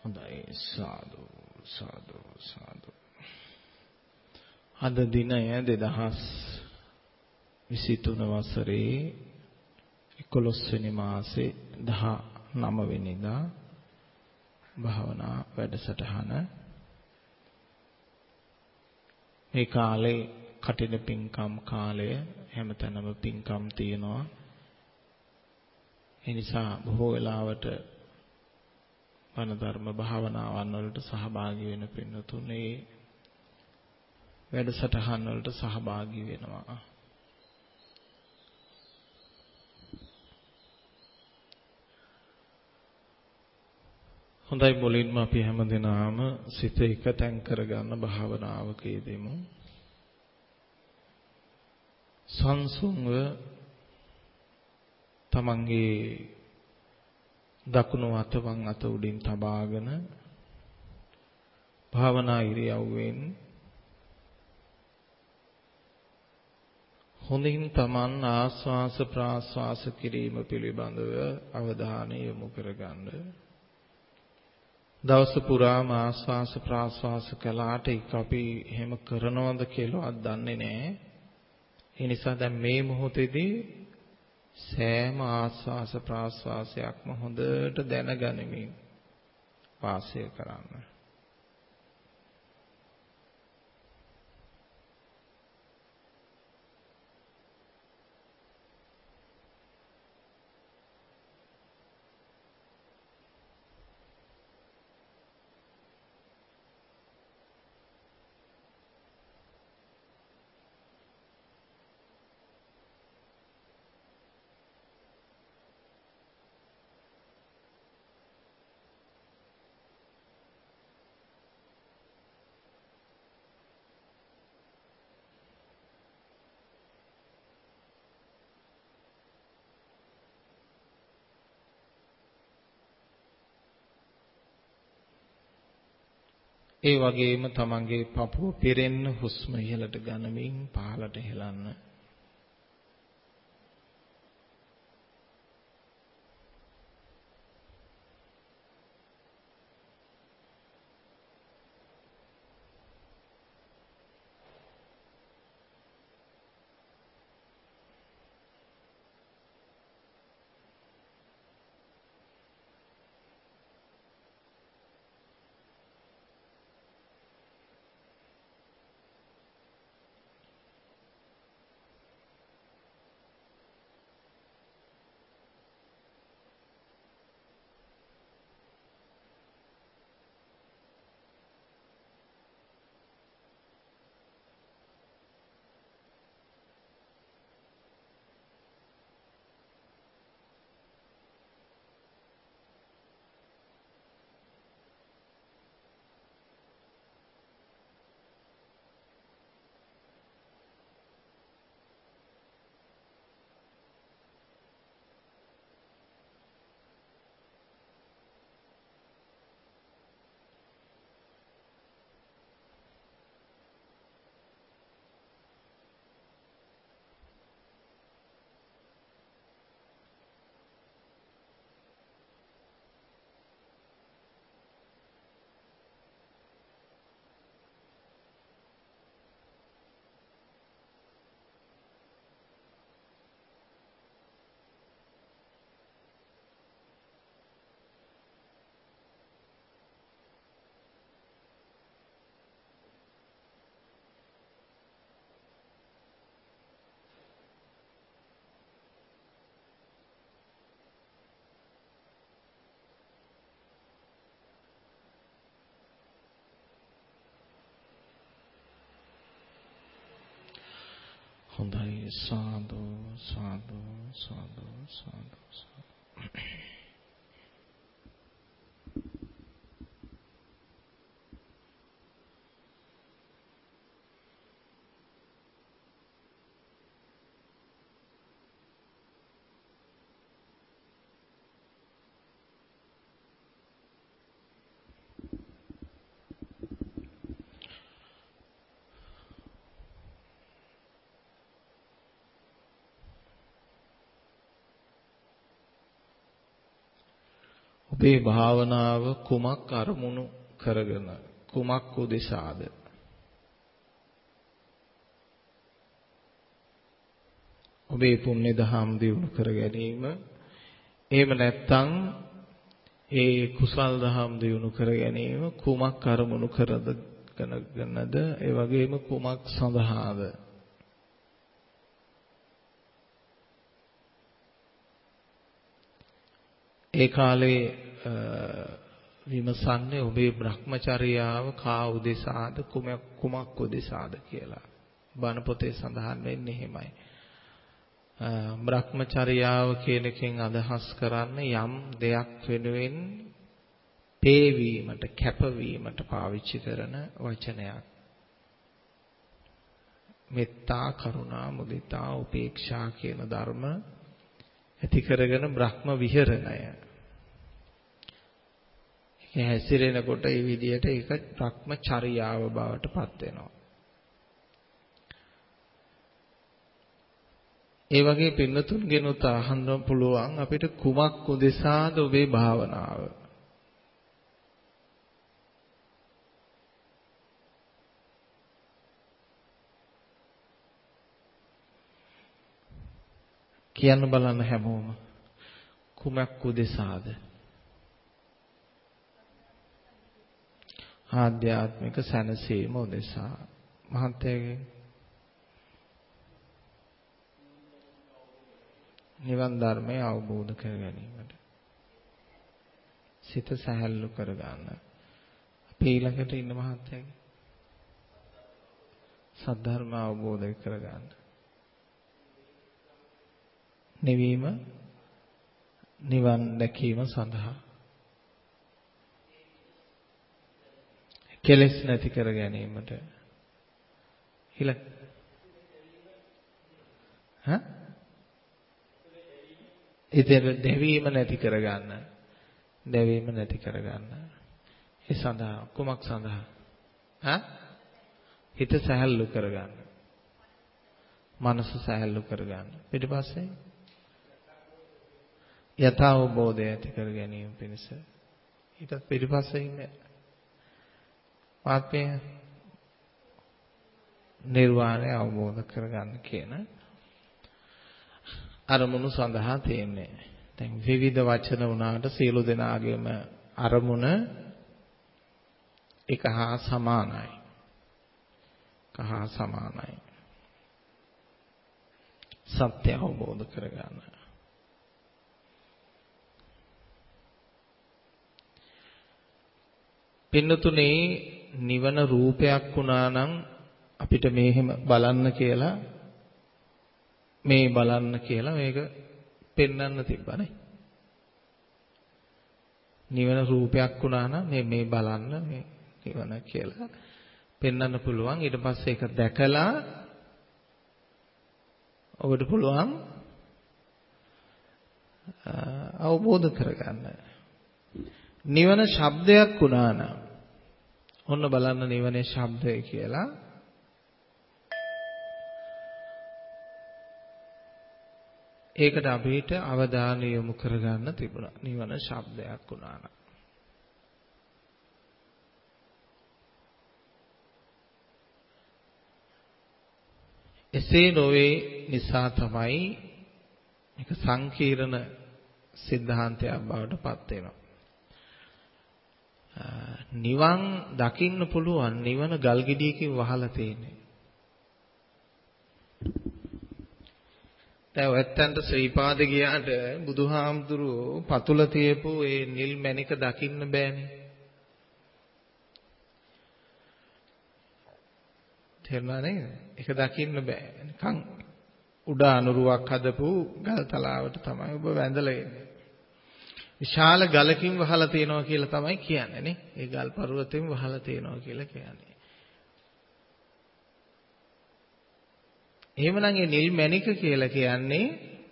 හොඳයි සාදු සාදු සාදු. අද දිනය 2023 වසරේ 11 වෙනි මාසේ 19 වෙනිදා භාවනා වැඩසටහන. මේ කාලේ කටින පින්කම් කාලය, හැමතැනම පින්කම් තියෙනවා. ඒ නිසා බොහෝ වෙලාවට වන ධර්ම භාවනාවන් වලට සහභාගී වෙන පින්වතුන් ඒ වැඩසටහන් වලට සහභාගී වෙනවා. හොඳයි, මුලින්ම අපි හැමදෙනාම සිත එකතෙන් කරගන්න භාවනාවක යෙදෙමු. සංසුන්ව තමන්ගේ දකුණු අත වම් අත උඩින් තබාගෙන භාවනා ඉරියව්වෙන් හොඳින් තමන් ආස්වාස ප්‍රාස්වාස කිරීම පිළිබඳව අවධානය යොමු කරගන්න. දවස පුරාම ආස්වාස ප්‍රාස්වාස කළාට ඒක අපි එහෙම කරනවද කියලාවත් දන්නේ නැහැ. ඒ නිසා දැන් මේ මොහොතේදී සෑම ආස්වාස ප්‍රාස්වාසයක්ම හොඳට දැනගනිමින් වාසය කරන්න. ඒ වගේම තමන්ගේ පපුව පිරෙන්න හුස්ම ඉහළට ගනිමින් පහළට හෙලන්න. හොඳයි සාදු සාදු සාදු සාදු සාදු. ඔබේ භාවනාව කුමක් අරමුණු කරගෙන කුමක් උදෙසාද? ඔබේ පුණ්‍ය දහම් දියුණු කර ගැනීම, එහෙම නැත්නම් ඒ කුසල් දහම් දියුණු කර ගැනීම කුමක් අරමුණු කරගෙනද? ඒ වගේම කුමක් සඳහාද? ඒ කාලේ විමසන්නේ ඔබේ භ්‍රමචර්යාව කා උදෙසාද කුමක් උදෙසාද කියලා. බණ පොතේ සඳහන් වෙන්නේ එහෙමයි. භ්‍රමචර්යාව කියන එකෙන් අදහස් කරන්නේ යම් දෙයක් වෙනුවෙන් පේවීමට, කැපවීමට පාවිච්චි කරන වචනයක්. මෙත්තා, කරුණා, මුදිතා, උපේක්ෂා කියන ධර්ම ඇති කරගෙන බ්‍රහ්ම විහරණය. ඒ හැසිරෙනකොට ඒ විදිහට ඒක භ්‍රමචර්යාව බවට පත් වෙනවා. ඒ වගේ පින්නතුන්ගෙනුත් අහන්න පුළුවන් අපිට කුමක් උදෙසාද ඔබේ භාවනාව? කියන්න බලන්න හැමෝම කුමක් උදෙසාද? ආධ්‍යාත්මික සැනසීම උදෙසා. මහත්යගේ නිවන් ධර්මය අවබෝධ කර ගැනීමට, සිත සැහැල්ලු කර ගන්න. අපි ඊළඟට ඉන්න මහත්යගේ සද්ධර්ම අවබෝධ කර ගන්න. නිවීම, නිවන් දැකීම සඳහා, කෙලෙස් නැති කර ගැනීමට. ඊළඟ ඉතින් දෙවීම නැති කර ගන්න. දෙවීම නැති කර ගන්න. ඒ සඳහා කුමක් සඳහා? හිත සැහැල්ලු කර ගන්න. මනස සැහැල්ලු කර ගන්න. ඊට පස්සේ යථාබෝධය ඇති කර ගැනීම පිණිස. ඊටත් පිටිපස්සේ ඉන්නේ ආත්මය නිර්වාණය අවබෝධ කරගන්න කියන අරමුණු සඳහා තියෙන්නේ. දැන් විවිධ වචන වුණාට සියලු දෙනාගේම අරමුණ එක හා සමානයි. සත්‍ය අවබෝධ කරගන්න. පින්නතුනේ නිවන රූපයක් වුණා නම් අපිට මේක බලන්න කියලා මේක පෙන්වන්න තිබ්බනේ. නිවන රූපයක් වුණා නම් මේ බලන්න මේ නිවන කියලා පෙන්වන්න පුළුවන්. ඊට පස්සේ ඒක දැකලා ඔබට පුළුවන් අවබෝධ කරගන්න. නිවන ශබ්දයක් වුණා නම් ඔන්න බලන්න නිවනේ ශබ්දය කියලා. ඒකට අපිට අවධානය යොමු කරගන්න තිබුණා. නිවන ශබ්දයක් වුණා නම්. එසේ නොවේ නිසා තමයි මේක සංකීර්ණ સિદ્ધාන්තයක් බවට පත් වෙනවා. නිවන් දකින්න පුළුවන් නිවන ගල් ගෙඩියකින් වහලා තියෙන්නේ. දැන් ඔයත්තන්ට ශ්‍රීපාද ගියාට බුදුහාමුදුරුවෝ පතුල තියපු ඒ නිල් මණික දකින්න බෑනේ. තේරුණා නේද? ඒක දකින්න බෑ. නිකන් උඩ අනුරුවක් හදපු ගල් තලාවට තමයි ඔබ වැඳලා ඉන්නේ. විශාල ගලකින් වහලා තියෙනවා කියලා තමයි කියන්නේ නේ. ඒ ගල් පර්වතයෙන් වහලා තියෙනවා කියලා කියන්නේ. එහෙමනම් මේ නිල් මණික කියලා කියන්නේ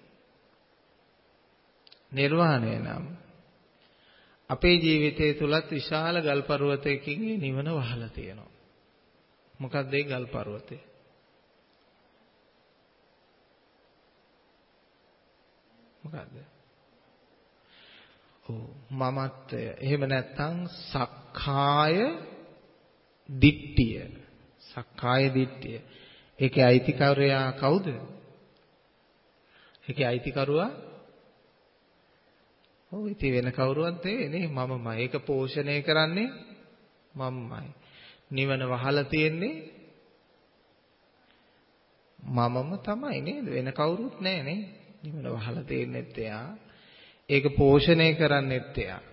නිර්වාණය නම් අපේ ජීවිතය තුලත් විශාල ගල් පර්වතයකින් මේ නිවන වහලා තියෙනවා. මොකක්ද ඒ ගල් පර්වතය? මොකක්ද? ඔව් මමත්වය. එහෙම නැත්නම් සක්කාය දිට්ඨිය. සක්කාය දිට්ඨිය. ඒකේ අයිතිකරුවා කවුද? ඒකේ අයිතිකරුවා ඔව් ඉතින් වෙන කවුරුවත් නෙවෙයි මමමයි. ඒක පෝෂණය කරන්නේ මමමයි. නිවන වහලා තියෙන්නේ මමම තමයි නේද? වෙන කවුරුත් නැහැ නේ. නිවන වහලා තියෙන්නෙත් එයා. ඒක පෝෂණය කරන්නෙත් එයා.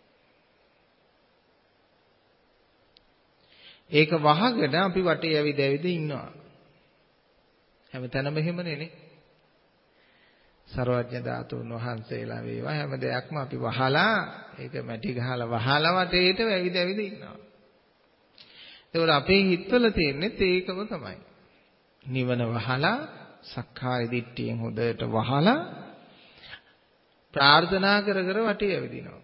ඒක වහගෙන අපි වටේ ඇවිද ඇවිද ඉන්නවා. හැමතැනම එහෙමනේ නේ. සර්වඥ ධාතුන් වහන්සේලා වේවා හැම දෙයක්ම අපි වහලා ඒක මැටි ගහලා වහලා වටේට ඇවිද ඇවිද ඉන්නවා. ඒවල අපේ හිතවල තියෙන්නේ ඒකම තමයි. නිවන වහලා සක්කාය දිට්ඨියෙන් හොදට වහලා ප්‍රාර්ථනා කර කර වටේ ඇවිදිනවා.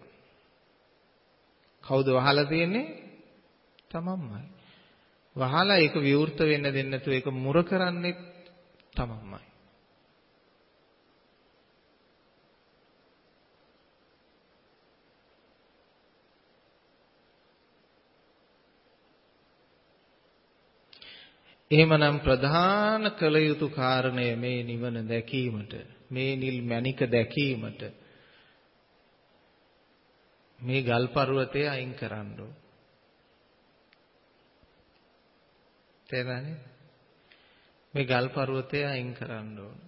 කවුද වහලා තියෙන්නේ? තමන්මයි. වහලා ඒක විවෘත වෙන්න දෙන්නේ නැතුව ඒක මුර කරන්නේ තමන්මයි. එහෙමනම් ප්‍රධාන කළ යුතු කාරණය මේ නිවන දැකීමට, මේ නිල් මණික දැකීමට මේ ගල් පර්වතය අයින් කරන්න ඕන. තේරෙනවද? මේ ගල් පර්වතය අයින් කරන්න ඕන.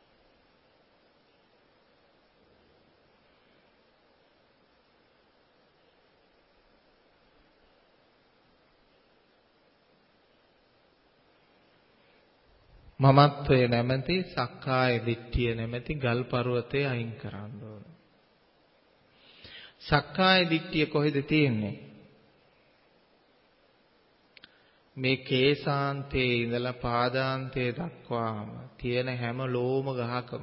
මමත්වය නැමැති සක්කාය දිට්ඨිය නැමැති ගල් පර්වතය අයින් කරන්න ඕන. සක්කාය දිට්ඨිය කොහෙද තියෙන්නේ? මේ කේසාන්තයේ ඉඳලා පාදාන්තයේ දක්වාම තියෙන හැම ලෝම ගහකම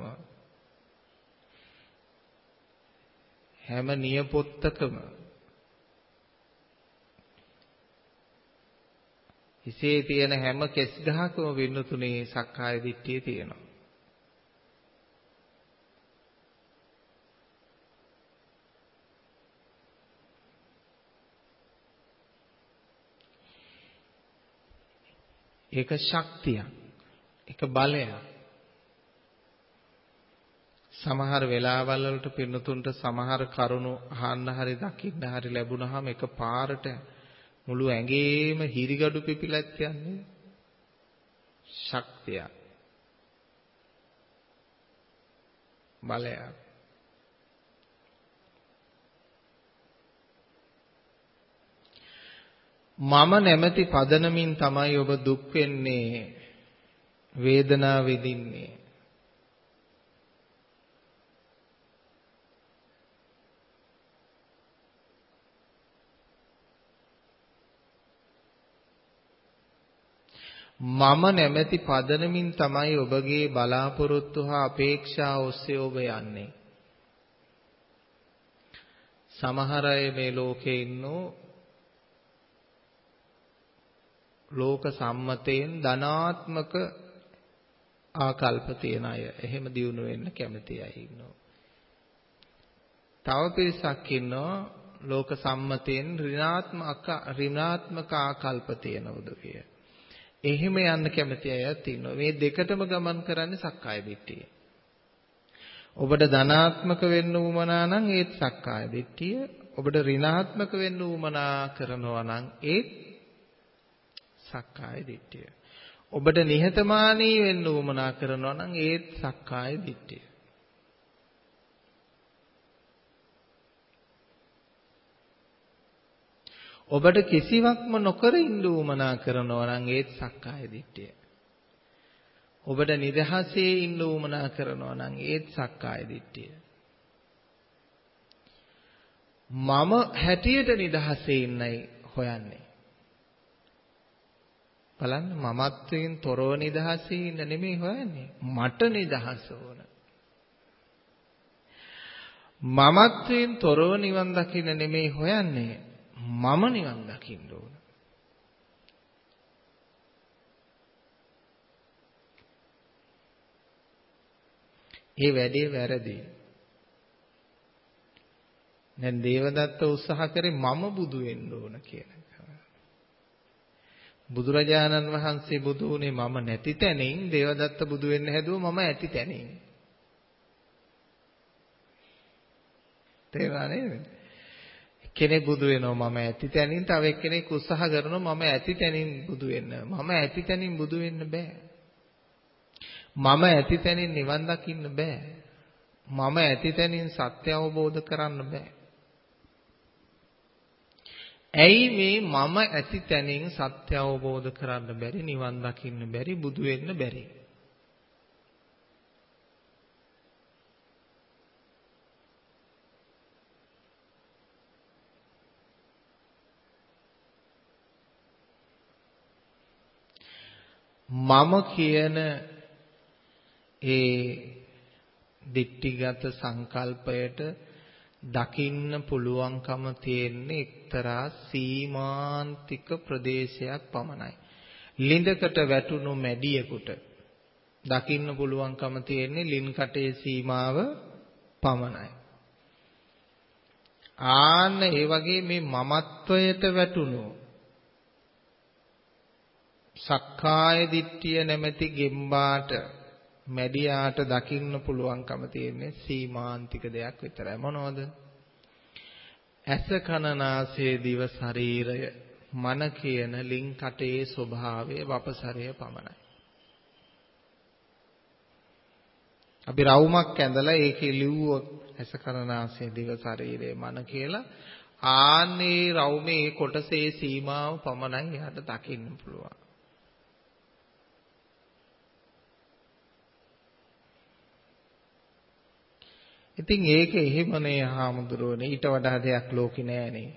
හැම නියපොත්තකම හිසේ තියෙන හැම කෙස් ගහකම වෙන්නතුනේ සක්කාය දිට්ඨිය තියෙනවා. ඒක ශක්තියක්. ඒක බලයක්. සමහර වෙලාවල් වලට පින්නතුන්ට සමහර කරුණු අහන්න හරි දකින්න හරි ලැබුණාම එක පාරට මුළු ඇඟේම හිරිගඩු පිපිලත් යන්නේ ශක්තියක්. බලයක්. මම නැමැති පදනමින් තමයි ඔබ දුක් වෙන්නේ, වේදනාව විඳින්නේ. මම නැමැති පදනමින් තමයි ඔබගේ බලාපොරොත්තු හා අපේක්ෂා ඔස්සේ ඔබ යන්නේ. සමහර අය මේ ලෝකේ ඉන්නෝ ලෝක සම්මතයෙන් ධනාත්මක ආකල්ප තියන අය. එහෙම දියුණු වෙන්න කැමති අය ඉන්නවා. තව පිරිසක් ඉන්නවා ලෝක සම්මතයෙන් ඍණාත්මක ආකල්ප තියන උදවිය. එහෙම යන්න කැමති අයත් ඉන්නවා. මේ දෙකටම ගමන් කරන්නේ සක්කාය දිට්ඨිය. ඔබට ධනාත්මක වෙන්න උවමනා නම් ඒත් සක්කාය දිට්ඨිය. ඔබට ඍණාත්මක වෙන්න උවමනා කරනවා නම් ඒත් සක්කාය දිට්ඨිය. ඔබට නිහතමානී වෙන්න උවමනා කරනවා නම් ඒත් සක්කාය දිට්ඨිය. ඔබට කිසිවක්ම නොකර ඉන්න උවමනා කරනවා නම් ඒත් සක්කාය දිට්ඨිය. ඔබට නිදහසේ ඉන්න උවමනා කරනවා නම් ඒත් සක්කාය දිට්ඨිය. මම හැටියට නිදහසේ ඉන්නයි හොයන්නේ. බලන්න මමත්වයෙන් තොරව නිදහසේ ඉන්න නෙමෙයි හොයන්නේ. මට නිදහස ඕන. මමත්වයෙන් තොරව නිවන් දකින්න නෙමෙයි හොයන්නේ. මම නිවන් දකින්න ඕන. ඒ වැඩේ වැරදි. දැන් දේවදත්ත උත්සාහ කරේ මම බුදු වෙන්න ඕන කියලා. බුදුරජාණන් වහන්සේ බුදු වුණේ මම නැති තැනින්, දේවදත්ත බුදු වෙන්න හැදුවා මම ඇති තැනින්. තේරුණා නේද? කෙනෙක් බුදු වෙනවා මම ඇති තැනින්, තව එක්කෙනෙක් උත්සාහ කරනවා මම ඇති තැනින් බුදු වෙන්න. මම ඇති තැනින් බුදු වෙන්න බෑ. මම ඇති තැනින් නිවන් දකින්න බෑ. මම ඇති තැනින් සත්‍ය අවබෝධ කරන්න බෑ. ඇයි මේ මම ඇති තැනින් සත්‍ය අවබෝධ කරන්න බැරි, නිවන් දකින්න බැරි, බුදු වෙන්න බැරි? මම කියන ඒ දිට්ඨිගත සංකල්පයට දකින්න පුළුවන්කම තියෙන්නේ එක්තරා සීමාන්තික ප්‍රදේශයක් පමණයි. ලිඳකට වැටුණු මැඩියෙකුට දකින්න පුළුවන්කම තියෙන්නේ ලින් කටේ සීමාව පමණයි. ආන්න ඒ වගේ මේ මමත්වයට වැටුණු සක්කාය දිට්ඨිය නැමැති ගෙම්බාට, මැඩියාට දකින්න පුළුවන්කම තියෙන්නේ සීමාන්තික දෙයක් විතරයි. මොනවද? ඇස කන නාසය දිව ශරීරය මන කියන ලින් කටේ ස්වභාවය වපසරය පමණයි. අපි රවුමක් ඇඳලා ඒකේ ලිව්වොත් ඇස කන නාසය දිව ශරීරය මන කියලා, ආන්නේ රවුමේ කොටසේ සීමාව පමණයි එයාට දකින්න පුළුවන්. ඉතින් ඒක එහෙමනේ හාමුදුරුවනේ, ඊට වඩා දෙයක් ලෝකේ නෑනේ.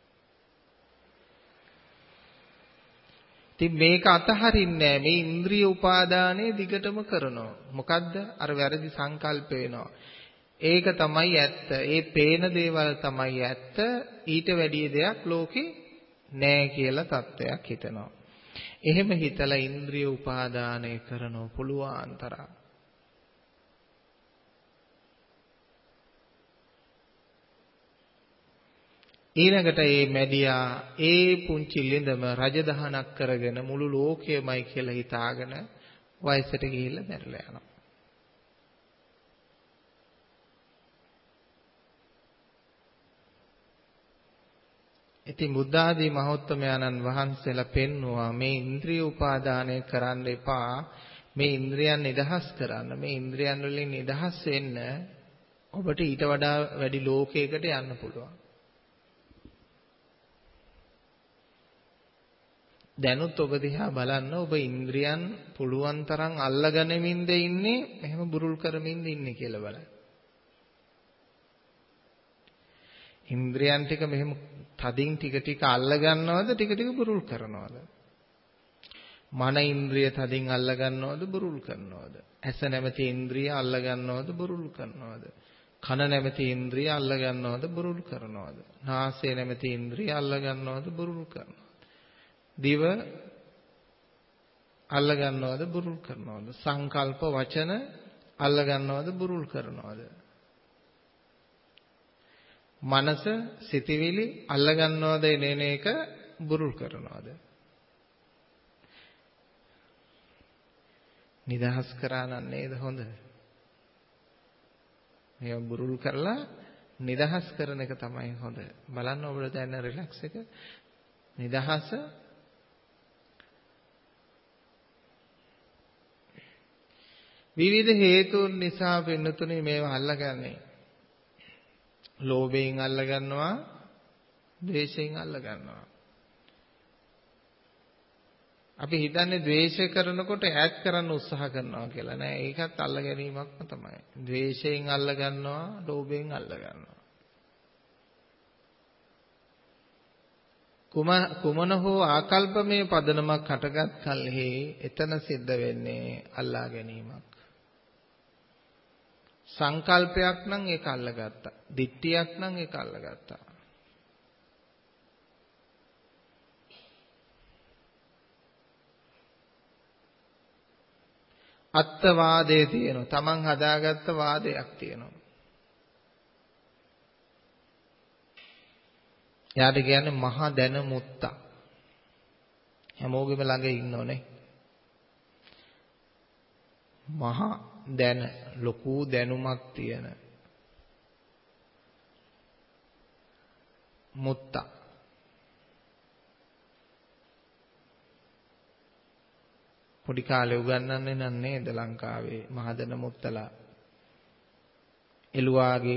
ඉතින් මේක අතහරින්නේ නෑ. මේ ඉන්ද්‍රිය උපාදානයේ දිගටම කරනවා. මොකද්ද? අර වැරදි සංකල්ප වෙනවා. ඒක තමයි ඇත්ත. ඒ පේන දේවල් තමයි ඇත්ත. ඊට වැඩි දෙයක් ලෝකේ නෑ කියලා තත්වයක් හිතනවා. එහෙම හිතලා ඉන්ද්‍රිය උපාදානය කරනව පුළුවන් තරම්. ඊළඟට මේ මැඩියා ඒ පුංචි ළිඳම රජදහනක් කරගෙන මුළු ලෝකයමයි කියලා හිතාගෙන වයසට ගිහිල්ලා මැරිලා යනවා. ඉතින් බුද්ධ ආදී මහෞත්තමයන්න් වහන්සේලා පෙන්වුවා මේ ඉන්ද්‍රිය උපාදානය කරන්න එපා. මේ ඉන්ද්‍රියන් නිදහස් කරන්න. මේ ඉන්ද්‍රියන් වලින් නිදහස් වෙන්න ඔබට ඊට වඩා වැඩි ලෝකයකට යන්න පුළුවන්. දැනුත් ඔබ දිහා බලන්න, ඔබ ඉන්ද්‍රියන් පුළුවන් තරම් අල්ලගැනීමින්ද ඉන්නේ, එහෙම බුරුල් කරමින්ද ඉන්නේ කියලා බලන්න. ඉන්ද්‍රියන් ටික මෙහෙම තදින් ටික ටික අල්ල ගන්නවද, ටික ටික බුරුල් කරනවද? මන ඉන්ද්‍රිය තදින් අල්ල ගන්නවද, බුරුල් කරනවද? ඇස නැමැති ඉන්ද්‍රිය අල්ල ගන්නවද, බුරුල් කරනවද? කන නැමැති ඉන්ද්‍රිය අල්ල ගන්නවද, බුරුල් කරනවද? නාසය නැමැති ඉන්ද්‍රිය අල්ල ගන්නවද, බුරුල් කරනවද? දිව අල්ල ගන්නවද, බුරුල් කරනවද? සංකල්ප වචන අල්ල ගන්නවද, බුරුල් කරනවද? මනස සිතවිලි අල්ල ගන්නවද, එන එක බුරුල් කරනවද? නිදහස් කරා නම් නේද හොඳ? මේ බුරුල් කරලා නිදහස් කරන එක තමයි හොඳ. බලන්න ඔබට දැනෙන රිලැක්ස් එක, නිදහස. විවිධ හේතුන් නිසා වෙනතුනේ මේවා අල්ලගන්නේ. ලෝභයෙන් අල්ල ගන්නවා, ද්වේෂයෙන් අල්ල ගන්නවා. අපි හිතන්නේ ද්වේෂ කරනකොට ඈඩ් කරන්න උත්සාහ කරනවා කියලා නෑ. ඒකත් අල්ල ගැනීමක්ම තමයි. ද්වේෂයෙන් අල්ල ගන්නවා, ලෝභයෙන් අල්ල ගන්නවා. කුමන හෝ ආකල්පමය පදනමක් හටගත් කල්හි එතන සිද්ධ වෙන්නේ අල්ලා ගැනීමක්. සංකල්පයක් නම් ඒක අල්ලගත්තා. දිට්ඨියක් නම් ඒක අල්ලගත්තා. අත්වාදයේ තියෙනවා. Taman හදාගත්ත වාදයක් තියෙනවා. එයාට කියන්නේ මහා දැන මුත්තා. හැමෝගෙම ළඟ ඉන්නෝනේ. මහා දැන ලොකු දැනුමක් තියෙන මුත්තා. පොඩි කාලේ උගන්වන්නේ නේද ලංකාවේ මහදැන මුත්තලා. එළුවාගේ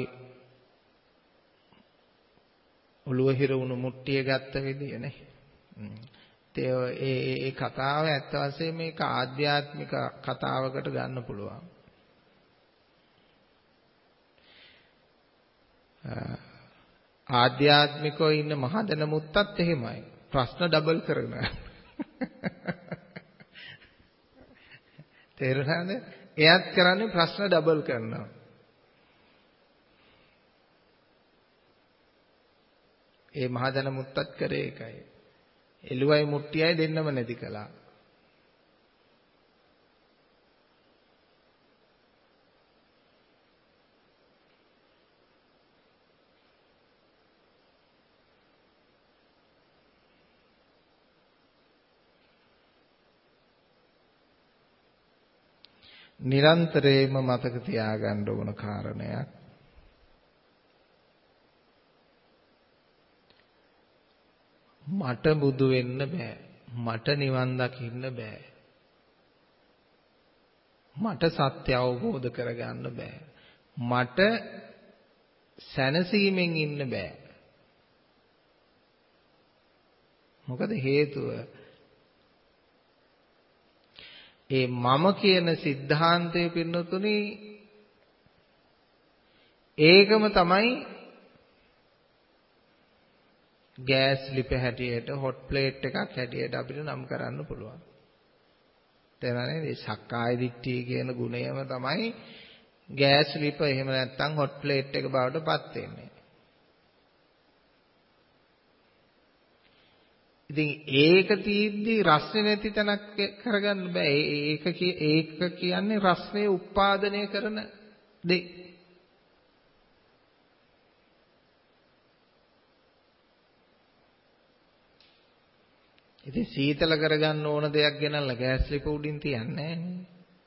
ඔළුව හිරවුණු මුට්ටිය ගත්ත විදියනේ. ඒ කතාව ඇත්ත වශයෙන්ම මේක ආධ්‍යාත්මික කතාවකට ගන්න පුළුවන්. ආධ්‍යාත්මිකව ඉන්න මහදැන මුත්තත් එහෙමයි. ප්‍රශ්න ඩබල් කරනවා. තේරුණාද? එයාත් කරන්නේ ප්‍රශ්න ඩබල් කරනවා. ඒ මහදැන මුත්තත් කරේ ඒකයි. එළුවයි මුට්ටියයි දෙන්නම නැති කළා. නිරන්තරයෙන්ම මතක තියාගන්න ඕන කාරණයක්. මට බුදු වෙන්න බෑ. මට නිවන් දකින්න බෑ. මට සත්‍ය අවබෝධ කරගන්න බෑ. මට සැනසීමෙන් ඉන්න බෑ. මොකද හේතුව? ඒ මම කියන સિદ્ધාන්තය පින්නතුනි ඒකම තමයි ගෑස් ලිප හැටියට හොට් ප්ලේට් එකක් හැටියට අපිට නම් කරන්න පුළුවන්. තේරෙනවද? මේ සක්කාය දිට්ඨිය කියන ගුණයම තමයි ගෑස් ලිප එහෙම නැත්නම් හොට් ප්ලේට් එක බවට පත් වෙන්නේ. ඉතින් ඒක තීද්දි රස්නේ නැති තැනක් කරගන්න බෑ. ඒක කියන්නේ රස්නේ උත්පාදනය කරන දේ. ඉතින් සීතල කරගන්න ඕන දෙයක් ගෙනල්ලා ගෑස් ලිප උඩින් තියන්නේ නැහැ.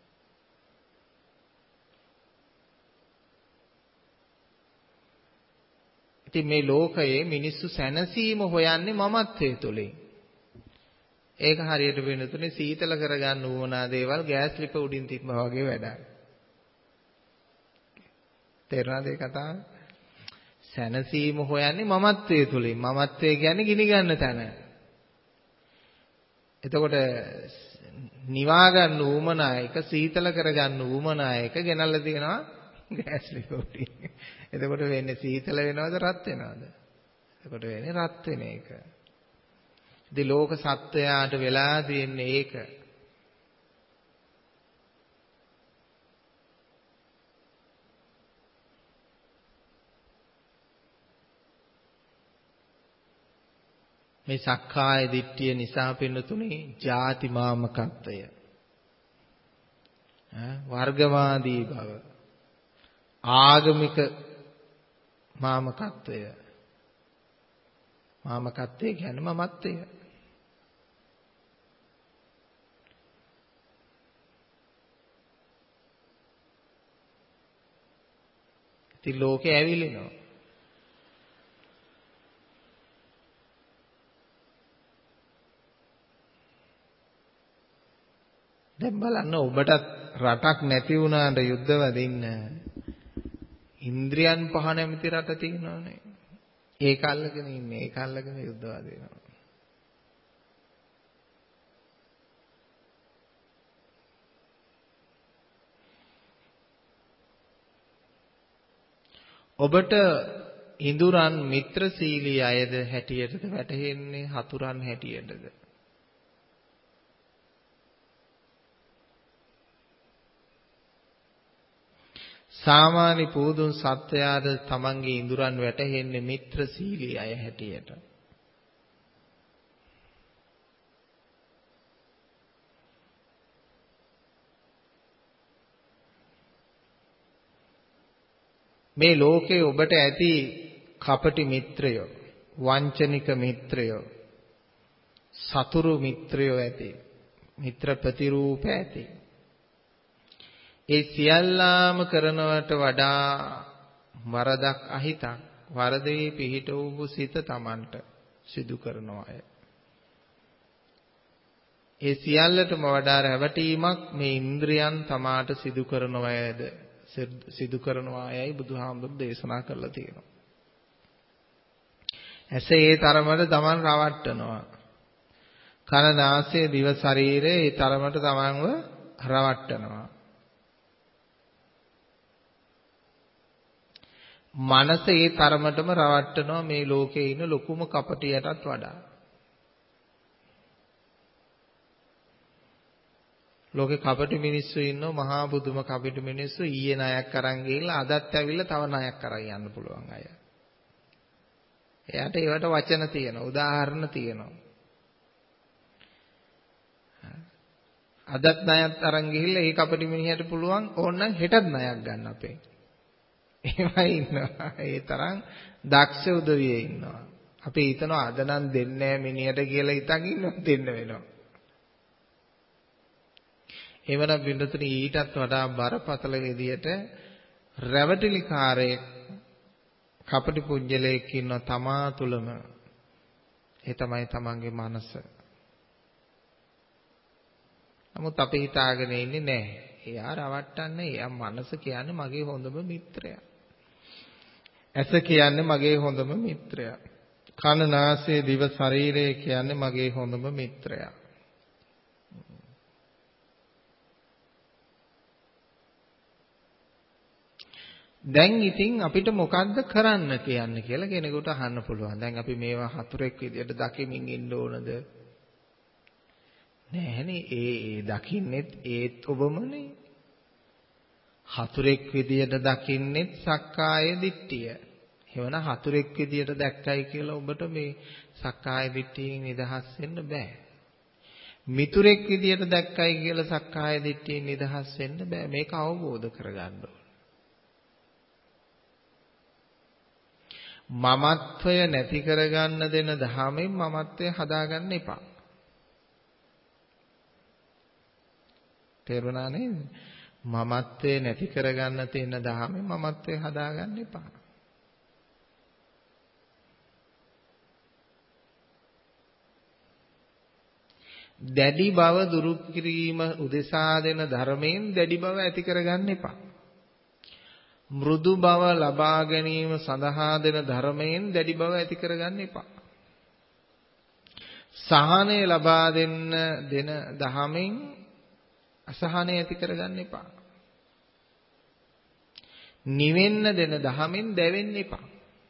ඉතින් මේ ලෝකයේ මිනිස්සු සැනසීම හොයන්නේ මමත්වයේ තුලින්. ඒක හරියට වෙනතුනේ සීතල කරගන්න උවමනා දේවල් ගෑස් ලිප උඩින් තිබ්බා වගේ වැඩක්. තේරුණාද ඒ කතාව? සැනසීම හොයන්නේ මමත්වයේ තුලින්. මමත්වය කියන්නේ ගිනි ගන්න තැන. එතකොට නිවා ගන්න උවමනා එක සීතල කරගන්න උවමනා එක ගෙනල්ලා තියනවා ගෑස් ලිප උඩින්. එතකොට වෙන්නේ සීතල වෙනවද රත් වෙනවද? එතකොට වෙන්නේ රත් වෙන එක. ඉතින් ලෝක සත්වයාට වෙලා තියෙන්නේ ඒක. මේ සක්කාය දිට්ඨිය නිසා පින්නතුනේ ಜಾති මාමකත්වය වර්ගවාදී බව ආගමික මාමකත්වය කියන්නේ මමත්වය. ඉතින් ලෝකේ ඇවිලෙනවා. දැන් බලන්න ඔබටත් රටක් නැති වුණාට යුද්ධ වදින්න ඉන්ද්‍රියන් පහ නැමැති රට තියෙනවානේ. ඒක අල්ලගෙන ඉන්නේ. ඒක අල්ලගෙන යුද්ධ වදිනවා. ඔබට ඉඳුරන් මිත්‍රශීලී අයද හැටියටද වැටහෙන්නේ හතුරන් හැටියටද? සාමාන්‍ය පූදුන් සත්වයාද තමන්ගේ ඉඳුරන් වැටහෙන්නේ මිත්‍රශීලී අය හැටියට. මේ ලෝකේ ඔබට ඇති කපටි මිත්‍රයෝ වංචනික මිත්‍රයෝ, සතුරු මිත්‍රයෝ ඇති, මිත්‍ර ප්‍රතිරූප ඇති. ඒ සියල්ලාම කරනවට වඩා වරදක් අහිතක් වරදේ පිහිට වූ සිත Tamanට සිදු කරනවාය. ඒ සියල්ලටම වඩා රැවටීමක් මේ ඉන්ද්‍රියන් තමාට සිදු කරනවායද සිදු කරනවායයි බුදුහාමුදුරු දේශනා කරලා තියෙනවා. ඇස ඒ තරමට Taman රවට්ටනවා. කන නාසය දිව ශරීරය ඒ තරමට Tamanව රවට්ටනවා. මනස ඒ තරමටම රවට්ටනවා මේ ලෝකේ ඉන්න ලොකුම කපටියටත් වඩා. ලෝකේ කපටි මිනිස්සු ඉන්නෝ මහා බුදුම කපටි මිනිස්සු ඊයේ ණයක් අරන් ගිහිල්ලා අදත් ඇවිල්ලා තව ණයක් අරන් යන්න පුළුවන් අය. එයාට ඒවට වචන තියෙනවා, උදාහරණ තියෙනවා. අදත් ණයක් අරන් ගිහිල්ලා ඒ කපටි මිනිහට පුළුවන් ඕනනම් හෙටත් ණයක් ගන්න අපේ. එහෙමයි ඉන්නවා. ඒ තරම් දක්ෂ උදවියේ ඉන්නවා. අපි හිතනවා අද නම් දෙන්නේ නැහැ මිනිහට කියලා හිතන් ඉන්නොත් දෙන්න වෙනවා. එවනම් බින්දුතුනි ඊටත් වඩා බරපතල විදියට රැවටිලිකාරයෙක් කපටි පුජ්‍යලයක් ඉන්නවා තමා තුළම. ඒ තමයි තමන්ගේ මනස. නමුත් අපි හිතාගෙන ඉන්නේ නැහැ. එයා රවට්ටන්නේ, එයා මනස කියන්නේ මගේ හොඳම මිත්‍රයා. ඇස කියන්නේ මගේ හොඳම මිත්‍රයා. කන නාසය දිව ශරීරය කියන්නේ මගේ හොඳම මිත්‍රයා. දැන් ඉතින් අපිට මොකද්ද කරන්න කියන්නේ කියලා කෙනෙකුට අහන්න පුළුවන්. දැන් අපි මේවා හතුරෙක් විදියට දකිමින් ඉන්න ඕනද? නෑනේ. ඒ දකින්නෙත් ඒත් ඔබමනේ. හතුරෙක් විදියට දකින්නෙත් සක්කාය දිට්ඨිය. එවන හතුරෙක් විදියට දැක්කයි කියලා ඔබට මේ සක්කාය දිට්ඨියෙන් නිදහස් වෙන්න බෑ. මිතුරෙක් විදියට දැක්කයි කියලා සක්කාය දිට්ඨියෙන් නිදහස් වෙන්න බෑ. මේක අවබෝධ කරගන්න ඕන. මමත්වය නැති කරගන්න දෙන ධහමෙන් මමත්වය හදාගන්න එපා. තේරුණා නේද? මමත්වය නැති කරගන්න තියෙන ධහමෙන් මමත්වය හදාගන්න එපා. දැඩි බව දුරු කිරීම උදෙසා දෙන ධර්මයෙන් දැඩි බව ඇති කරගන්න එපා. මෘදු බව ලබා ගැනීම සඳහා දෙන ධර්මයෙන් දැඩි බව ඇති කරගන්න එපා. සහනය ලබා දෙන දහමෙන් අසහනය ඇති කරගන්න එපා. නිවෙන්න දෙන දහමෙන් දැවෙන්න එපා.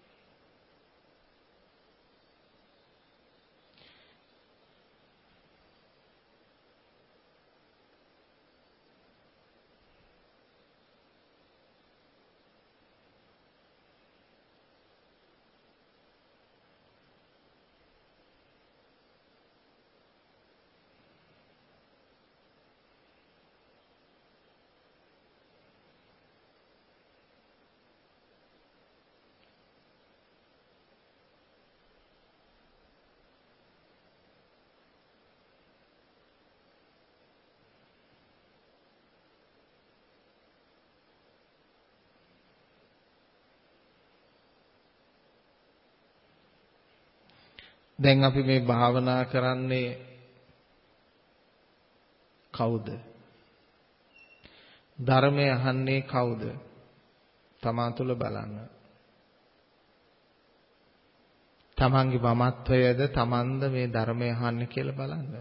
දැන් අපි මේ භාවනා කරන්නේ කවුද? ධර්මය අහන්නේ කවුද? තමා තුළ බලන්න. තමන්ගේ මමත්වයද තමන්ද මේ ධර්මය අහන්නේ කියලා බලන්න.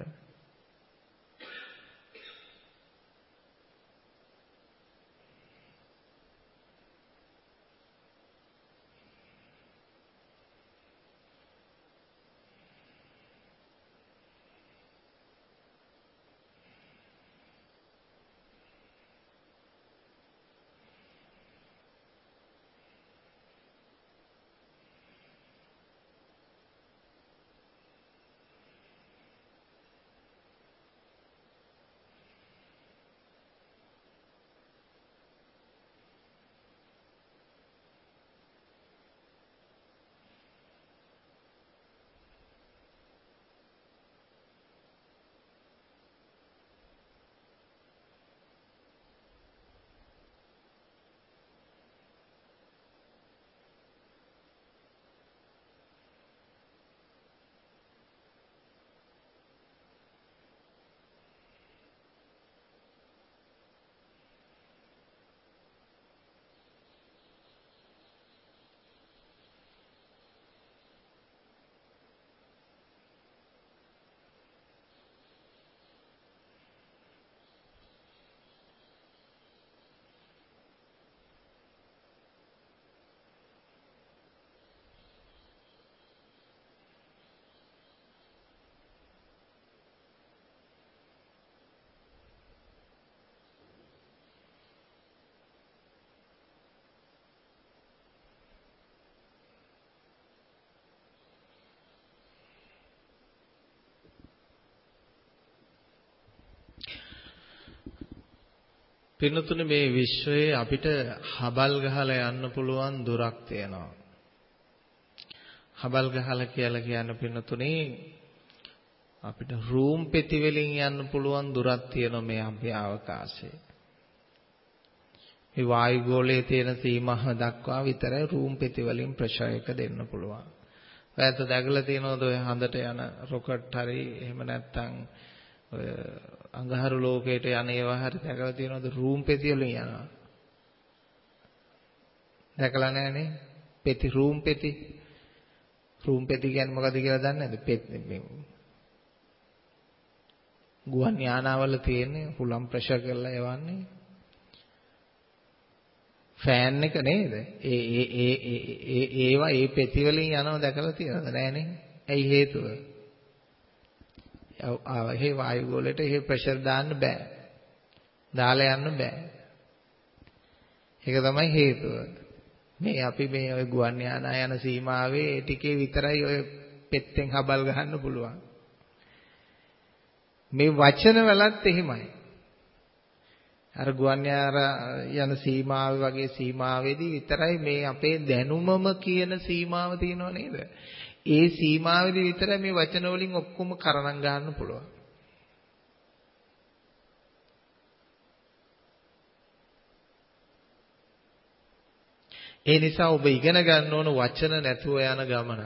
පින්නතුනේ මේ විශ්වයේ අපිට හබල් ගහලා යන්න පුළුවන් දුරක් තියෙනවා. හබල් ගහලා කියලා කියන්නේ පින්නතුනේ අපිට රූම් පෙති වලින් යන්න පුළුවන් දුරක් තියෙනවා මේ අභ්‍යවකාශයේ. මේ වායුගෝලයේ තියෙන සීමාව දක්වා විතරයි රූම් පෙති වලින් ප්‍රෙෂර් එක දෙන්න පුළුවන්. ඔයත් දැකලා තියෙනවද ඔය හඳට යන රොකට් හරි එහෙම නැත්නම් ඔය අඟහරු ලෝකයට යන ඒවා හරි දැකලා තියෙනවද රූම් පෙති වලින් යනවා. දැකලා නැහනේ. පෙති රූම් පෙති. රූම් පෙති කියන්නේ මොකද්ද කියලා දන්නේ නැද්ද? පෙති ගුවන් යානාවල තියෙන්නේ හුලම් ප්‍රෙෂර් කරලා යවන්නේ. ෆෑන් එක නේද? ඒවා ඒ පෙති වලින් යනවා දැකලා තියෙනවද? නෑනේ. ඇයි හේතුව? ඒ වායුගෝලයට ඒ ප්‍රෙෂර් දාන්න බෑ. දාලා යන්න බෑ. ඒක තමයි හේතුව. මේ අපි මේ ඔය ගුවන් යානා යන සීමාවේ ටිකේ විතරයි ඔය පෙත්තෙන් හබල් ගහන්න පුළුවන්. මේ වචන වලත් එහෙමයි. අර ගුවන් යන සීමාවේ වගේ සීමාවේදී විතරයි මේ අපේ දැනුමම කියන සීමාව තියෙනව නේද? ඒ සීමාවේදී විතරයි මේ වචන වලින් ඔක්කොම කරණම් ගන්න පුළුවන්. ඒ නිසා ඔබ ඉගෙන ගන්න ඕන වචන නැතුව යන ගමන.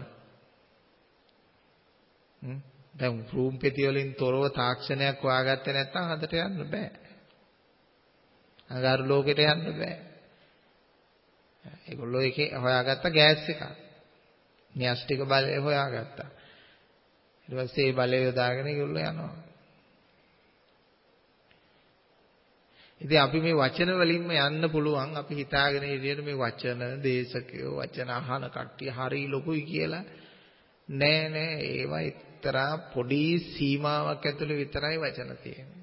දැන් රූම් පෙති වලින් තොරව තාක්ෂණයක් හොයාගත්තේ නැත්නම් හදට යන්න බෑ. අඟහරු ලෝකෙට යන්න බෑ. ඒගොල්ලෝ එකේ හොයාගත්ත ගෑස් එකක්. න්‍යෂ්ටික බලය හොයාගත්තා. ඊට පස්සේ ඒ බලය යොදාගෙන ඒගොල්ලෝ යනවා. ඉතින් අපි මේ වචන වලින්ම යන්න පුළුවන්. අපි හිතාගෙන ඉන්නේ මේ වචන දේශකයෝ වචන අහන කට්ටිය හරි ලොකුයි කියලා. නෑ නෑ ඒවා එක්තරා පොඩි සීමාවක් ඇතුළේ විතරයි වචන තියෙන්නේ.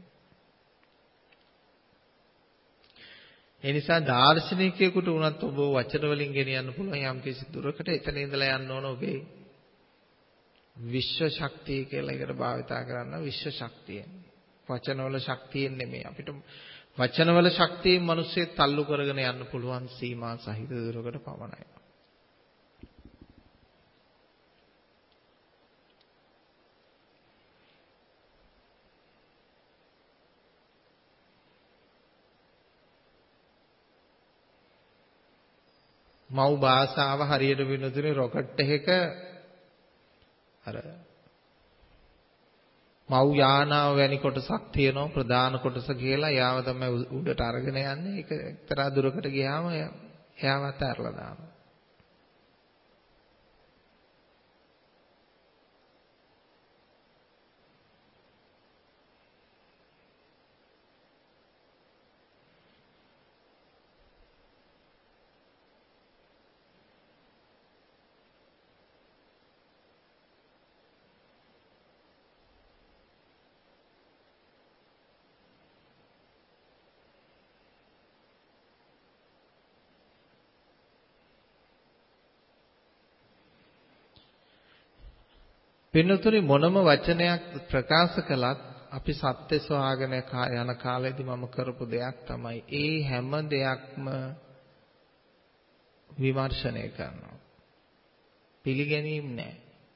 ඒ නිසා දාර්ශනිකයෙකුට උනත් ඔබ වචන වලින් ගෙනියන්න පුළුවන් යම් කිසි දුරකට. එතන ඉඳලා යන්න ඕන ඔබේ විශ්ව ශක්තිය කියලා එකට භාවිතා කරන්න. විශ්ව ශක්තිය. වචනවල ශක්තියෙන් නෙමෙයි. අපිට වචනවල ශක්තියෙන් මිනිස්සේ තල්ලු කරගෙන යන්න පුළුවන් සීමා සහිත දුරකට පමණයි. මව් භාෂාව හරියට වෙනුදුනේ රොකට් එකක අර මව් යානාව වැනි කොටසක් තියෙනවා ප්‍රධාන කොටස කියලා. යාව තමයි උඩට අරගෙන යන්නේ. ඒක එක්තරා දුරකට ගියාම එයාව අතහැරලා දානවා. පින්නතුනි මොනම වචනයක් ප්‍රකාශ කළත් අපි සත්‍ය සොයාගෙන යන කාලෙදී මම කරපු දෙයක් තමයි ඒ හැම දෙයක්ම විමර්ශනය කරනවා. පිළිගැනීම නැහැ.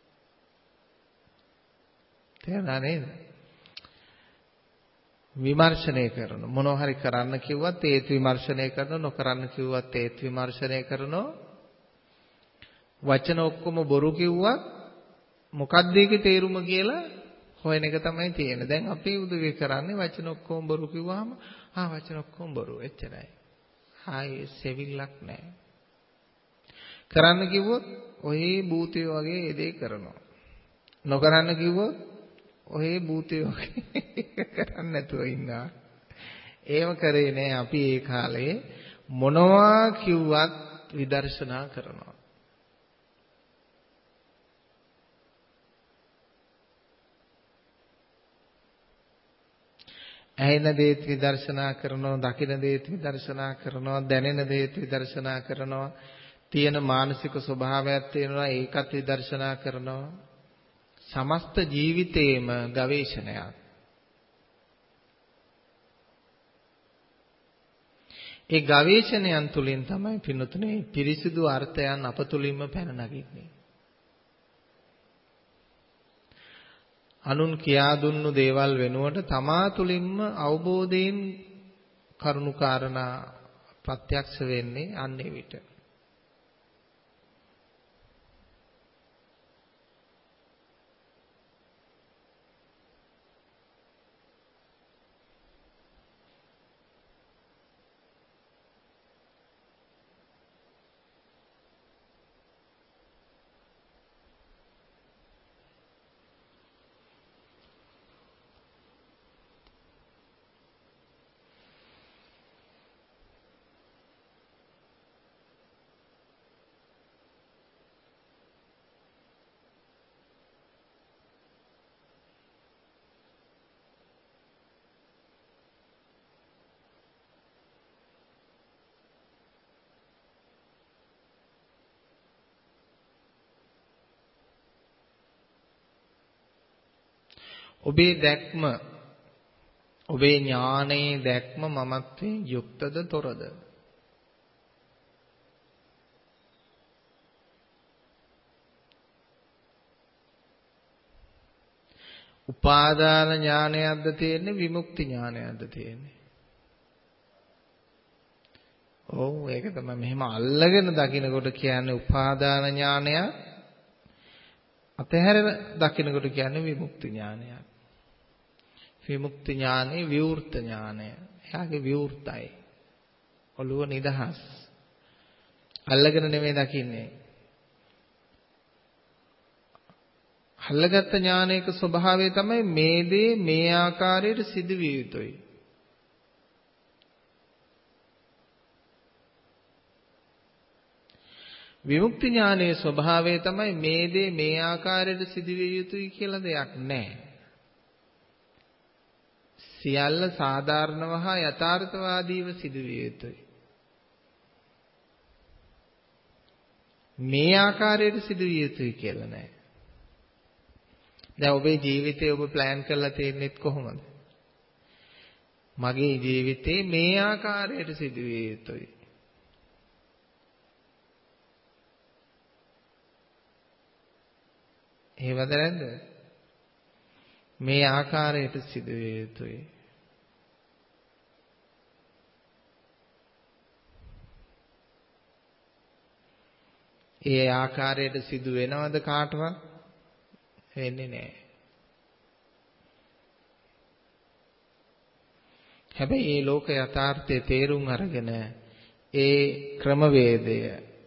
තේරුණා නේද? විමර්ශනය කරන මොනවා හරි කරන්න කිව්වත් ඒත් විමර්ශනය කරනවා. නොකරන්න කිව්වත් ඒත් විමර්ශනය කරනවා. වචන ඔක්කොම බොරු කිව්වත් මොකක්ද ඒකේ තේරුම කියලා හොයන එක තමයි තියෙන්නේ. දැන් අපි උදේ කරන්නේ වචන ඔක්කොම බොරු කිව්වහම වචන ඔක්කොම බොරු එච්චරයි. ආයේ සෙවිල්ලක් නැහැ. කරන්න කිව්වොත් ඔහේ භූතය වගේ ඒ දේ කරනවා. නොකරන්න කිව්වොත් ඔහේ භූතය වගේ කරන්න නැතුව ඉන්නවා. ඒව කරේ නෑ අපි ඒ කාලේ මොනවා කිව්වත් විදර්ශනා කරනවා. ඇහෙන දේත් විදර්ශනා කරනවා, දකින දේත් විදර්ශනා කරනවා, දැනෙන දේත් විදර්ශනා කරනවා, තියෙන මානසික ස්වභාවයක් තියෙනවා ඒකත් විදර්ශනා කරනවා. සමස්ත ජීවිතේම ගවේෂණයක්. ඒ ගවේෂණයන් තුලින් තමයි පින්තුනේ පිරිසිදු අර්ථයන් අප තුලින්ම පැන නගින්නේ. අනුන් කියා දුන්නු දේවල් වෙනුවට තමා තුලින්ම අවබෝධයෙන් කරුණාකාරණා ප්‍රත්‍යක්ෂ වෙන්නේ අන්නේ විට. ඔබේ දැක්ම ඔබේ ඥානයේ දැක්ම මමත්වයෙන් යුක්තද තොරද? උපාදාන ඥානයක්ද තියෙන්නේ විමුක්ති ඥානයක්ද තියෙන්නේ? ඔව් ඒක තමයි මෙහෙම අල්ලගෙන දකින්නකොට කියන්නේ උපාදාන ඥානයක්. අතහැර දකින්නකොට කියන්නේ විමුක්ති ඥානයක්. විමුක්ති ඥානෙ විවෘත ඥානය. එයාගේ විවෘතයි. ඔළුව නිදහස්. අල්ලගෙන නෙමෙයි දකින්නේ. අල්ලගත් ඥානයක ස්වභාවය තමයි මේ දේ මේ ආකාරයට සිදුවිය යුතුයි. විමුක්ති ඥානයේ ස්වභාවය තමයි මේ දේ මේ ආකාරයට සිදුවිය යුතුයි කියලා දෙයක් නැහැ. සියල්ල සාධාරණව හා යථාර්ථවාදීව සිදුවිය යුතුයි. මේ ආකාරයට සිදුවිය යුතුයි කියලා නෑ. දැන් ඔබේ ජීවිතේ ඔබ ප්ලෑන් කරලා තියෙන්නේ කොහොමද? මගේ ජීවිතේ මේ ආකාරයට සිදුවිය යුතුයි. එහෙමද නැද්ද? මේ ආකාරයට සිදුවිය යුතුයි. ඒ ආකාරයට සිදු වෙනවද කාටවත්? වෙන්නේ නැහැ. හැබැයි මේ ලෝක යථාර්ථයේ තේරුම් අරගෙන ඒ ක්‍රමවේදය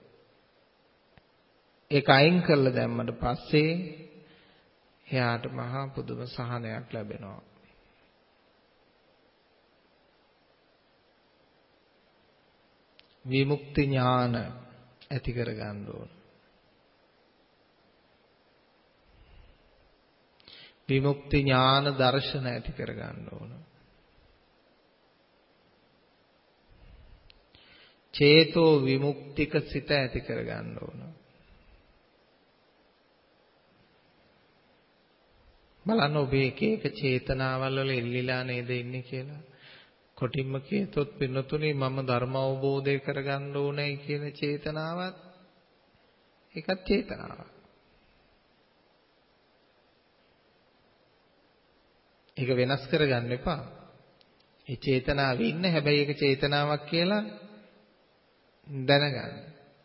ඒක අයින් කරලා දැම්මට පස්සේ එයාට මහා පුදුම සහනයක් ලැබෙනවා. විමුක්ති ඥාන ඇති කර ගන්න ඕන. විමුක්ති ඥාන දර්ශන ඇති කර ගන්න ඕන. චේතෝ විමුක්තික සිත ඇති කර ගන්න ඕන. බලන්න ඔබ එක එක චේතනාවල් වල එල්ලිලා නේද ඉන්නේ කියලා. කොටින්ම කියතොත් පින්නතුනේ මම ධර්ම අවබෝධය කරගන්න ඕනේ කියන චේතනාවත් ඒකත් චේතනාවක්. ඒක වෙනස් කරගන්න එපා. ඒ චේතනාවේ ඉන්න හැබැයි ඒක චේතනාවක් කියලා දැනගන්න.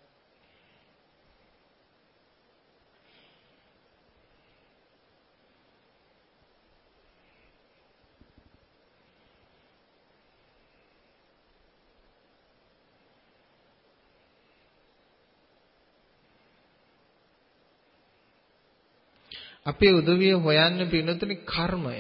අපේ උදවිය හොයන්නේ පින්නතුනි කර්මය.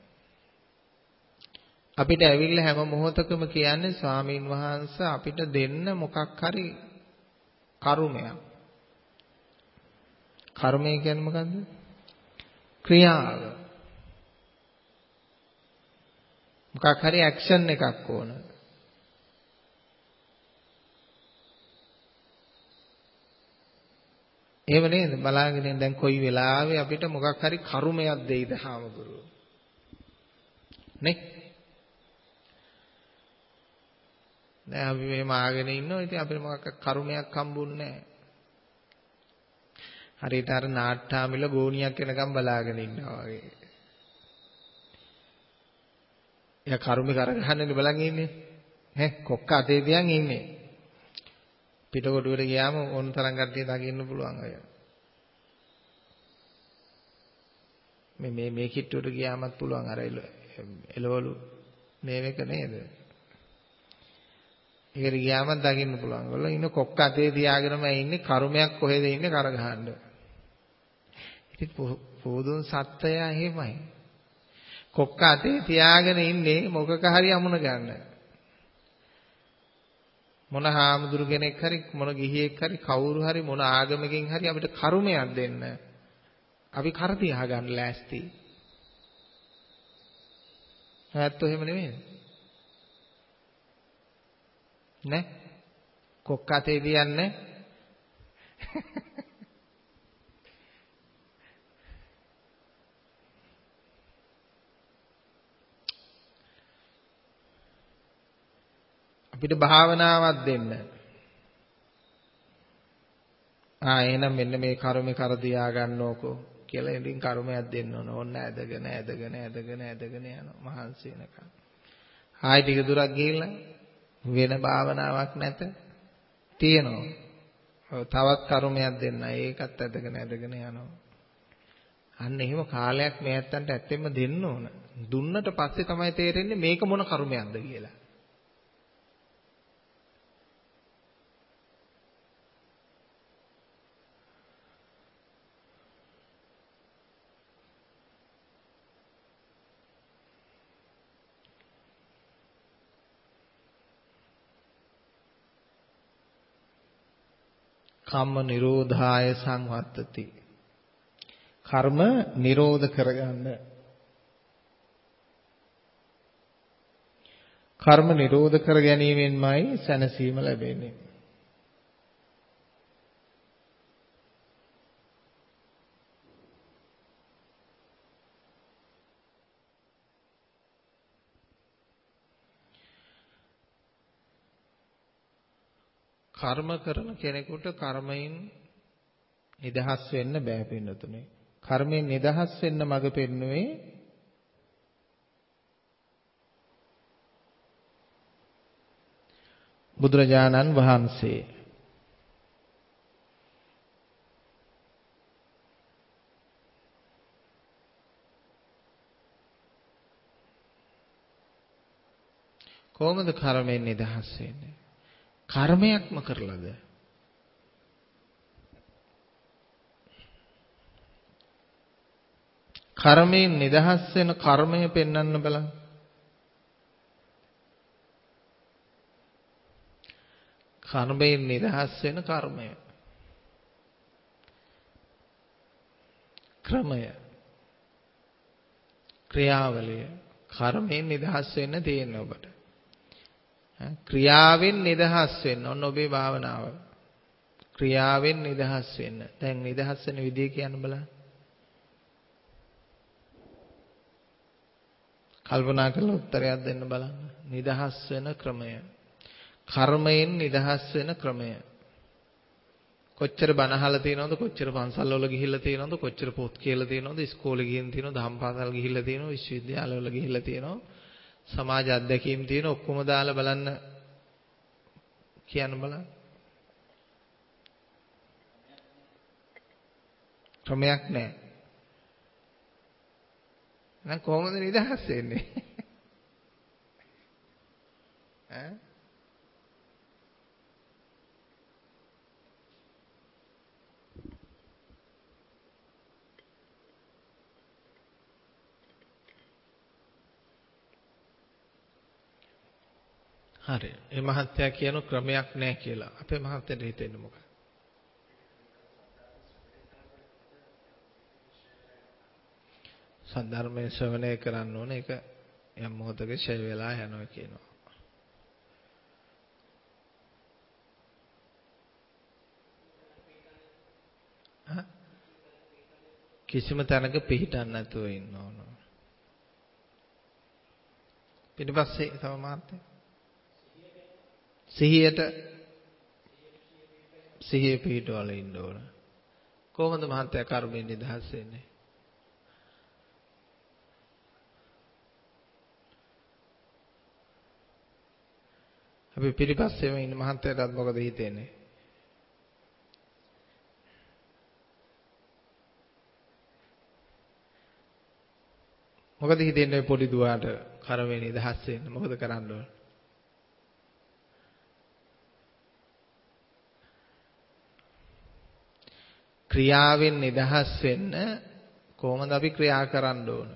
අපිට ඇවිල්ලා හැම මොහොතකම කියන්නේ ස්වාමීන් වහන්සේ අපිට දෙන්න මොකක් හරි කර්මයක්. කර්මය කියන්නේ මොකද්ද? ක්‍රියාව. මොකක් හරි ඇක්ෂන් එකක් ඕන. එහෙම නේද? බලාගෙන දැන් කොයි වෙලාවෙ අපිට මොකක් හරි කර්මයක් දෙයිද හාමුදුරුවෝ. නේ? දැන් අපි මෙහෙම ආගෙන ඉන්නවා. ඉතින් අපිට මොකක් කර්මයක් හම්බුන්නේ නැහැ. හරියට අර නාට්‍යාමිල ගෝණියක් වෙනකම් බලාගෙන ඉන්නවා වගේ. එයා කර්ම කරගහන්නේ බලන් ඉන්නේ. කොක්ක අතේ තියන් ඉන්නේ. පිටකොටුවට ගියාම ඕන තරම් කට්ටිය දකින්න පුළුවන් අය. මේ කිට්ටුවට ගියාමත් පුළුවන් අර එළවලු මේක නේද? ඒකට ගියාමත් දකින්න පුළුවන්. ඔයගොල්ලෝ ඉන්න කොක්ක අතේ තියාගෙනම ඉන්නේ කර්මයක් කොහෙද ඉන්නේ කරගහන්න. ඉතින් පොදුන් සත්‍යය එහෙමයි. කොක්ක අතේ තියාගෙන ඉන්නේ මොකක හරි අමුණ ගන්න. මොන හාමුදුරු කෙනෙක් හරි මොන ගිහියෙක් හරි කවුරු හරි මොන ආගමකින් හරි අපිට කර්මයක් දෙන්න. අපි කර තියා ගන්න ලෑස්ති. නැත්තෝ එහෙම නෙමෙයි. නේ? කොක්ක අතේ තියන්නේ අපිට භාවනාවක් දෙන්න. එහෙනම් මෙන්න මේ කර්මේ කර තියා ගන්නෝකෝ කියලා ඉතින් කර්මයක් දෙන්න ඕන. ඕන්න ඇදගෙන යනවා මහන්සි වෙනකන්. ආයි ටික දුරක් ගිහිල්ලා වෙන භාවනාවක් නැත තියෙනවා. තවත් කර්මයක් දෙන්න. ඒකත් ඇදගෙන යනවා. අන්න එහෙම කාලයක් මේ ඇත්තන්ට ඇත්තෙම දෙන්න ඕන. දුන්නට පස්සේ තමයි තේරෙන්නේ මේක මොන කර්මයක්ද කියලා. කම්ම නිරෝධාය සංවත්තති. කර්ම නිරෝධ කරගන්න. කර්ම නිරෝධ කර ගැනීමෙන්මයි සැනසීම ලැබෙන්නේ. කර්ම කරන කෙනෙකුට කර්මයෙන් නිදහස් වෙන්න බෑ පින්නතුනේ. කර්මයෙන් නිදහස් වෙන්න මඟ පෙන්නුවේ බුදුරජාණන් වහන්සේ. කොහොමද කර්මයෙන් නිදහස් වෙන්නේ? කර්මයක්ම කරලාද? කර්මයෙන් නිදහස් වෙන කර්මය පෙන්වන්න බලන්න. කර්මයෙන් නිදහස් වෙන කර්මය. ක්‍රමය. ක්‍රියාවලිය. කර්මයෙන් නිදහස් වෙන්න තියෙන ඔබට. ක්‍රියාවෙන් නිදහස් වෙන්න. ඔන්න ඔබේ භාවනාව. ක්‍රියාවෙන් නිදහස් වෙන්න. දැන් නිදහස් වෙන විදිය කියන්න බලන්න. කල්පනා කරලා උත්තරයක් දෙන්න බලන්න. නිදහස් වෙන ක්‍රමය. කර්මයෙන් නිදහස් වෙන ක්‍රමය. කොච්චර බණ අහලා තියෙනවද? කොච්චර පන්සල් වල ගිහිල්ලා තියෙනවද? කොච්චර පොත් කියලා තියෙනවද? ඉස්කෝලේ ගිහින් තියෙනවද? දහම් පාසල් ගිහිල්ලා තියෙනවද? විශ්වවිද්‍යාල වල ගිහිල්ලා තියෙනවද? සමාජ අධ්‍යක්ීම් තියෙන ඔක්කොම දාලා බලන්න කියන්න බලන්න. ක්‍රමයක් නැහැ. එහෙනම් කොහොමද නිදහස් වෙන්නේ? ඈ? හරි. මේ මහත්තයා කියන ක්‍රමයක් නැහැ කියලා. අපේ මහත්තයාට හිතෙන්නේ මොකක්ද? සද්ධර්මයේ ශ්‍රවණය කරන්න ඕනේ. ඒක යම් මොහොතක ඡය වෙලා යනවා කියනවා. කිසිම තැනක පිහිටන්න නැතුව ඉන්න ඕන. ඊට පස්සේ තව මාත්‍ය සිහිය පිහිටවල ඉන්න ඕන. කොහොමද මහත්තයා කර්මයෙන් නිදහස් වෙන්නේ? අපි පිටිපස්සෙම ඉන්න මහත්තයාටත් මොකද හිතෙන්නේ? මොකද හිතෙන්නේ පොඩි දුවාට කර්මයෙන් නිදහස් වෙන්න? මොකද කරන්න ඕන? ක්‍රියාවෙන් නිදහස් වෙන්න කොහොමද අපි ක්‍රියා කරන්න ඕන?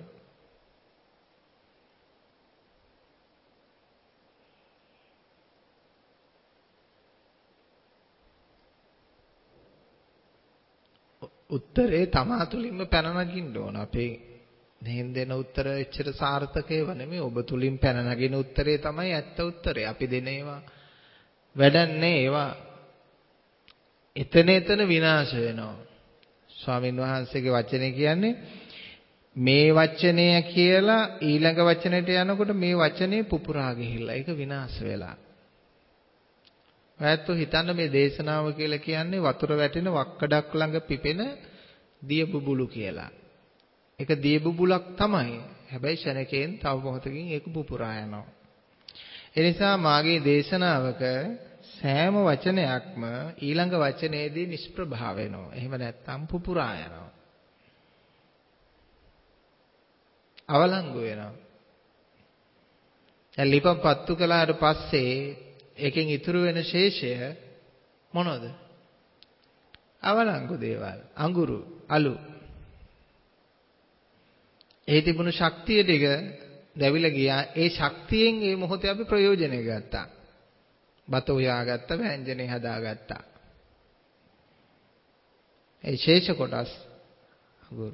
උත්තරේ තමා තුළින්ම පැන නගින්න ඕන. අපේ නෙන් දෙන උත්තර එච්චර සාර්ථකේව නෙමෙයි. ඔබ තුලින් පැන නගින උත්තරේ තමයි ඇත්ත උත්තරේ. අපි දෙන ඒවා වැඩන්නේ ඒවා එතන විනාශ වෙනවා. ස්වාමීන් වහන්සේගේ වචනේ කියන්නේ මේ වචනය කියලා ඊළඟ වචනෙට යනකොට මේ වචනේ පුපුරා ගිහිල්ලා ඒක විනාශ වෙලා. ඔයත් හිතන්න මේ දේශනාව කියලා කියන්නේ වතුර වැටෙන වක්කඩක් ළඟ පිපෙන දිය බුබුලු කියලා. ඒක දිය බුබුලක් තමයි. හැබැයි ෂණකයෙන් තව මොහොතකින් ඒක පුපුරා යනවා. ඒ නිසා මාගේ දේශනාවක සෑම වචනයක්ම ඊළඟ වචනයේදී නිෂ්ප්‍රභා වෙනවා. එහෙම නැත්නම් පුපුරා යනවා. අවලංගු වෙනවා. දැන් ලිපම් පත්තු කළාට පස්සේ ඒකෙන් ඉතුරු වෙන ශේෂය මොනවද? අවලංගු දේවල්. අඟුරු, අලු. ඒ තිබුණු ශක්තිය ටික දැවිලා ගියා. ඒ ශක්තියෙන් මේ මොහොතේ අපි ප්‍රයෝජනෙ ගත්තා. බත උයාගත්තා, ව්‍යංජනේ හදාගත්තා. ඒ ශේෂ කොටස් අඟුරු.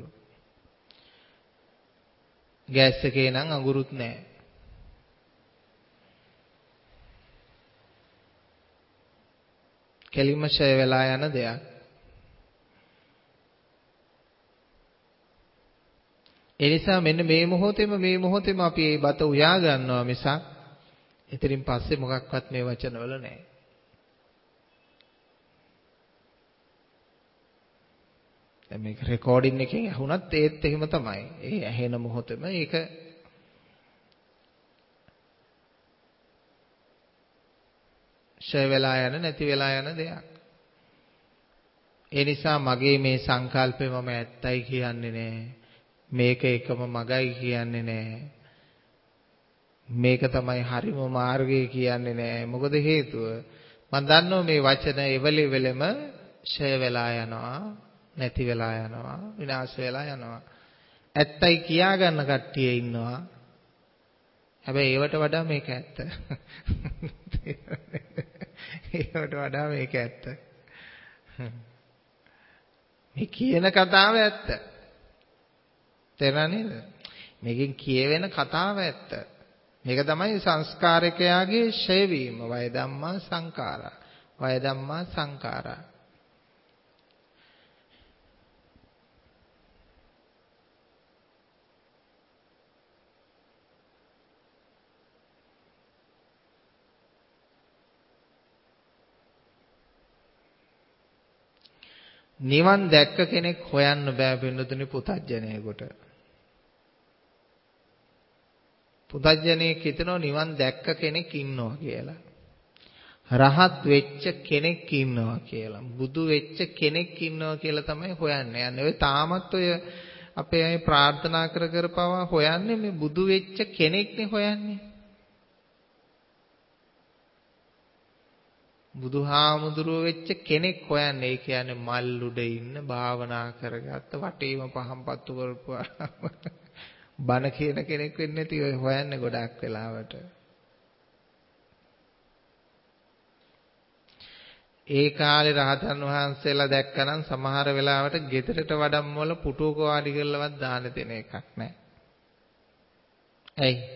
ගෑස් එකේ නම් අඟුරුත් නැහැ. කෙලින්ම ෂය වෙලා යන දෙයක්. ඒ නිසා මෙන්න මේ මොහොතේම අපි මේ බත උයා ගන්නවා මිසක් එතනින් පස්සේ මොකක්වත් මේ වචනවල නැහැ. දැන් මේක රෙකෝඩින් එකෙන් ඇහුණත් ඒත් එහෙම තමයි. ඒ ඇහෙන මොහොතේම ඒක ෂය වෙලා යන නැති වෙලා යන දෙයක්. ඒ නිසා මගේ මේ සංකල්පේ මම ඇත්තයි කියන්නේ නැහැ. මේක එකම මගයි කියන්නේ නැහැ. මේක තමයි හරිම මාර්ගය කියන්නේ නැහැ. මොකද හේතුව මම දන්නවා මේ වචන එවලෙවලම ෂය වෙලා යනවා, නැති වෙලා යනවා, විනාශ වෙලා යනවා. ඇත්තයි කියා ගන්න කට්ටිය ඉන්නවා. හැබැයි ඒවට වඩා මේක ඇත්ත. ඒවට වඩා මේක ඇත්ත. මේ කියන කතාව ඇත්ත. තේරෙනවද? මේකෙන් කියවෙන කතාව ඇත්ත. මේක තමයි සංස්කාරකයාගේ ෂය වීම. වය ධම්මා සංඛාරා. වය ධම්මා සංඛාරා. නිවන් දැක්ක කෙනෙක් හොයන්න බෑ පින්නතුනි පුතඥයෙකුට. පුතඥයෙක් හිතනවා නිවන් දැක්ක කෙනෙක් ඉන්නවා කියලා. රහත් වෙච්ච කෙනෙක් ඉන්නවා කියලා. බුදු වෙච්ච කෙනෙක් ඉන්නවා කියලා තමයි හොයන්නේ. යන්නේ ඔය තාමත් ඔය අපේ අය ප්‍රාර්ථනා කර පවා හොයන්නේ මේ බුදු වෙච්ච කෙනෙක්නේ හොයන්නේ. බුදුහාමුදුරුව වෙච්ච කෙනෙක් හොයන්නේ. ඒ කියන්නේ මල් උඩ ඉන්න භාවනා කරගත්ත වටේම පහන් පත්තු කරපුවා බණ කියන කෙනෙක් වෙන්නේ නැති ඔය හොයන්නේ ගොඩක් වෙලාවට. ඒ කාලේ රහතන් වහන්සේලා දැක්කනම් සමහර වෙලාවට ගෙදරට වඩම්මවල පුටුවක වාඩි කරලවත් දාන දෙන එකක් නැහැ. ඇයි?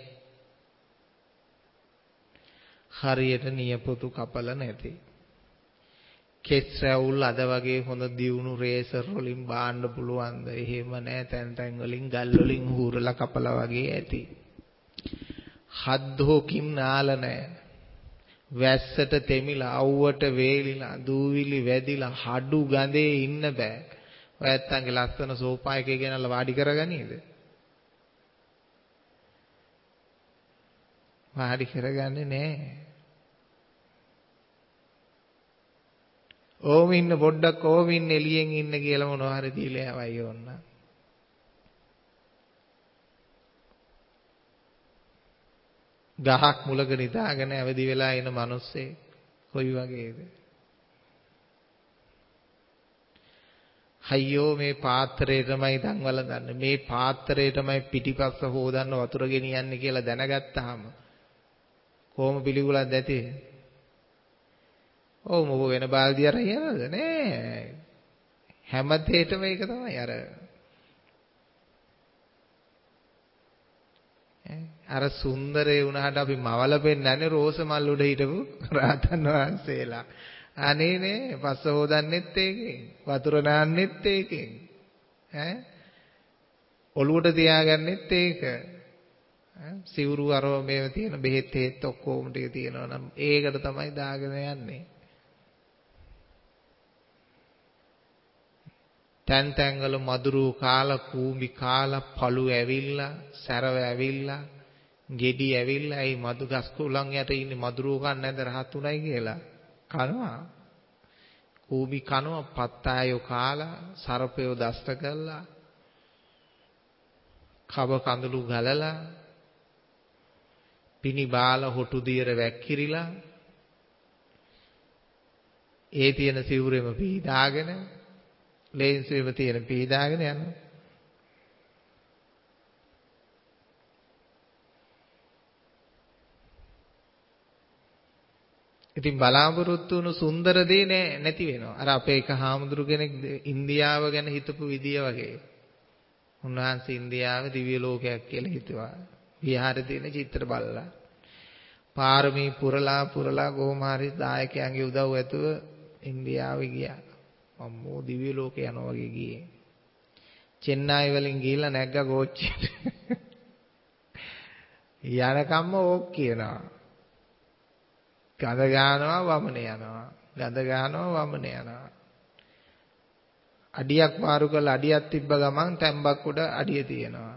හරියට නියපොතු කපල නැති. කෙස් රැවුල් අද වගේ හොඳ දියුණු රේසර් වලින් බාන්න පුළුවන්ද? එහෙම නැහැ. තැන් වලින් ගල් වලින් හූරලා කපලා වගේ ඇති. හද්දෝකින් නාල නැහැ. වැස්සට තෙමිලා අවුවට වේලිලා දූවිලි වැදිලා හඩු ගඳේ ඉන්න බෑ. ඔය ඇත්තන්ගේ ලස්සන සෝෆා එකේ ගෙනල්ලා වාඩි කරගනීද? වාඩි කරගන්නේ නෑ. ඕම ඉන්න පොඩ්ඩක් ඕම ඉන්න එළියෙන් ඉන්න කියලා මොනවා හරි දීලා යවයි ඕන්න. ගහක් මුලක නිදාගෙන ඇවදි වෙලා එන මිනිස්සේ කොයි වගේද? අයියෝ මේ පාත්‍රයටමයි දන්වල දන්නේ. මේ පාත්‍රයටමයි පිටිපස්ස හොදන්න වතුර ගෙනියන්නේ කියලා දැනගත්තාම කොහොම පිළිගුලක්ද ඇති? ඔව් මොකෝ වෙන බාල්දිය අරන් යනවද? නෑ. හැම තේටම ඒක තමයි අර සුන්දරේ වුණාට අපි මවල පෙන්නන්නේ රෝස මල් උඩ හිටපු රාතන් වහන්සේලා. අනේ නේ පස්ස හොදන්නෙත් ඒකෙන්. වතුර නාන්නෙත් ඒකෙන්. ඔළුවට තියාගන්නෙත් ඒක. සිවුරු අරව මේව තියෙන බෙහෙත් හේත් ඔක්කොම ටික තියෙනවා නම් ඒකට තමයි දාගෙන යන්නේ. තැන් තැන්වල මදුරු කාලා කූඹි කාලා පළු ඇවිල්ලා සැරව ඇවිල්ලා ගෙඩි ඇවිල්ලා ඒ මදු ගස් කුලන් යට ඉන්නේ මදුරු කන්නේ නැද රහත් උනායි කියලා කනවා. කූඹි කනවා පත්තායෝ කාලා සරපයෝ දෂ්ට කළා කබ කඳුළු ගලලා පිනි බාල හොටු දියර වැක්කිරිලා ඒ තියෙන සිවුරෙම පීදාගෙන ලේන්සුවේම තියෙන පීදාගෙන යනවා. ඉතින් බලාපොරොත්තු වුණු සුන්දර දේ නැති වෙනවා. අර අපේ එක හාමුදුරු කෙනෙක් ඉන්දියාව ගැන හිතපු විදිය වගේ. උන්වහන්සේ ඉන්දියාවේ දිව්‍ය ලෝකයක් කියලා හිතුවා. විහාරේ තියෙන චිත්‍ර බලලා. පාරමී පුරලා කොහොම හරි දායකයන්ගේ උදව් ඇතුව ඉන්දියාවේ ගියා. අම්මෝ දිව්‍ය ලෝකේ යනවා වගේ ගියේ. චෙන්නයි වලින් ගිහිල්ලා නැග්ගා කෝච්චියට. යනකම්ම ඕක් කියනවා. ගඳ ගන්නවා වමන යනවා. ගඳ ගන්නවා වමන යනවා. අඩියක් මාරු කරලා අඩියක් තිබ්බ ගමන් තැම්බක් උඩ අඩිය තියෙනවා.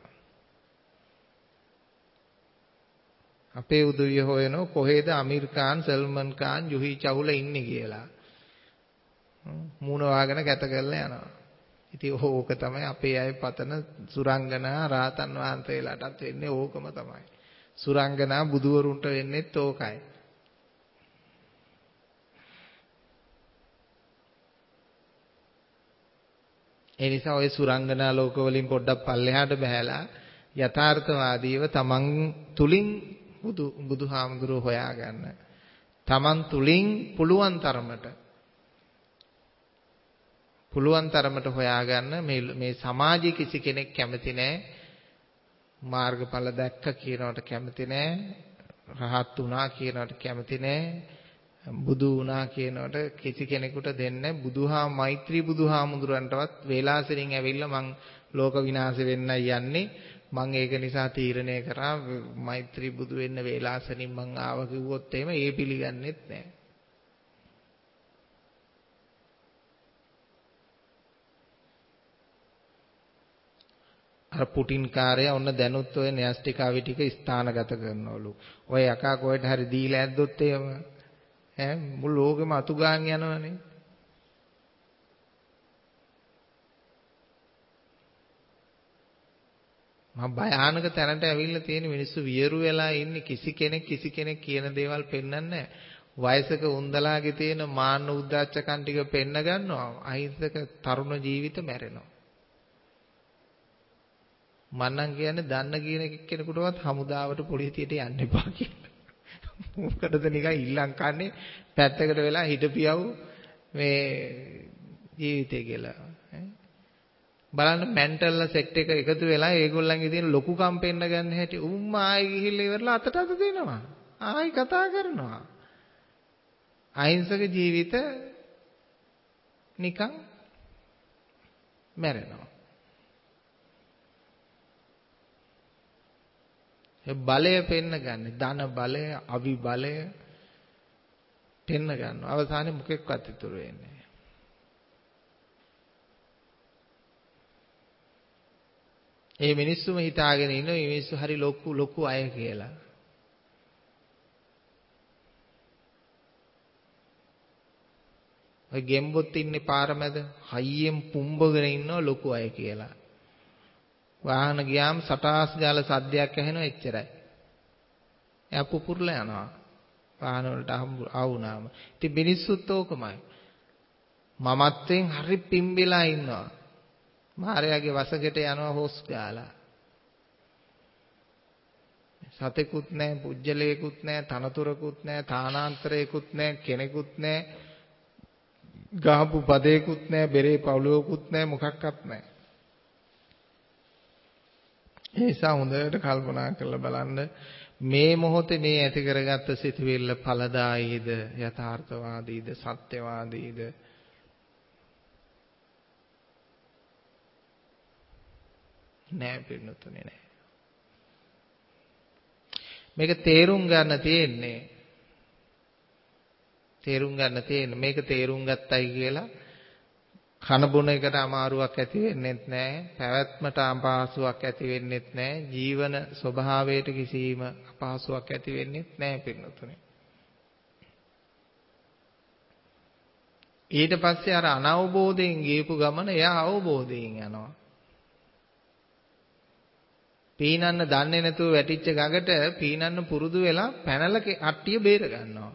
අපේ උදවිය හොයනෝ කොහෙද අමීර් ખાන් සල්මන් ખાන් ජුහි චවුල ඉන්නේ කියලා. මූණ වාගෙන කැත කරලා යනවා. ඉතින් ඕක තමයි අපේ අය පතන සුරංගනා රාතන් වහන්සේලාටත් වෙන්නේ ඕකම තමයි. සුරංගනා බුදුවරුන්ට වෙන්නේත් ඕකයි. ඒ නිසා ওই සුරංගනා ලෝක වලින් පොඩ්ඩක් පල්ලෙහාට බහැලා යථාර්ථවාදීව තමන් තුලින් බුදුහාමුදුරුවෝ හොයාගන්න. තමන් තුලින් පුළුවන් තරමට හොයාගන්න මේ සමාජයේ කිසි කෙනෙක් කැමති නැහැ. මාර්ගඵල දැක්ක කියනවට කැමති නැහැ. රහත් වුණා කියනවට කැමති නැහැ. බුදු වුණා කියනවට කිසි කෙනෙකුට දෙන්නේ මෛත්‍රී බුදුහාමුදුරන්ටවත් වේලාසෙනින් ඇවිල්ලා මං ලෝක විනාශ වෙන්නයි යන්නේ. මං ඒක නිසා තීරණය කරා මෛත්‍රී බුදු වෙන්න වේලාසෙනින් මං ආව කිව්වොත් එහෙම ඒ පිළිගන්නෙත් නැහැ. අර පුටින් කාර්යය ඔන්න දැනුත් ඔය න්‍යෂ්ටිකාවි ටික ස්ථානගත කරනවලු. ඔය යකා කොහෙට හරි දීලා ඇද්දොත් එහෙම මුළු ලෝකෙම අතු ගාන් යනවනේ. මම භයානක තැනට ඇවිල්ලා තියෙන මිනිස්සු වියරු වෙලා ඉන්නේ කිසි කෙනෙක් කියන දේවල් පෙන්වන්නේ නැහැ. වයසක උන්දලාගේ තියෙන මාන්න උද්දාච්චකම් ටික පෙන්න ගන්නවා. අහිංසක තරුණ ජීවිත මැරෙනවා. මන්නම් කියන්නේ දන්න කියන කෙනෙකුටවත් හමුදාවට පොලිසියට යන්න එපා කියලා. මොකටද නිකන් ඉල්ලන් කන්නේ පැත්තකට වෙලා හිටපියව් මේ ජීවිතය කියලා. බලන්න මෙන්ටල්ලා සෙට් එක එකතු වෙලා ඒගොල්ලන්ගේ තියෙන ලොකුකම් පෙන්න ගන්න හැටි උම්ම ආයි ගිහිල්ලා ඉවරලා අතට අත දෙනවා. ආයි කතා කරනවා. අහිංසක ජීවිත නිකන් මැරෙනවා. බලය පෙන්න ගන්න ධන බලය, අවි බලය, පෙන්න ගන්නවා. අවසානයේ මොකෙක්වත් ඉතුරු වෙන්නේ නැහැ. ඒ මිනිස්සුම හිතාගෙන ඉන්න මේ මිනිස්සු හරි ලොකු අය කියලා. ඔය ගෙම්බොත් ඉන්නේ පාර මැද හයියෙන් පුම්බගෙන ඉන්නවා ලොකු අය කියලා. වාහන ගියාම සටාස් ගාලා සද්දයක් ඇහෙනවා එච්චරයි. එයා පුපුරලා යනවා. වාහන වලට ආවුනාම. ඉතින් මිනිස්සුත් ඕකමයි. මමත්වෙන් හරි පිම්බිලා ඉන්නවා. මාරයාගේ වසඟට යනවා හොස් ගාලා. සතෙකුත් නැහැ, පුජ්‍යලයකුත් නැහැ, තනතුරකුත් නැහැ, තානාන්තරයකුත් නැහැ, කෙනෙකුත් නැහැ. ගහපු පදේකුත් නැහැ, බෙරේ පවුලකුත් නැහැ, මොකක්වත් නැහැ. ඒ නිසා හොඳට කල්පනා කරලා බලන්න මේ මොහොතේ මේ ඇති කරගත්ත සිතුවිල්ල ඵලදායීද, යථාර්ථවාදීද, සත්‍යවාදීද? නෑ පින්නතුනේ නෑ. මේක තේරුම් ගන්න තියෙන්නේ. මේක තේරුම් ගත්තයි කියලා කන බොන එකට අමාරුවක් ඇති වෙන්නෙත් නෑ. පැවැත්මට අපහසුාවක් ඇති වෙන්නෙත් නෑ. ජීවන ස්වභාවයට කිසිම අපහසුාවක් ඇති වෙන්නෙත් නෑ පින්නතුනේ. ඊට පස්සේ අර අනවබෝධයෙන් ගියපු ගමන එයා අවබෝධයෙන් යනවා. පීනන්න දන්නේ නැතුව වැටිච්ච ගඟට පීනන්න පුරුදු වෙලා පැනල කට්ටිය බේර ගන්නවා.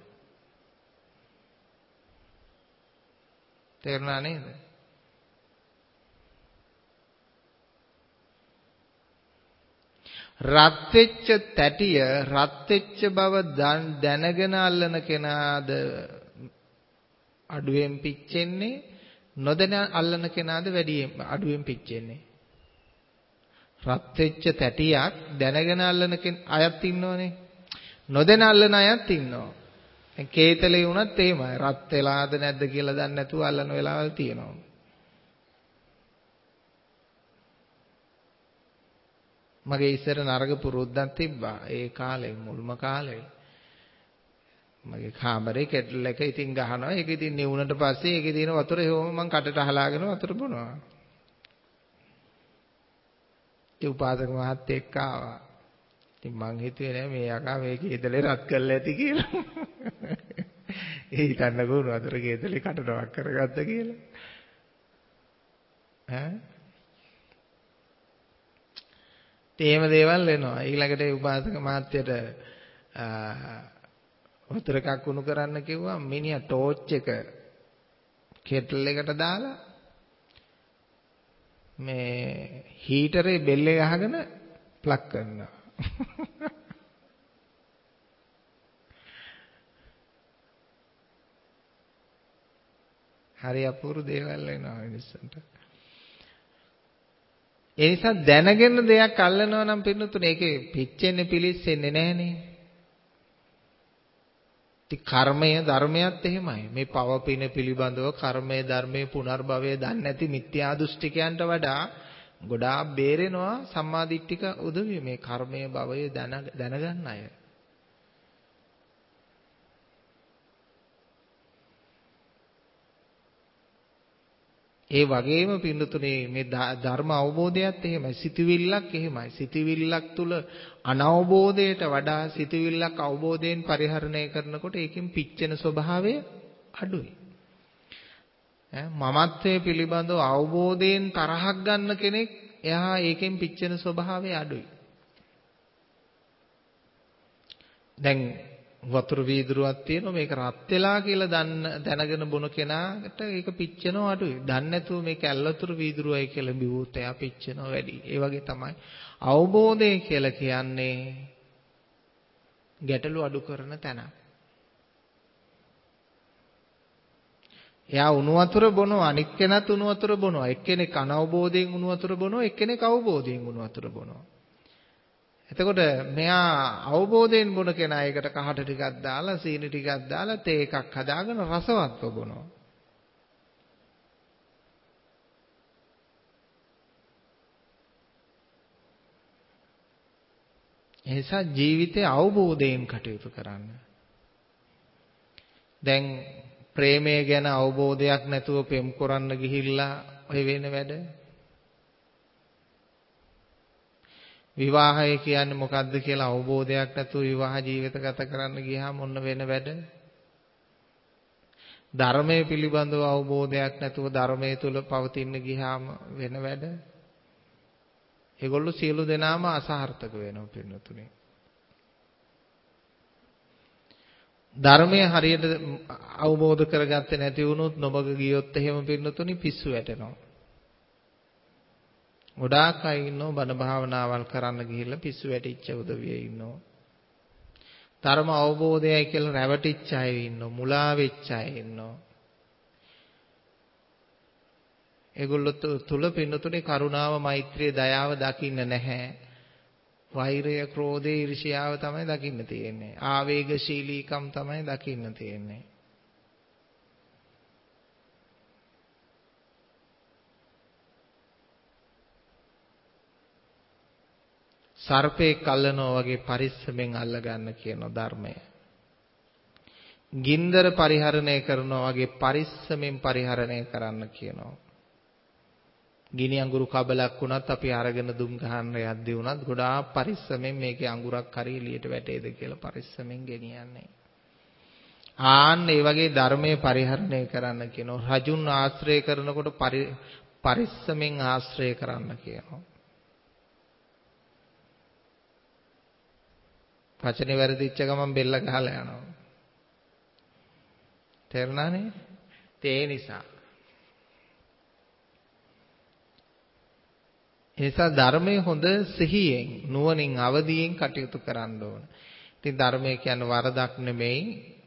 තේරුණා නේද? රත් වෙච්ච තැටිය රත් වෙච්ච බව දැනගෙන අල්ලන කෙනාද අඩුවෙන් පිච්චෙන්නේ, නොදැන අල්ලන කෙනාද වැඩියෙන් අඩුවෙන් පිච්චෙන්නේ? රත් වෙච්ච තැටියක් දැනගෙන අල්ලන අයත් ඉන්නෝනේ. නොදැන අල්ලන අයත් ඉන්නවා. දැන් කේතලේ වුණත් එහෙමයි. රත් වෙලාද නැද්ද කියලා දන්නේ නැතුව අල්ලන වෙලාවල් තියෙනවා. මගේ ඉස්සර නරක පුරුද්දක් තිබ්බා. ඒ කාලේ මුල්ම කාලේ. මගේ කාමරේ කෙටල් එක ඉතින් ගහනවා. ඒක ඉතින් නිවුනට පස්සේ ඒකේ තියෙන වතුර හොම මම කටට අහලාගෙන වතුර බොනවා. ඒ උපාසක මහත්තයෙක් ආවා. ඉතින් මං හිතුවේ නෑ මේ යකා මේ කේතලේ රත් කරලා ඇති කියලා. ඒ හිතන්නකෝ උණු වතුර කේතලේ කටට වක් කරගත්ත කියලා. ඈ තේම දේවල් වෙනවා. ඊළඟට ඒ උපාසක මහත්තයට වතුර එකක් උණු කරන්න කිව්වා. මිනිහා ටෝච් එක කෙටල් එකට දාලා මේ හීටරේ බෙල් එක අහගෙන ප්ලග් කරනවා. හරි අපූර්ව දේවල් වෙනවා මිනිස්සුන්ට. ඒ නිසා දැනගෙන දෙයක් අල්ලනවා නම් පින්නතුනේ ඒකේ පිච්චෙන්නේ පිලිස්සෙන්නේ නැහනේ. ඉතින් කර්මය ධර්මයත් එහෙමයි. මේ පව පින පිළිබඳව කර්මය ධර්මයේ පුනර්භවය දන්නේ නැති මිත්‍යා දෘෂ්ටිකයන්ට වඩා ගොඩාක් බේරෙනවා සම්මාදිට්ඨික උදවිය මේ කර්මය භවය දැනගන්න අය. ඒ වගේම පින්නතුනේ මේ ධර්ම අවබෝධයත් එහෙමයි. සිතවිල්ලක් එහෙමයි. සිතවිල්ලක් තුල අනවබෝධයට වඩා සිතවිල්ලක් අවබෝධයෙන් පරිහරණය කරනකොට ඒකෙන් පිච්චෙන ස්වභාවය අඩුයි. මමත්වයේ පිළිබඳව අවබෝධයෙන් තරහක් ගන්න කෙනෙක් එයා ඒකෙන් පිච්චෙන ස්වභාවය අඩුයි. දැන් වතුර වීදුරුවක් තියෙනවා මේක රත් වෙලා කියලා දැනගෙන බොන කෙනාට ඒක පිච්චෙනව අඩුයි. දන්නේ නැතුව මේක ඇල්ලතුරු වීදුරුවයි කියලා බිව්වොත් එයා පිච්චෙනව වැඩි. ඒ වගේ තමයි අවබෝධය කියලා කියන්නේ ගැටලු අඩු කරන තැන. එයා උණු වතුර බොනවා අනික් කෙනත් උණු වතුර බොනවා. එක්කෙනෙක් අනවබෝධයෙන් උණු වතුර බොනවා එක්කෙනෙක් අවබෝධයෙන් උණු වතුර බොනවා. එතකොට මෙයා අවබෝධයෙන් බොන කෙනා ඒකට කහට ටිකක් දාලා සීනි ටිකක් දාලා තේ එකක් හදාගෙන රසවත්ව බොනවා. එනිසා ජීවිතේ අවබෝධයෙන් කටයුතු කරන්න. දැන් ප්‍රේමය ගැන අවබෝධයක් නැතුව පෙම් කරන්න ගිහිල්ලා ඔය වෙන වැඩ. විවාහය කියන්නේ මොකක්ද කියලා අවබෝධයක් නැතුව විවාහ ජීවිත ගත කරන්න ගියාම ඔන්න වෙන වැඩ. ධර්මයේ පිළිබඳව අවබෝධයක් නැතුව ධර්මයේ තුල පවතින්න ගියාම වෙන වැඩ. ඒගොල්ලෝ සියලු දෙනාම අසාර්ථක වෙනවා පින්නතුනේ. ධර්මය හරියට අවබෝධ කරගත්තේ නැති වුණොත් නොබග ගියොත් එහෙම පින්නතුනි පිස්සු වැටෙනවා. ගොඩාක් අය ඉන්නෝ බණ භාවනාවල් කරන්න ගිහිල්ලා පිස්සු වැටිච්ච උදවිය ඉන්නෝ. ධර්ම අවබෝධයයි කියලා රැවටිච්ච අය ඉන්නෝ, මුලා වෙච්ච අය ඉන්නෝ. ඒගොල්ලෝ තුල පින්නතුනේ කරුණාව, මෛත්‍රිය, දයාව දකින්න නැහැ. වෛරය, ක්‍රෝධය, ඊර්ෂ්‍යාව තමයි දකින්න තියෙන්නේ. ආවේගශීලීකම් තමයි දකින්න තියෙන්නේ. සර්පෙක් අල්ලනවා වගේ පරිස්සමෙන් අල්ල ගන්න කියන ධර්මය. ගින්දර පරිහරණය කරනවා වගේ පරිස්සමෙන් පරිහරණය කරන්න කියනවා. ගිනි අඟුරු කබලක් වුණත් අපි අරගෙන දුම් ගහන්න යද්දී වුණත් ගොඩාක් පරිස්සමෙන් මේකේ අඟුරක් හරි එළියට වැටේද කියලා පරිස්සමෙන් ගෙනියන්නේ. ආන්න ඒ වගේ ධර්මයේ පරිහරණය කරන්න කියනවා. රජුන් ආශ්‍රය කරනකොට පරිස්සමෙන් ආශ්‍රය කරන්න කියනවා. වචනේ වැරදිච්ච ගමන් බෙල්ල ගහලා යනවා. තේරුණානේ? ඒ නිසා ධර්මයේ හොඳ සිහියෙන් නුවණින් අවදියෙන් කටයුතු කරන්න ඕන. ඉතින් ධර්මය කියන්නේ වරදක් නෙමෙයි.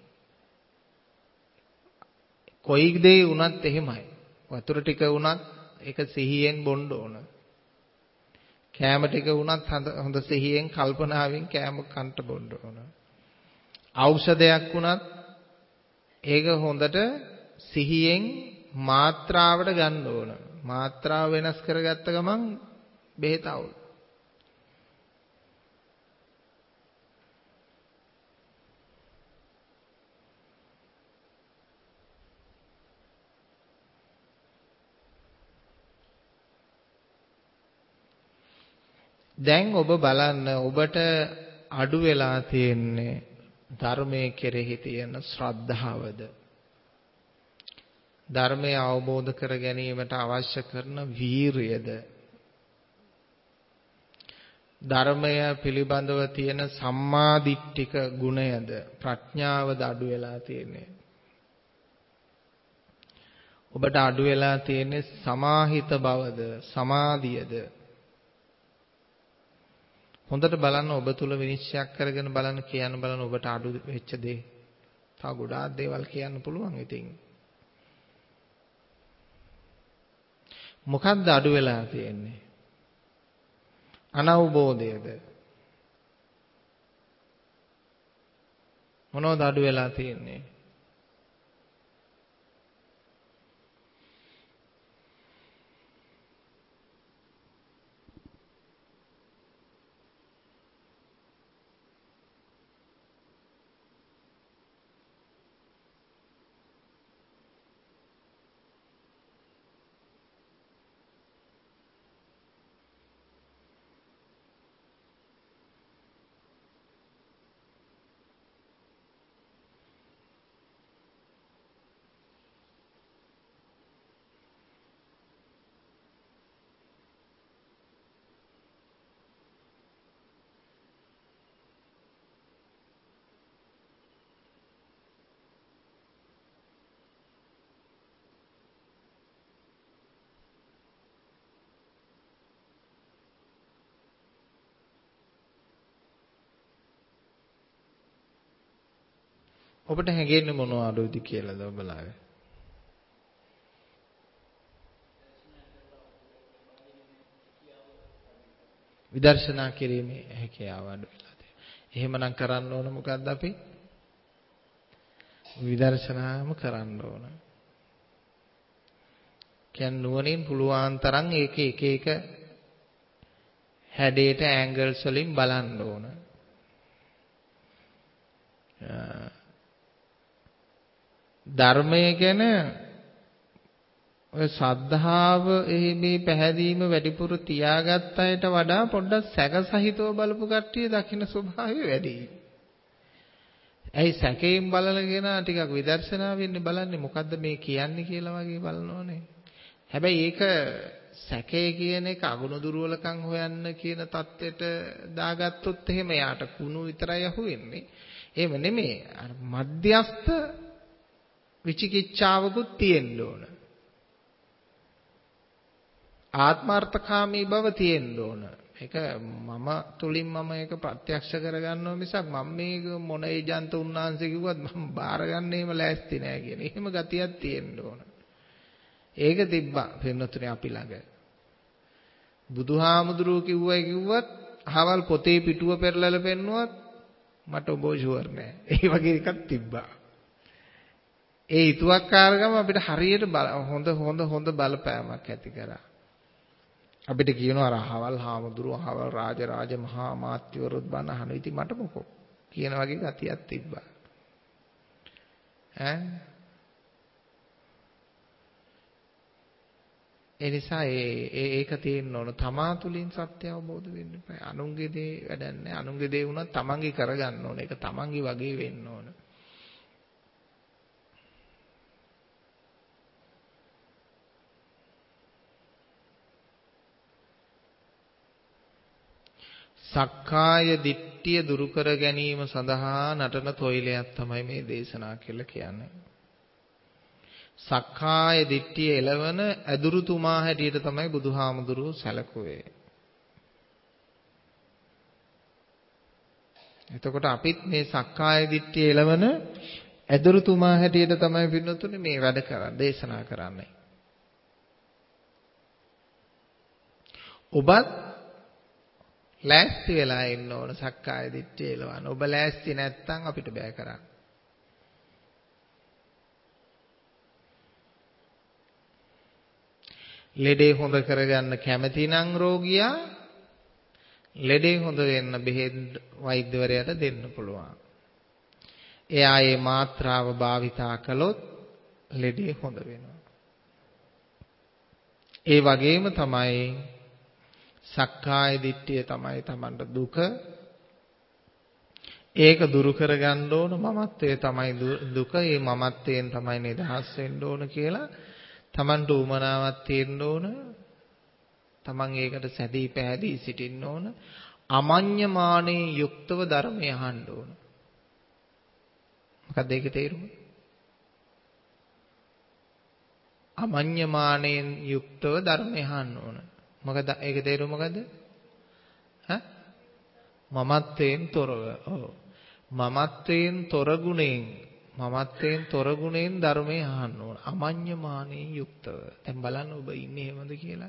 කොයි දේ වුණත් එහෙමයි. වතුර ටික වුණත් ඒක සිහියෙන් බොන්න ඕන. කෑම ටික වුණත් හොඳ සිහියෙන් කල්පනාවෙන් කෑම කන්ට බොන්න ඕන. ඖෂධයක් වුණත් ඒක හොඳට සිහියෙන් මාත්‍රාවට ගන්න ඕන. මාත්‍රාව වෙනස් කරගත්ත ගමන් බෙහෙත අවුල්. දැන් ඔබ බලන්න ඔබට අඩු වෙලා තියෙන්නේ ධර්මයේ කෙරෙහි තියෙන ශ්‍රද්ධාවද? ධර්මය අවබෝධ කර ගැනීමට අවශ්‍ය කරන වීරියද? ධර්මය පිළිබඳව තියෙන සම්මාදිට්ඨික ගුණයද? ප්‍රඥාවද අඩු වෙලා තියෙන්නේ? ඔබට අඩු වෙලා තියෙන්නේ සමාහිත බවද? සමාධියද? හොඳට බලන්න ඔබ තුල විනිශ්චය කරගෙන බලන්න කියන්න බලන්න ඔබට අඩු වෙච්ච දේ. තව ගොඩාක් දේවල් කියන්න පුළුවන් ඉතින්. මොකක්ද අඩු වෙලා තියෙන්නේ? අනවබෝධයද? මොනවද අඩු වෙලා තියෙන්නේ? ඔබට හැඟෙන්නේ මොනවා අඩුයිද කියලාද ඔබලාගේ? විදර්ශනා කිරීමේ හැකියාව අඩු වෙලා තියෙනවා. එහෙමනම් කරන්න ඕන මොකද්ද අපි? විදර්ශනාම කරන්න ඕන. කියන්නේ නුවණින් පුළුවන් තරම් එක හැඩයට ඇන්ගල්ස් වලින් බලන්න ඕන. ධර්මය ගැන ඔය ශ්‍රද්ධාව මේ පැහැදීම වැඩිපුර තියාගත් අයට වඩා පොඩ්ඩක් සැකසහිතව බලපු කට්ටිය දකින්න ස්වභාවය වැඩි. ඇයි සැකයෙන් බලලගෙන ටිකක් විදර්ශනාවෙන් බලන්නේ මොකද්ද මේ කියන්නේ කියලා වගේ බලනෝනේ. හැබැයි ඒක සැකය කියන එක අගුණ දුර්වලකම් හොයන්න කියන தත්වෙට දාගත්තොත් එහෙම යාට කුණු විතරයි අහුවෙන්නේ. එහෙම නෙමෙයි. අර මධ්‍යස්ත විචිකිච්ඡාවකුත් තියෙන්න ඕන. ආත්මార్థකාමී බව තියෙන්න ඕන. ඒක මම තුලින් මම ඒක ප්‍රත්‍යක්ෂ කරගන්නවා මිසක් මම මේක මොන ඒජන්ත උන්නාන්සේ කිව්වත් මම බාරගන්නේම ලෑස්ති නෑ කියන. එහෙම ගතියක් තියෙන්න ඕන. ඒක තිබ්බා පින්නතුනේ අපි ළඟ. බුදුහාමුදුරුවෝ කිව්වත් අහවල් පොතේ පිටුව පෙරලලා පෙන්නුවත් මට ඔබ ෂුවර් නෑ. ඒ වගේ එකක් තිබ්බා. ඒ හිතුවක්කාරකම අපිට හරියට හොඳ බලපෑමක් ඇති කරා. අපිට කියනවා අර අහවල් හාමුදුරුවෝ අහවල් රාජ මහා මාත්‍යවරුත් බණ අහන. ඉතින් මට මොකෝ කියන වගේ ගතියක් තිබ්බා. ඒ නිසා ඒක තියෙන්න ඕන. තමා තුලින් සත්‍ය අවබෝධ වෙන්න බෑ. අනුන්ගේ දේ වැඩක් නෑ. අනුන්ගේ දේ වුණත් තමන්ගේ කරගන්න ඕන. ඒක තමන්ගේ වගේ වෙන්න ඕන. සක්කාය දිට්ඨිය දුරු කර ගැනීම සඳහා නටන තොইলයක් තමයි මේ දේශනා කියලා කියන්නේ. සක්කාය දිට්ඨිය එළවන ඇදුරුතුමා හැටියට තමයි බුදුහාමුදුරුවෝ සැලකුවේ. එතකොට අපිත් මේ සක්කාය දිට්ඨිය එළවන ඇදුරුතුමා හැටියට තමයි පින්නතුනේ මේ වැඩ කරන්නේ, දේශනා කරන්නේ. ඔබත් ලෑස්ති වෙලා ඉන්න ඕන සක්කාය දිට්ඨිය එළවන්න. ඔබ ලෑස්ති නැත්නම් අපිට බෑ කරන්න. ලෙඩේ හොඳ කරගන්න කැමති නම් රෝගියා ලෙඩේ හොඳ වෙන්න බෙහෙත් වෛද්‍යවරයාට දෙන්න පුළුවන්. එයා ඒ මාත්‍රාව භාවිතා කළොත් ලෙඩේ හොඳ වෙනවා. ඒ වගේම තමයි සක්කාය දිට්ඨිය තමයි Tamanට දුක. ඒක දුරු කරගන්න ඕන මමත්වයේ තමයි දුක. ඒ මමත්වයෙන් තමයි නිදහස් වෙන්න ඕන කියලා Tamanට උමනාවක් තියෙන්න ඕන. Taman ඒකට සැදී පැහැදී සිටින්න ඕන. අමඤ්ඤමාණේ යුක්තව ධර්මය අහන්න ඕන. මොකක්ද ඒකේ තේරුම? අමඤ්ඤමාණයෙන් යුක්තව ධර්මය අහන්න ඕන. මොකද ඒකේ තේරුම මොකද්ද? මමත්වයෙන් තොරව. ඔව්. මමත්වයෙන් තොර ගුණයෙන් ධර්මය අහන්න ඕන. අමඤ්ඤමාණයෙන් යුක්තව. දැන් බලන්න ඔබ ඉන්නේ එහෙමද කියලා.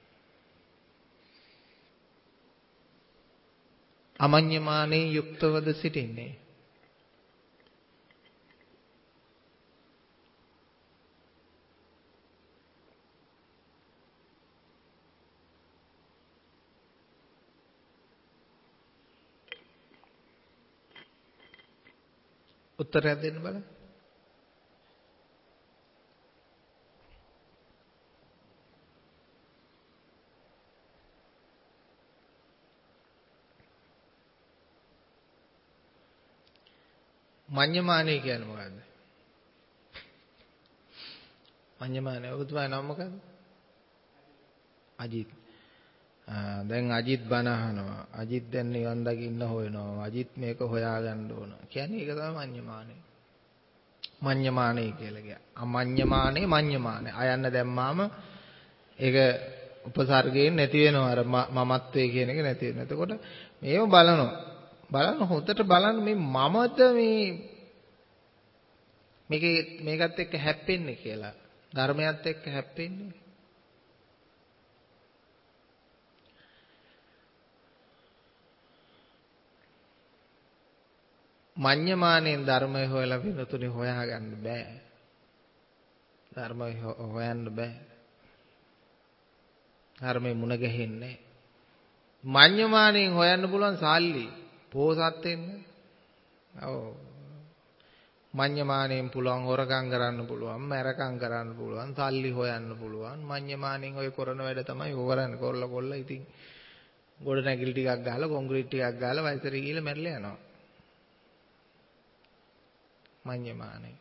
අමඤ්ඤමාණයෙන් යුක්තවද සිටින්නේ? උත්තරයක් දෙන්න බලන්න. මඤ්ඤමාණය කියන්නේ මොකද්ද? මඤ්ඤමාණය ඔබතුමා නම මොකද්ද? අජිත්. දැන් අජිත් බණ අහනවා. අජිත් දැන් නිවන් දකින්න හොයනවා. අජිත් මේක හොයාගන්න ඕන. කියන්නේ ඒක තමයි මඤ්ඤමාණය. මඤ්ඤමාණය කියලා කියන්නේ. අමඤ්ඤමාණය මඤ්ඤමාණය. අයන්න දැම්මාම ඒක උපසර්ගයෙන් නැති වෙනවා. අර මමත්වයේ කියන එක නැති වෙනවා. එතකොට මේව බලනවා. බලන්න හොතට බලන්න මේ මමද මේකත් එක්ක හැප්පෙන්නේ කියලා. ධර්මයත් එක්ක හැප්පෙන්නේ. මඤ්ඤමාණයෙන් ධර්මය හොයලා විනතුනේ හොයාගන්න බෑ. ධර්මය හොයන්න බෑ. ධර්මයේ මුණ ගැහෙන්නේ. මඤ්ඤමාණයෙන් හොයන්න පුළුවන් සාල්ලි. පෝසත් වෙන්න. ඔව්. මඤ්ඤමාණයෙන් පුළුවන් හොරකම් කරන්න පුළුවන්, මැරකම් කරන්න පුළුවන්, සල්ලි හොයන්න පුළුවන්. මඤ්ඤමාණයෙන් ඔය කරන වැඩ තමයි ඔය කරන්නේ. කොල්ල ඉතින් ගොඩ නැගිලි ටිකක් ගහලා කොන්ක්‍රීට් ටිකක් ගහලා වයසට ගිහලා මැරිලා යනවා. මඤ්ඤමාණය.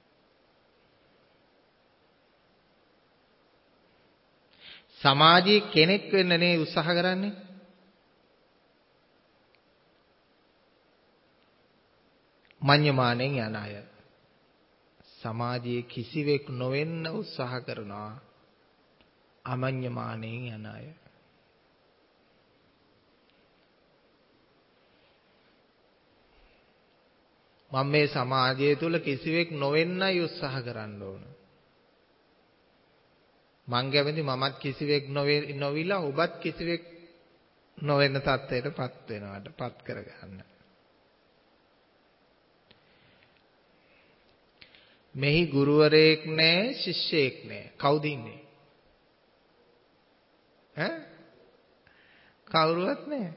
සමාජයේ කෙනෙක් වෙන්න නේ උත්සාහ කරන්නේ. මඤ්ඤමාණයෙන් යන අය සමාජයේ කිසිවෙක් නොවෙන්න උත්සාහ කරනවා. අමඤ්ඤමාණයෙන් යන අය. මම මේ සමාජය තුල කිසිවෙක් නොවෙන්නයි උත්සාහ කරන්න ඕන. මං කැමති මමත් කිසිවෙක් නොවිලා ඔබත් කිසිවෙක් නොවෙන්න තත්ත්වයටපත් වෙනවටපත් කරගන්න. මෙහි ගුරුවරයෙක් නැහැ, ශිෂ්‍යයෙක් නැහැ. කවුද ඉන්නේ? කවුරුවත් නැහැ.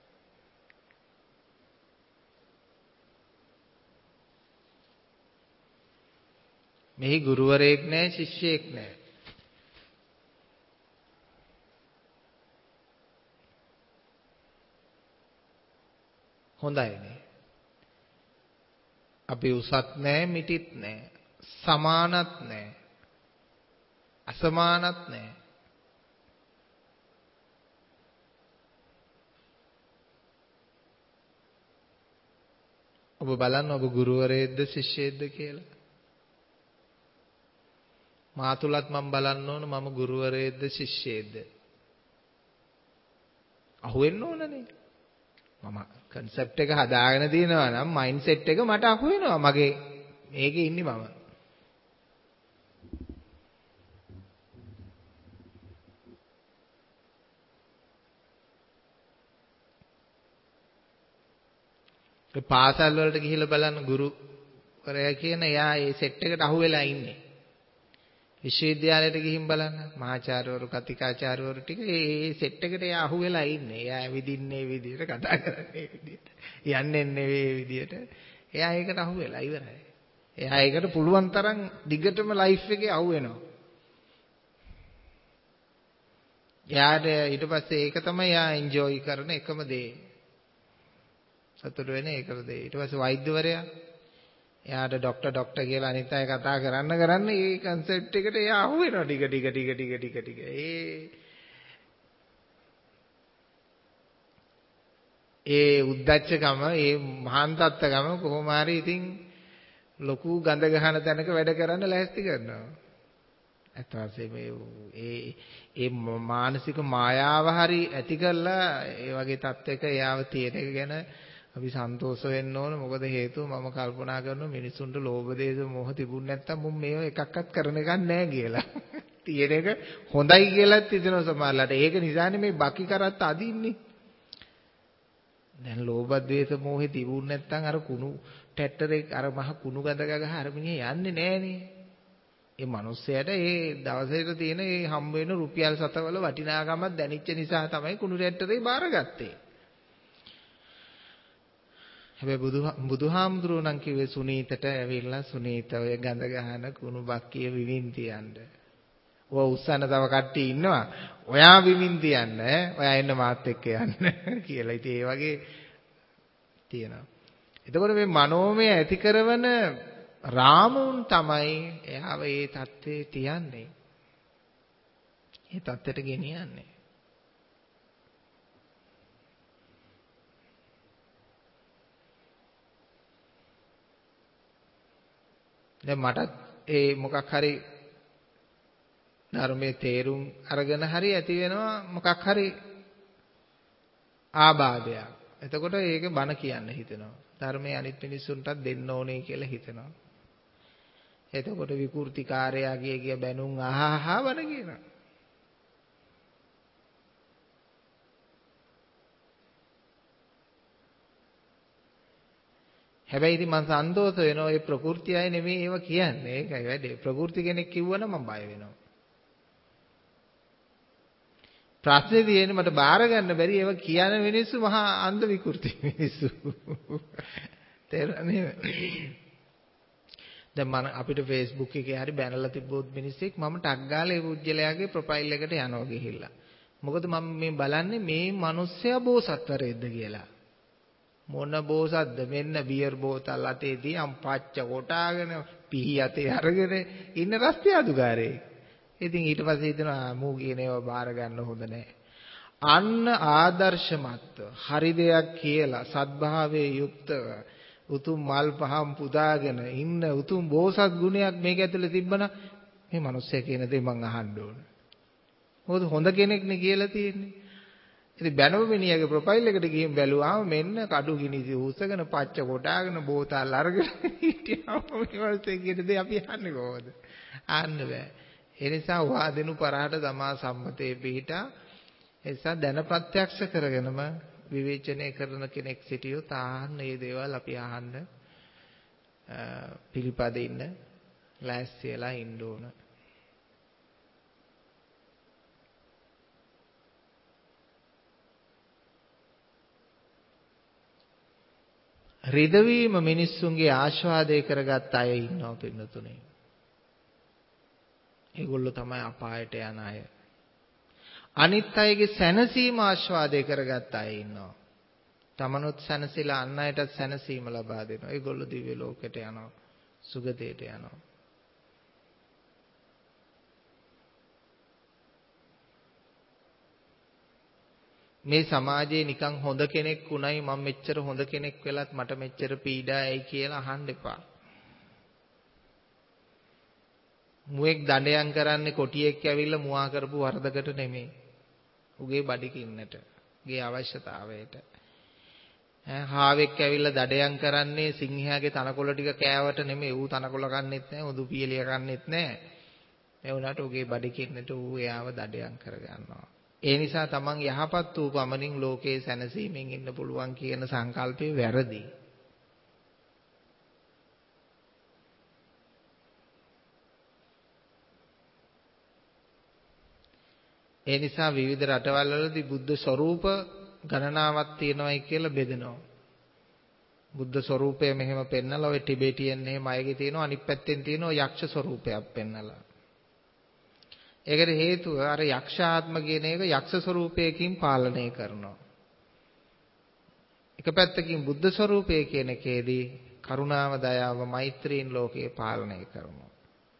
මෙහි ගුරුවරයෙක් නැහැ, ශිෂ්‍යයෙක් නැහැ. හොඳයිනේ. අපි උසත් නැහැ, මිටිත් නැහැ. සමානත් නැහැ. අසමානත් නැහැ. ඔබ බලන්න ඔබ ගුරුවරයෙක්ද ශිෂ්‍යයෙක්ද කියලා. මා තුලත් මම බලන්න ඕන මම ගුරුවරයෙක්ද ශිෂ්‍යයෙක්ද. අහුවෙන්න ඕනනේ. මම concept එක හදාගෙන දිනනවා නම් mindset එක මට අහු වෙනවා. මගේ මේකේ ඉන්නේ මම. ඒ පාසල් වලට ගිහිල්ලා බලන්න ගුරුවරයා කියන එයා ඒ සෙට් එකට අහු වෙලා ඉන්නේ. විශ්වවිද්‍යාලයට ගිහින් බලන්න මහාචාර්යවරු කතිකාචාර්යවරු ටික ඒ සෙට් එකට එයා අහු වෙලා ඉන්නේ. එයා ඇවිදින්නේ විදියට කතා කරන්නේ විදියට. යන්නේ නෙවෙයි විදියට. එයා ඒකට අහු වෙලා ඉවරයි. එයා ඒකට පුළුවන් තරම් දිගටම ලයිෆ් එකේ අහු වෙනවා. එයාට ඊට පස්සේ ඒක තමයි එයා එන්ජොයි කරන එකම දේ. සතුට වෙන්නේ ඒකද දේ. ඊට පස්සේ වෛද්‍යවරයා එයාට ડોක්ටර් කියලා අනිත් අය කතා කරන්න මේ concept එකට එයා අහු වෙනවා ටික. ඒ උද්දච්චකම, ඒ මහාන්තත්කම කොහොම හරි ඉතින් ලොකු ගඳ ගහන තැනක වැඩ කරන්න ලෑස්ති කරනවා. ඇත්ත වශයෙන්ම ඒ මානසික මායාව හරි ඇති කරලා ඒ වගේ තත්ත්වයක එයාව තියෙන එක ගැන අපි සන්තෝෂ වෙන්න ඕන. මොකද හේතුව මම කල්පනා කරනවා මිනිසුන්ට ලෝභ දේශ මොහ තිබුණ නැත්තම් මුන් මේව එකක්වත් කරන එකක් නැහැ කියලා. තියෙන එක හොඳයි කියලාත් හිතනවා සමහරලාට. ඒක නිසානේ මේ බකි කරත් අදින්නේ. දැන් ලෝභ දේශ මොහේ තිබුණ නැත්තම් අර කුණු ටැට්ටරේ අර මහ කුණු ගඳ ගහ අර මිනිහ යන්නේ නැහනේ. ඒ මිනිස්සයාට ඒ දවසේට තියෙන ඒ හම්බ වෙන රුපියල් සතවල වටිනාකමක් දැනෙච්ච නිසා තමයි කුණු ටැට්ටරේ බාරගත්තේ. හැබැයි බුදුහාමුදුරුවෝ නම් කිව්වේ සුනීතට ඇවිල්ලා සුනීත ඔය ගඳ ගහන කුණු බක්කිය විවින් තියන්න. ඔය උස්සන තව කට්ටිය ඉන්නවා. ඔයා විවින් තියන්න. ඔයා එන්න මාත් එක්ක යන්න කියලා. ඉතින් ඒ වගේ තියෙනවා. එතකොට මේ මනෝමය ඇති කරන රාමුන් තමයි එයාව ඒ தත්ත්වේ තියන්නේ. ඒ தත්ත්වයට ගෙනියන්නේ. දැන් මටත් ඒ මොකක් හරි ධර්මයේ තේරුම් අරගෙන හරි ඇති වෙනවා මොකක් හරි ආබාධයක්. එතකොට ඒක බණ කියන්න හිතෙනවා. ධර්මයේ අනිත් මිනිස්සුන්ටත් දෙන්න ඕනේ කියලා හිතෙනවා. එතකොට විකෘතිකාරයා කිය බැනුම් අහහා බණ කියනවා. හැබැයි ඉතින් මං සන්තෝෂ වෙනවා ඒ ප්‍රകൃති අය නෙමෙයි ඒව කියන්නේ. ඒකයි වැඩේ. ප්‍රകൃති කෙනෙක් කිව්වනම් මම බය වෙනවා. ප්‍රශ්නේ තියෙන්නේ මට බාර ගන්න බැරි ඒව කියන මිනිස්සු මහා අන්ධ විකෘති මිනිස්සු. තේරුණා නේද? දැන් මම අපිට Facebook එකේ හරි බැනලා තිබ්බොත් මිනිස්සෙක් මම ටග් ගාලා ඒ පුජ්‍යලයාගේ ප්‍රොෆයිල් එකට යනවා ගිහිල්ලා. මොකද මම මේ බලන්නේ මේ මිනිස්සයා බෝසත්වරයෙක්ද කියලා. මොන බෝසත්ද මෙන්න බියර් බෝතල් අතේ තියම් පච්ච කොටාගෙන පිහි අතේ අරගෙන ඉන්න රස්තිය අදුගාරේ. ඉතින් ඊට පස්සේ හිතනවා මූ කියන ඒවා බාර ගන්න හොඳ නැහැ. අන්න ආදර්ශමත්ව හරි දෙයක් කියලා සත්භාවයේ යුක්තව උතුම් මල් පහම් පුදාගෙන ඉන්න උතුම් බෝසත් ගුණයක් මේක ඇතුලේ තිබ්බනම් මේ මිනිස්සයා කියන දේ මං අහන්න ඕන. මොකද හොඳ කෙනෙක්නේ කියලා තියෙන්නේ. ඉතින් බැනව මිනිහගේ ප්‍රොෆයිල් එකට ගිහින් බැලුවාම මෙන්න කඩු ගිනිසි උස්සගෙන පච්ච කොටාගෙන බෝතල් අරගෙන හිටියාම මේ මිනිස්සේ කියන දේ අපි අහන්නේ කොහොමද? අහන්න බෑ. ඒ නිසා වාදිනු පරාට තමා සම්මතේ පිහිටා ඒ නිසා දැන ප්‍රත්‍යක්ෂ කරගෙනම විවේචනය කරන කෙනෙක් සිටියොත් ආන්න මේ දේවල් අපි අහන්න පිළිපදින්න ලෑස්තිලා ඉන්න ඕන. රිදවීම මිනිස්සුන්ගේ ආශාදේ කරගත් අය ඉන්නවා පින්නතුනේ. ඒගොල්ලෝ තමයි අපායට යන අය. අනිත් අයගේ සැනසීම ආශාදේ කරගත් අය ඉන්නවා. තමනුත් සැනසීලා අන් අයටත් සැනසීම ලබා දෙනවා. ඒගොල්ලෝ දිව්‍ය ලෝකයට යනවා. සුගතියට යනවා. මේ සමාජයේ නිකන් හොඳ කෙනෙක් උණයි මම මෙච්චර හොඳ කෙනෙක් වෙලත් මට මෙච්චර පීඩා ඇයි කියලා අහන්න එපා. මුවෙක් දඬයන් කරන්නේ කොටියෙක් ඇවිල්ලා මුවා කරපු වරදකට නෙමෙයි. උගේ බඩිකින්නට, උගේ අවශ්‍යතාවයට. හාවෙක් ඇවිල්ලා දඩයන් කරන්නේ සිංහයාගේ තනකොළ ටික කෑවට නෙමෙයි. ඌ තනකොළ කන්නෙත් නැහැ, උදු පියලිය කන්නෙත් නැහැ. ඒ වුණාට උගේ බඩිකින්නට ඌ එයාව දඩයන් කරගන්නවා. ඒ නිසා තමන් යහපත් වූ පමණින් ලෝකේ සැනසීමෙන් ඉන්න පුළුවන් කියන සංකල්පය වැරදි. ඒ නිසා විවිධ රටවල් වලදී බුද්ධ ස්වරූප ගණනාවක් තියෙනවායි කියලා බෙදනවා. බුද්ධ ස්වරූපය මෙහෙම පෙන්නලා ඔය ටිබෙටියන් එහෙම අයගේ තියෙනවා, අනිත් පැත්තෙන් තියෙනවා යක්ෂ ස්වරූපයක් පෙන්නලා. ඒකට හේතුව අර යක්ෂාත්ම කියන එක යක්ෂ ස්වරූපයකින් පාලනය කරනවා. එක පැත්තකින් බුද්ධ ස්වරූපය කියන එකේදී කරුණාව, දයාව, මෛත්‍රියෙන් ලෝකේ පාලනය කරනවා.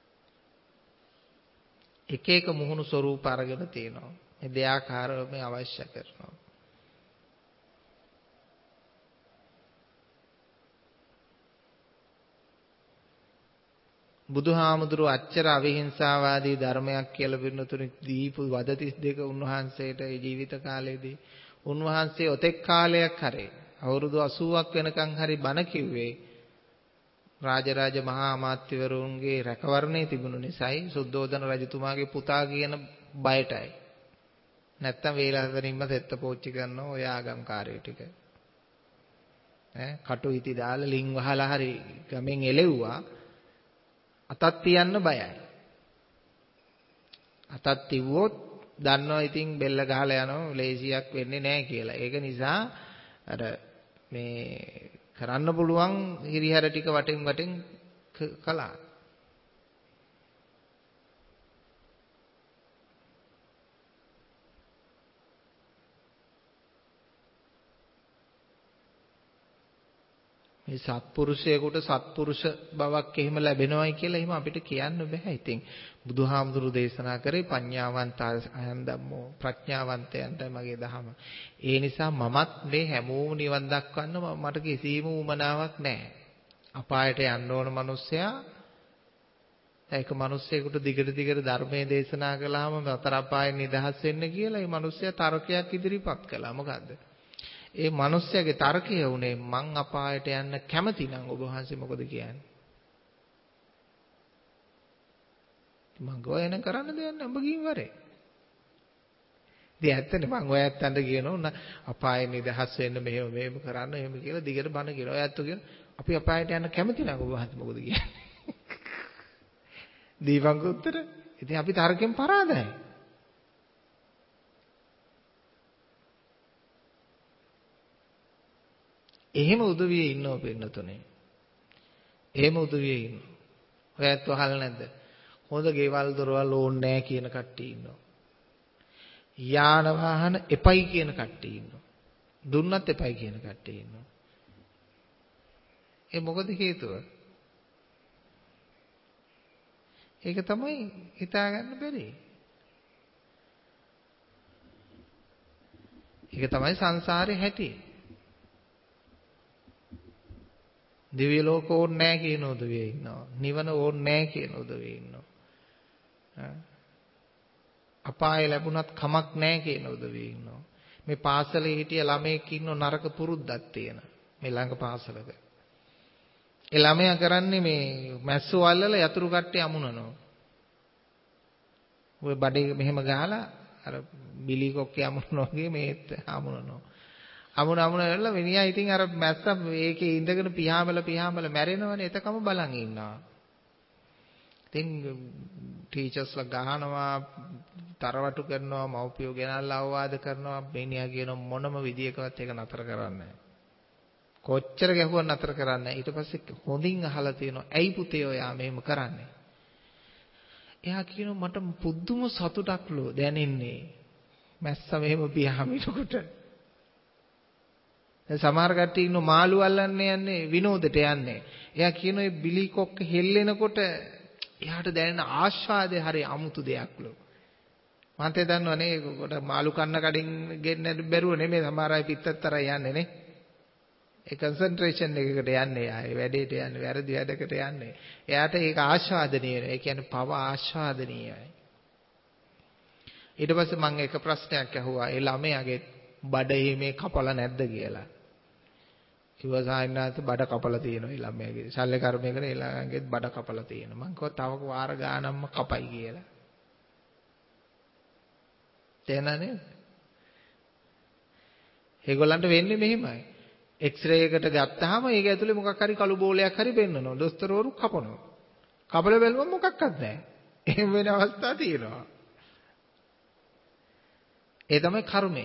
එක එක මුහුණු ස්වරූප අරගෙන තියෙනවා. මේ දෙආකාරව මේ අවශ්‍ය කරනවා. බුදුහාමුදුරුව අච්චර අවිහිංසාවාදී ධර්මයක් කියලා පින්නතුනි දීපු වද 32 උන්වහන්සේට ඒ ජීවිත කාලයේදී උන්වහන්සේ ඔතෙක් කාලයක් හරි අවුරුදු 80ක් වෙනකන් හරි බණ කිව්වේ රාජරාජ මහා අමාත්‍යවරුන්ගේ රැකවරණේ තිබුණු නිසායි සුද්ධෝදන රජතුමාගේ පුතා කියන බයටයි. නැත්තම් වේලාසනින්ම සෙත්ත පෝච්චි කරන ඔය ආගම්කාරයෝ ටික. කටු ඉති දාලා ලින් වහලා හරි ගමෙන් එලෙව්වා. අතක් තියන්න බයයි. අතක් තිව්වොත් දන්නවා ඉතින් බෙල්ල ගහලා යනවා ලේසියක් වෙන්නේ නැහැ කියලා. ඒක නිසා අර මේ කරන්න පුළුවන් හිරිහැර ටික වටින් වටින් කළා. මේ සත්පුරුෂයෙකුට සත්පුරුෂ බවක් එහෙම ලැබෙනවයි කියලා එහෙම අපිට කියන්න බෑ. ඉතින් බුදුහාමුදුරු දේශනා කරේ පඤ්ඤාවන්ත අයන් ධම්මෝ ප්‍රඥාවන්තයන්ට මගේ දහම. ඒ නිසා මමත් මේ හැමෝම නිවන් දක්වන්න මට කිසිම උවමනාවක් නැහැ. අපායට යන්න ඕන මිනිස්සයා ඒක මිනිස්සෙකුට දිගට දිගට ධර්මයේ දේශනා කළාම අතර අපායෙන් නිදහස් වෙන්න කියලා මේ මිනිස්සයා තර්කයක් ඉදිරිපත් කළා. මොකද්ද? ඒ මිනිස්යාගේ තර්කය උනේ මං අපායට යන්න කැමති නම් ඔබ වහන්සේ මොකද කියන්නේ? මං ගෝයන කරන්න දෙයක් නෑ, ඔබ ගිහින් වරේ. ඉතින් ඇත්තනේ මං ඔය ඇත්තන්ට කියනවා අපායෙන් නිදහස් වෙන්න මෙහෙම කරන්න එහෙම කියලා දිගට බණ කියනවා. ඔය ඇත්තෝ කියන අපි අපායට යන්න කැමති නම් ඔබ වහන්සේ මොකද කියන්නේ? දීපංක උත්තර. ඉතින් අපි තර්කයෙන් පරාදයි. එහෙම උදවියේ ඉන්නව පින්නතුනේ. එහෙම උදවියේ ඉන්නවා. ඔයත් අහලා නැද්ද? හොඳ ගෙවල් දොරවල් ඕනේ නැහැ කියන කට්ටිය ඉන්නවා. යාන වාහන එපයි කියන කට්ටිය ඉන්නවා. දුන්නත් එපයි කියන කට්ටිය ඉන්නවා. ඒ මොකද හේතුව? ඒක තමයි හිතාගන්න බැරි. ඒක තමයි සංසාරේ හැටි. දිව්‍ය ලෝක ඕනේ නැහැ කියන උදවිය ඉන්නවා. නිවන ඕනේ නැහැ කියන උදවිය ඉන්නවා. අපාය ලැබුණත් කමක් නැහැ කියන උදවිය ඉන්නවා. මේ පාසලේ හිටිය ළමයෙක් ඉන්න නරක පුරුද්දක් තියෙන. මේ ළඟ පාසලක. ඒ ළමයා කරන්නේ මේ මැස්සෝ අල්ලලා යතුරු කට්ටේ අමුණනවා. ඔය බඩේ මෙහෙම ගහලා අර බිලි කොක්කේ අමුණනවා වගේ මේත් අමුණනවා. අමුණලා මිනිහා ඉතින් අර මැස්ස ඒකේ ඉඳගෙන පියාඹල මැරෙනවනේ. එතකම බලන් ඉන්නවා. ඉතින් ටීචර්ස්ලා ගහනවා, තරවටු කරනවා, මව්පියෝ ගෙනල්ලා අවවාද කරනවා. මිනිහා කියන මොනම විදියකවත් ඒක නතර කරන්නේ නැහැ. කොච්චර ගැහුවත් නතර කරන්නේ නැහැ. ඊට පස්සේ හොඳින් අහලා තියෙනවා. ඇයි පුතේ ඔයා මෙහෙම කරන්නේ? එයා කියනවා මට පුදුම සතුටක්ලු දැනෙන්නේ. මැස්ස මෙහෙම පියාඹනකොට. සමහර කට්ටිය ඉන්න මාළු අල්ලන්න යන්නේ විනෝදෙට යන්නේ. එයා කියන ඒ බිලි කොක්ක හෙල්ලෙනකොට එයාට දැනෙන ආස්වාදය හරි අමුතු දෙයක්ලු. මන්තේ දන්නවනේ කොට මාළු කන්න කඩින් ගෙන්න බැරුව නෙමෙයි සමහර අය පිටත්තර යන්නේ නේ. ඒ කන්සන්ට්‍රේෂන් එකකට යන්නේ ආයේ වැඩේට යන්නේ වැරදි වැඩකට යන්නේ. එයාට ඒක ආස්වාදනීය. ඒ කියන්නේ පව ආස්වාදනීයයි. ඊට පස්සේ මම එක ප්‍රශ්නයක් අහුවා. ඒ ළමයාගේ බඩේ මේ කපලා නැද්ද කියලා. කිව්වා සායනාත් බඩ කපලා තියෙනවා ඒ ළමයාගේ. ශල්‍ය කර්මයකට ඒ ළමයාගේ බඩ කපලා තියෙනවා. මං කිව්වා තව වාර ගානක්ම කපයි කියලා. තේනනේ? ඒගොල්ලන්ට වෙන්නේ මෙහෙමයි. එක්ස්රේ එකට ගත්තාම ඒක ඇතුලේ මොකක් හරි කළු බෝලයක් හරි පෙන්නනවා. දොස්තරවරු කපනවා. කපල බැලුවම මොකක්වත් නැහැ. එහෙම වෙන අවස්ථා තියෙනවා. ඒ තමයි කර්මය.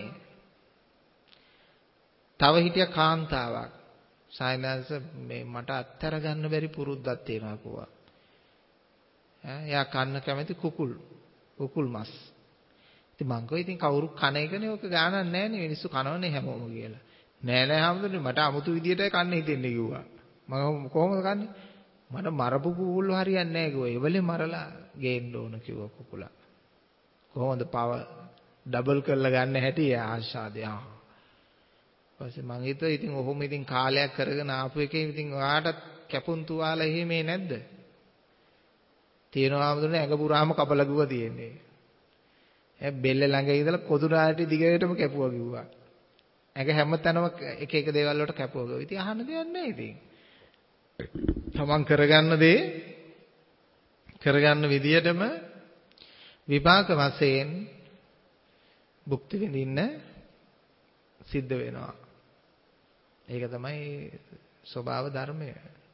තව හිටිය කාන්තාවක් සායනස මේ මට අත්තර ගන්න බැරි පුරුද්දක් තියෙනවා කිව්වා. එයා කන්න කැමති කුකුල් මස්. ඉතින් මං කිව්වා ඉතින් කවුරු කන එකනේ ඔක ගානක් නැහැ නේ මිනිස්සු කනවනේ හැමෝම කියලා. නෑ හැමෝටම මට 아무තු විදියටයි කන්න හිතෙන්නේ කිව්වා. මම කොහොමද කන්නේ? මට මරපු කුකුල්ල හරියන්නේ නැහැ කිව්වා. ඒවලේ මරලා ගේන්න ඕන කිව්වා කුකුලා. කොහොමද පව ඩබල් කරලා ගන්න හැටි ආශාදය. ඊපස්සේ මං හිතුවා ඉතින් ඔහොම ඉතින් කාලයක් කරගෙන ආපු එකේ ඉතින් ඔයාටත් කැපුම් තුවාල එහෙමේ නැද්ද? තියෙනවා ආමුදුනේ ඇඟ පුරාම කපලා ගුවා තියෙන්නේ. බෙල්ල ළඟ ඉඳලා කොදුරාටි දිගටම කැපුවා කිව්වා. ඇඟ හැමතැනම එක එක දේවල් වලට කැපුවා කිව්වා. ඉතින් අහන්න දෙයක් නැහැ ඉතින්. තමන් කරගන්න දේ කරගන්න විදියටම විපාක වශයෙන් භුක්ති විඳින්න සිද්ධ වෙනවා. ඒක තමයි ස්වභාව ධර්මය.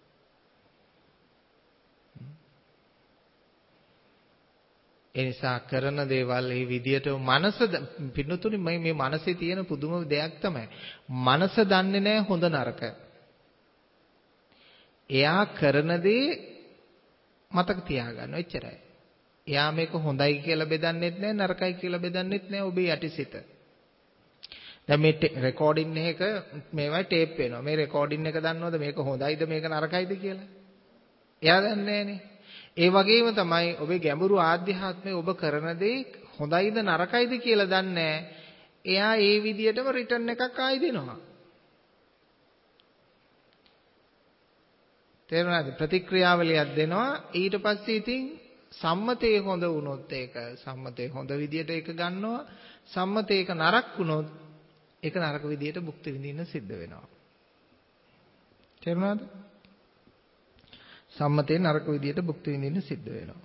ඒ නිසා කරන දේවල් මේ විදියට මනස පින්නතුනි මේ මනසේ තියෙන පුදුම දෙයක් තමයි. මනස දන්නේ නැහැ හොඳ නරක. එයා කරන දේ මතක තියාගන්න එච්චරයි. එයා මේක හොඳයි කියලා බෙදන්නෙත් නැහැ නරකයි කියලා බෙදන්නෙත් නැහැ ඔබේ යටිසිත. දැන් මේ රෙකෝඩින් එක මේවයි ටේප් වෙනවා. මේ රෙකෝඩින් එක දන්නවද මේක හොඳයිද මේක නරකයිද කියලා? එයා දන්නේ නැහනේ. ඒ වගේම තමයි ඔබේ ගැඹුරු ආධ්‍යාත්මයේ ඔබ කරන දේ හොඳයිද නරකයිද කියලා දන්නේ එයා ඒ විදියටම රිටර්න් එකක් ආයි දෙනවා. තේරුණාද? ප්‍රතික්‍රියාවලියක් දෙනවා. ඊට පස්සේ ඉතින් සම්මතේ හොඳ වුණොත් ඒක සම්මතේ හොඳ විදියට ඒක ගන්නවා. සම්මතේ ඒක නරක වුණොත් ඒක නරක විදියට භුක්ති විඳින්න සිද්ධ වෙනවා. තේරුණාද? සම්මතේ නරක විදියට භුක්ති විඳින්න සිද්ධ වෙනවා.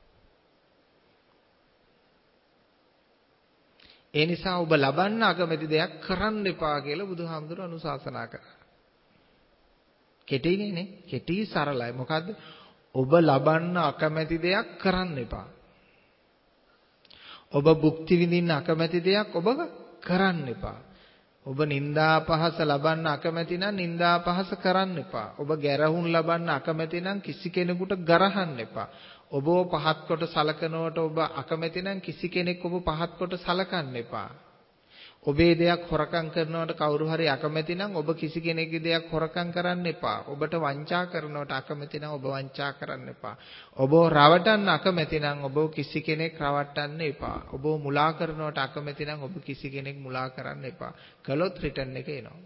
ඒ නිසා ඔබ ලබන්න අකමැති දෙයක් කරන්න එපා කියලා බුදුහාමුදුරුවෝ අනුශාසනා කරා. කෙටිනේ නේ? කෙටි සරලයි. මොකද්ද? ඔබ ලබන්න අකමැති දෙයක් කරන්න එපා. ඔබ භුක්ති විඳින්න අකමැති දෙයක් ඔබ කරන්න එපා. ඔබ නිന്ദා පහස ලබන්න අකමැති නම් නිന്ദා පහස කරන්න එපා. ඔබ ගැරහුම් ලබන්න අකමැති නම් කිසි කෙනෙකුට ගරහන්න එපා. ඔබව පහත් කොට සලකනවට ඔබ අකමැති නම් කිසි කෙනෙක් ඔබ පහත් කොට සලකන්න එපා. ඔබේ දෙයක් හොරකම් කරනවට කවුරු හරි අකමැති නම් ඔබ කිසි කෙනෙකුගේ දෙයක් හොරකම් කරන්න එපා. ඔබට වංචා කරනවට අකමැති නම් ඔබ වංචා කරන්න එපා. ඔබව රවටන්න අකමැති නම් ඔබ කිසි කෙනෙක් රවට්ටන්න එපා. ඔබව මුලා කරනවට අකමැති නම් ඔබ කිසි කෙනෙක් මුලා කරන්න එපා. කළොත් රිටර්න් එක එනවා.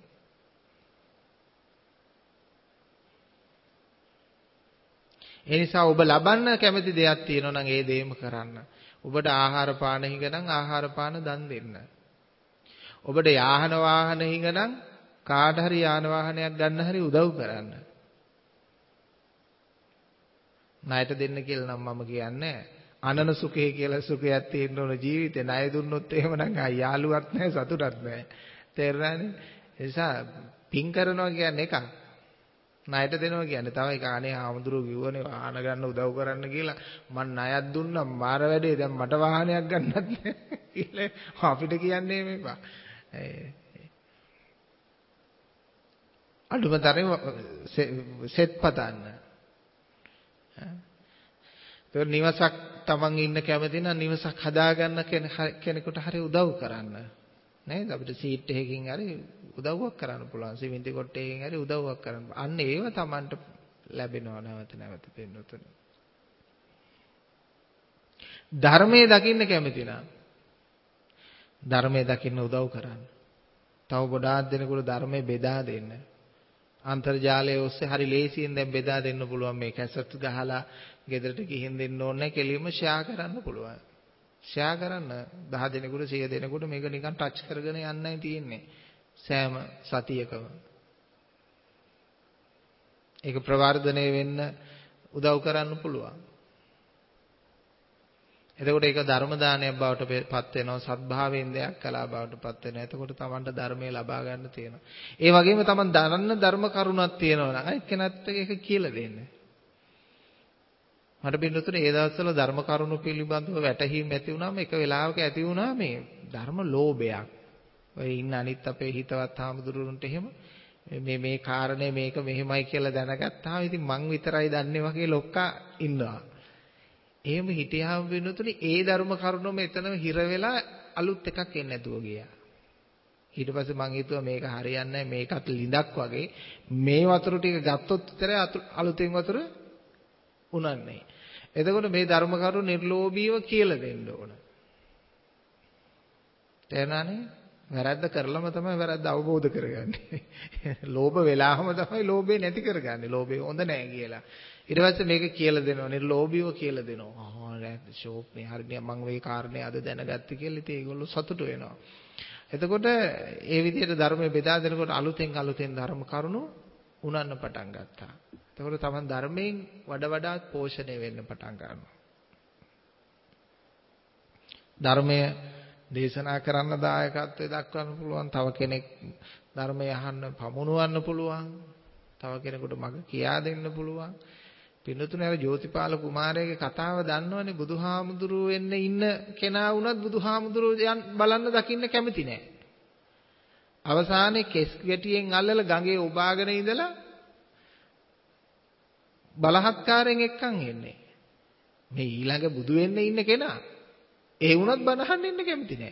ඒ නිසා ඔබ ලබන්න කැමති දෙයක් තියෙනවා නම් ඒ දේම කරන්න. ඔබට ආහාර පාන හිඟ නම් ආහාර පාන දන් දෙන්න. ඔබට යාහන වාහන හිඟ නම් කාට හරි යාන වාහනයක් ගන්න හරි උදව් කරන්න. ණයට දෙන්න කියලා නම් මම කියන්නේ අනන සුඛය කියලා සුඛයක් තියෙන්න ඕන ජීවිතේ. ණය දුන්නොත් එහෙම නම් යාළුවක් නැහැ සතුටක් නැහැ. තේරුණානේ? ඒ නිසා පින් කරනවා කියන්නේ එකක්. ණයට දෙනවා කියන්නේ තව එක. අනේ ආමුදුරු කිව්වනේ වාහන ගන්න උදව් කරන්න කියලා. මං ණයක් දුන්නා මාර වැඩේ. දැන් මට වාහනයක් ගන්නත් නැහැ කියලා අපිට කියන්නේ මේපා. අඩුම තරමේ සෙත් පතන්න. ඒක නිවසක් තමන් ඉන්න කැමති නම් නිවසක් හදාගන්න කෙනෙකුට හරි උදව් කරන්න. නේද? අපිට සීට් එකකින් හරි උදව්වක් කරන්න පුළුවන්. සිමෙන්ති කොට්ටයකින් හරි උදව්වක් කරන්න. අන්න ඒව තමන්ට ලැබෙනවා නැවත නැවත දෙන්නතුන. ධර්මයේ දකින්න කැමති නම් ධර්මයේ දකින්න උදව් කරන්න. තව ගොඩාක් දෙනෙකුට ධර්මයේ බෙදා දෙන්න. අන්තර්ජාලයේ ඔස්සේ හරි ලේසියෙන් දැන් බෙදා දෙන්න පුළුවන්. මේ කැසට් ගහලා ගෙදරට ගිහින් දෙන්න ඕනේ නැහැ. කෙලින්ම ෂෙයා කරන්න පුළුවන්. ෂෙයා කරන්න 10 දෙනෙකුට 100 දෙනෙකුට මේක නිකන් ටච් කරගෙන යන්නයි තියෙන්නේ. සෑම සතියකම. ඒක ප්‍රවර්ධනය වෙන්න උදව් කරන්න පුළුවන්. එතකොට ඒක ධර්ම දානයක් බවට පත් වෙනවා. සත්භාවයෙන් දෙයක් කළා බවට පත් වෙනවා. එතකොට Tamanට ධර්මය ලබා ගන්න තියෙනවා. ඒ වගේම Taman දරන්න ධර්ම කරුණක් තියෙනවා නම් අනිත් කෙනාට ඒක කියලා දෙන්න. මට බින්දුතුනේ ඒ දවස්වල ධර්ම කරුණු පිළිබඳව වැටහීම් ඇති වුණාම එක වෙලාවක ඇති වුණා මේ ධර්ම ලෝභයක්. ඔය ඉන්න අනිත් අපේ හිතවත් හාමුදුරුවන්ට එහෙම මේ කාරණේ මේක මෙහෙමයි කියලා දැනගත්තාම ඉතින් මං විතරයි දන්නේ වගේ ලොක්කා ඉන්නවා. එහෙම හිටියාම වෙනතුනේ ඒ ධර්ම කරුණම එතනම හිර වෙලා අලුත් එකක් එන්නේ නැතුව ගියා. ඊට පස්සේ මං හිතුවා මේක හරියන්නේ නැහැ මේකත් ලිඳක් වගේ මේ වතුර ටික ගත්තොත් විතරයි අලුතෙන් වතුර උනන්නේ. එතකොට මේ ධර්ම කරුණ නිර්ලෝභීව කියලා දෙන්න ඕන. තේරුණානේ? වැරද්ද කරලම තමයි වැරද්ද අවබෝධ කරගන්නේ. ලෝභ වෙලාවම තමයි ලෝභය නැති කරගන්නේ. ලෝභය හොඳ නැහැ කියලා. ඊට පස්සේ මේක කියලා දෙනවා. නිර්ලෝභීව කියලා දෙනවා. ෂෝක් නේ හරිනේ මම මේ කාරණේ අද දැනගත්තේ කියලා ඉතින් ඒගොල්ලෝ සතුටු වෙනවා. එතකොට ඒ විදිහට ධර්මයේ බෙදා දෙනකොට අලුතෙන් ධර්ම කරුණු උනන්න පටන් ගත්තා. එතකොට තමයි ධර්මයෙන් වඩාත් පෝෂණය වෙන්න පටන් ගන්නවා. ධර්මය දේශනා කරන්න දායකත්වය දක්වන්න පුළුවන්. තව කෙනෙක් ධර්මය අහන්න පමුණුවන්න පුළුවන්. තව කෙනෙකුට මඟ කියා දෙන්න පුළුවන්. පින්නතුනේ අර ජෝතිපාල කුමාරයාගේ කතාව දන්නවනේ. බුදුහාමුදුරුවෝ වෙන්න ඉන්න කෙනා වුණත් බුදුහාමුදුරුවෝ බලන්න දකින්න කැමති නැහැ. අවසානයේ කෙස් ගැටියෙන් අල්ලලා ගඟේ උබාගෙන ඉඳලා බලහත්කාරයෙන් එක්කන් එන්නේ. මේ ඊළඟ බුදු වෙන්න ඉන්න කෙනා ඒ වුණත් බණ අහන්න ඉන්න කැමති නැහැ.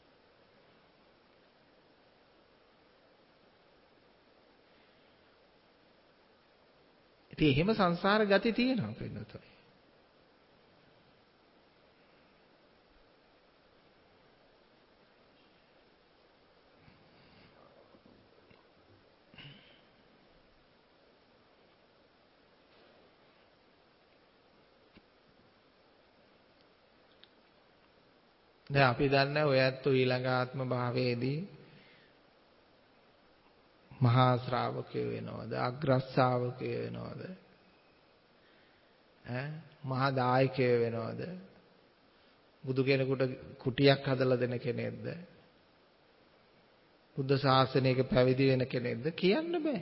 ඉතින් එහෙම සංසාර ගති තියෙනවා පින්නතුනේ. දැන් අපි දන්නේ ඔය ඇත්ත ඊළඟ ආත්ම භාවයේදී මහා ශ්‍රාවකයෝ වෙනවද අග්‍ර ශ්‍රාවකයෝ වෙනවද මහා දායකයෝ වෙනවද බුදු කෙනෙකුට කුටියක් හදලා දෙන කෙනෙක්ද බුද්ධ ශාසනයක පැවිදි වෙන කෙනෙක්ද කියන්න බෑ.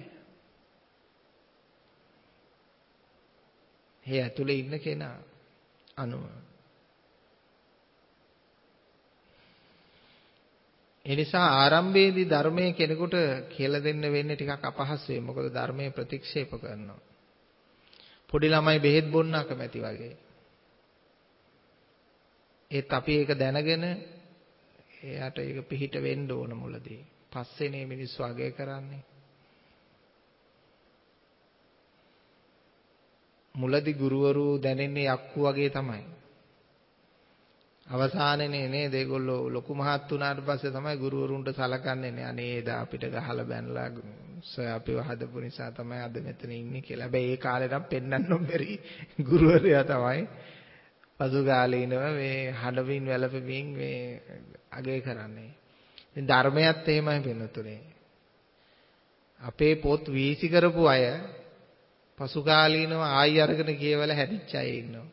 ඒ ඇතුලේ ඉන්න කෙනා අනුව ඒ නිසා ආරම්භයේදී ධර්මයේ කෙනෙකුට කියලා දෙන්න වෙන්නේ ටිකක් අපහසුයි. මොකද ධර්මයේ ප්‍රතික්ෂේප කරනවා. පොඩි ළමයි බෙහෙත් බොන්න අකමැති වගේ. ඒත් අපි ඒක දැනගෙන එයාට ඒක පිහිට වෙන්න ඕන මුලදී. පස්සේනේ මිනිස්සු අගය කරන්නේ. මුලදී ගුරුවරු දැනෙන්නේ යක්කු වගේ තමයි. අවසානයේ නේද ඒගොල්ලෝ ලොකු මහත් වුණාට පස්සේ තමයි ගුරුවරුන්ට සලකන්නේ නේ අනේ එදා අපිට ගහලා බැනලා අපිව හදපු නිසා තමයි අද මෙතන ඉන්නේ කියලා. හැබැයි ඒ කාලේටම පෙන්වන්න බැරි ගුරුවරයා තමයි පසු කාලීනව මේ හඩවින් වැළපෙමින් මේ අගය කරන්නේ. ඉතින් ධර්මයත් එහෙමයි වෙනතුනේ. අපේ පොත් වීසි කරපු අය පසු කාලීනව ආයි අරගෙන කියවල හැදිච්ච අය ඉන්නවා.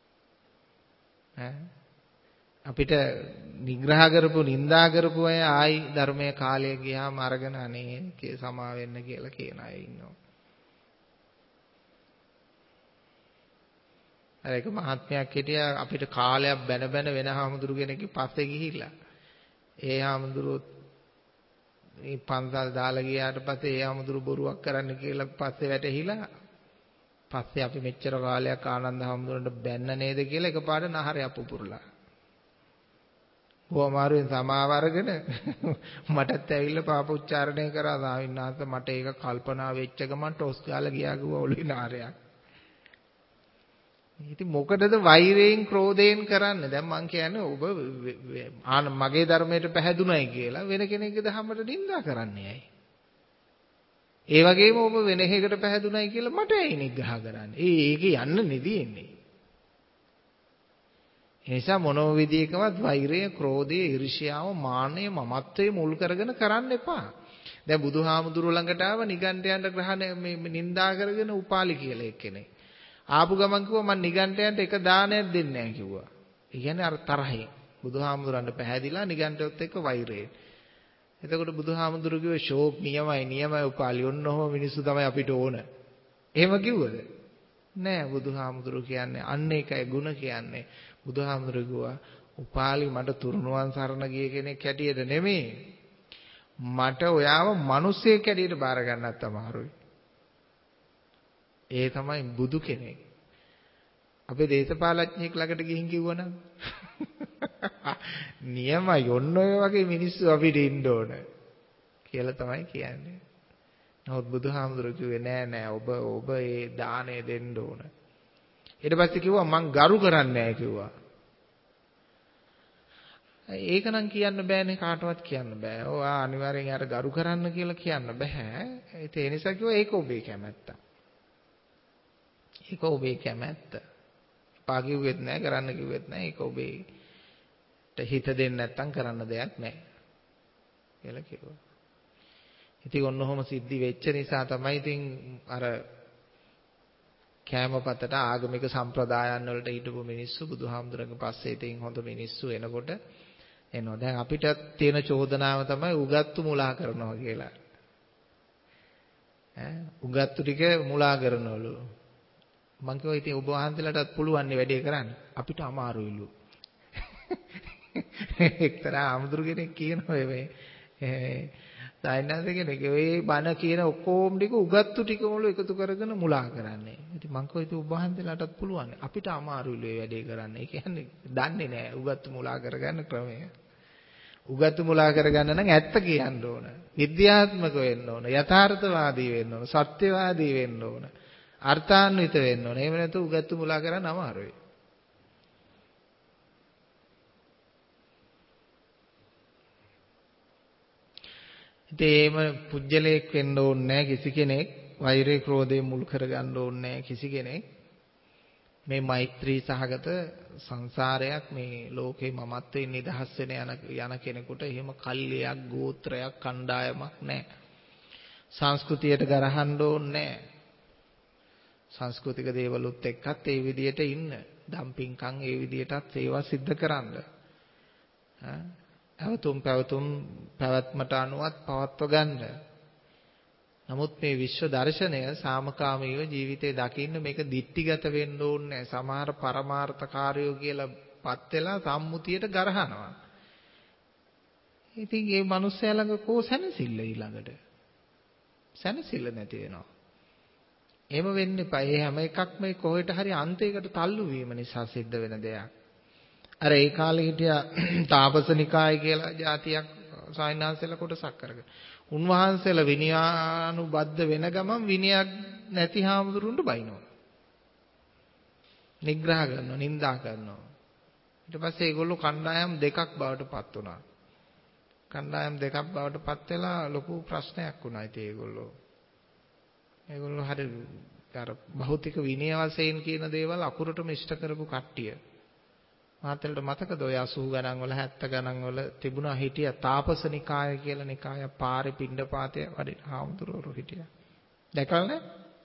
අපිට නිග්‍රහ කරපු නිඳා කරපු අය ආයි ධර්මයේ කාලය ගියාම අරගෙන අනේ කේ සමා වෙන්න කියලා කියන අය ඉන්නවා. අර එක මහත්මයක් හිටියා අපිට කාලයක් බැන බැන වෙන හාමුදුරු කෙනෙක්ගේ පස්සේ ගිහිල්ලා. ඒ හාමුදුරුවෝ මේ පන්සල් දාලා ගියාට පස්සේ ඒ හාමුදුරු බොරුවක් කරන්න කියලා පස්සේ වැටහිලා පස්සේ අපි මෙච්චර කාලයක් ආනන්ද හාමුදුරන්ට බැන්න නේද කියලා එකපාරට නහරයක් පුපුරලා. කොමාරුවෙන් සමාව අරගෙන මටත් ඇවිල්ලා පාප උච්චාරණය කරා ස්වාමීන් වහන්සේ මට ඒක කල්පනා වෙච්ච ගමන් ටොස් ගාලා ගියා කිව්වා ඔළුවේ නාරයක්. ඉතින් මොකටද වෛරයෙන් ක්‍රෝධයෙන් කරන්නේ? දැන් මං කියන්නේ ඔබ මගේ ධර්මයට පැහැදුණයි කියලා වෙන කෙනෙක්ගේ ධර්මයට නිඳා කරන්නේ ඇයි? ඒ වගේම ඔබ වෙන එකකට පැහැදුණයි කියලා මට ඇයි නිග්‍රහ කරන්නේ? ඒක යන්න නෙදීන්නේ. ඒ නිසා මොනම විදියකවත් වෛරය, ක්‍රෝධය, ඊර්ෂ්‍යාව, මාන්නය, මමත්වයේ මුල් කරගෙන කරන්න එපා. දැන් බුදුහාමුදුරුවෝ ළඟට ආව නිගණ්ඨයන්ට ග්‍රහණ මේ නිඳා කරගෙන උපාලි කියලා එක්කෙනෙක්. ආපු ගමන් කිව්වා මම නිගණ්ඨයන්ට එක දානයක් දෙන්නේ නැහැ කිව්වා. ඒ කියන්නේ අර තරහින් බුදුහාමුදුරන්ට පැහැදිලා නිගණ්ඨයොත් එක්ක වෛරයෙන්. එතකොට බුදුහාමුදුරුවෝ කිව්වේ ෂෝක් නියමයි උපාලි. ඔන්න ඔහොම මිනිස්සු තමයි අපිට ඕන. එහෙම කිව්වද? නෑ බුදුහාමුදුරුවෝ කියන්නේ අන්න ඒකයි ಗುಣ කියන්නේ. බුදුහාමුදුරුවෝ කිව්වා උපාලි මට තුරුණුවන් සරණ ගිය කෙනෙක් හැටියට නෙමෙයි. මට ඔයාව මිනිස්සෙක් හැටියට බාර ගන්නත් අමාරුයි. ඒ තමයි බුදු කෙනෙක්. අපේ දේශපාලඥයෙක් ළඟට ගිහින් කිව්වනම් නියමයි ඔන්න ඔය වගේ මිනිස්සු අපිට ඉන්න ඕන කියලා තමයි කියන්නේ. නමුත් බුදුහාමුදුරුවෝ කිව්වේ නෑ ඔබ ඒ දාණය දෙන්න ඕන. ඊට පස්සේ කිව්වා මං ගරු කරන්නේ නෑ කිව්වා. ඒක නම් කියන්න බෑනේ කාටවත් කියන්න බෑ. ඔයා අනිවාර්යෙන් යාර ගරු කරන්න කියලා කියන්න බෑ. ඒ නිසා කිව්වා ඒක ඔබේ කැමැත්ත. ඒක ඔබේ කැමැත්ත. පා කිව්වෙත් නෑ කරන්න කිව්වෙත් නෑ. ඒක ඔබේට හිත දෙන්න නැත්තම් කරන්න දෙයක් නෑ කියලා කිව්වා. ඉතින් ඔන්නෝම සිද්ධි වෙච්ච නිසා තමයි ඉතින් අර කෑමපතට ආගමික සම්ප්‍රදායන් වලට හිටපු මිනිස්සු බුදුහාමුදුරන්ගේ පස්සේ ඉතින් හොඳ මිනිස්සු එනකොට එනවා. දැන් අපිට තියෙන චෝදනාව තමයි උගත්තු මුලා කරනවා කියලා. උගත්තු ටික මුලා කරනවලු. මං කිව්වා ඉතින් ඔබ වහන්සේලාටත් පුළුවන් නේ වැඩේ කරන්න. අපිට අමාරුයිලු. එක්තරා ආමුදුරු කෙනෙක් කියනවා මේ සායනන්ද කෙනෙක් ඔය බණ කියන ඔක්කොම ටික උගත්තු ටික වල එකතු කරගෙන මුලා කරන්නේ. ඉතින් මං කිව්වා ඉතින් ඔබ වහන්සේලාටත් පුළුවන්. අපිට අමාරුයිලු මේ වැඩේ කරන්න. ඒ කියන්නේ දන්නේ නැහැ උගත්තු මුලා කරගන්න ක්‍රමය. උගත්තු මුලා කරගන්න නම් ඇත්ත කියන්න ඕන. විද්‍යාත්මක වෙන්න ඕන. යථාර්ථවාදී වෙන්න ඕන. සත්‍යවාදී වෙන්න ඕන. අර්ථාන්විත වෙන්න ඕන. එහෙම නැත්නම් උගත්තු මුලා කරන්න අමාරුයි. ඉතින් එහෙම පුජ්‍යලයක් වෙන්න ඕනේ නැහැ කිසි කෙනෙක්. වෛරය ක්‍රෝධය මුල් කරගන්න ඕනේ නැහැ කිසි කෙනෙක්. මේ මෛත්‍රී සහගත සංසාරයක් මේ ලෝකේ මමත්වයෙන් නිදහස් වෙන යන කෙනෙකුට එහෙම කල්ලියක් ගෝත්‍රයක් කණ්ඩායමක් නැහැ. සංස්කෘතියට ගරහන්න ඕනේ නැහැ. සංස්කෘතික දේවලුත් එක්කත් ඒ විදියට ඉන්න. ඩම්පින්කම් ඒ විදියටත් ඒවා සිද්ධ කරන්න. පැවතුම් පැවැත්මට අනුවත් පවත්ව ගන්න. නමුත් මේ විශ්ව දර්ශනය සාමකාමීව ජීවිතේ දකින්න මේක දික්ටිගත වෙන්න ඕනේ. සමහර පරමාර්ථකාරයෝ කියලා පත් වෙලා සම්මුතියට ගරහනවා. ඉතින් මේ මිනිස්සයා ළඟ කෝ සැනසෙල්ල ඊළඟට. සැනසෙල්ල නැති වෙනවා. එහෙම වෙන්න එපා. මේ හැම එකක්ම කොහෙට හරි අන්තයකට තල්ලු වීම නිසා සිද්ධ වෙන දෙයක්. අර ඒ කාලේ හිටියා තාපසනිකාය කියලා જાතියක් සායනාසෙලා කොටසක් කරගෙන. උන්වහන්සේලා විනයානුබද්ධ වෙන ගමන් විනයක් නැති හාමුදුරුන්ට බයිනවා. නිග්‍රහ කරනවා, නිඳා කරනවා. ඊට පස්සේ ඒගොල්ලෝ කණ්ඩායම් දෙකක් බවට පත් වුණා. කණ්ඩායම් දෙකක් බවට පත් වෙලා ලොකු ප්‍රශ්නයක් වුණා. ඉතින් ඒගොල්ලෝ හරි අර භෞතික විනය වශයෙන් කියන දේවල් අකුරටම ඉෂ්ට කරපු කට්ටිය. මාතලට මතකද ඔය 80 ගණන් වල 70 ගණන් වල තිබුණා හිටියා තාපසනිකාය කියලා නිකාය පාරේ පිණ්ඩපාතේ වඩින හාමුදුරුවෝ හිටියා. දැකලා නැහැ?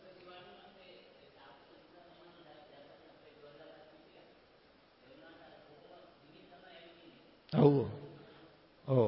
ඔව්. ඔව්.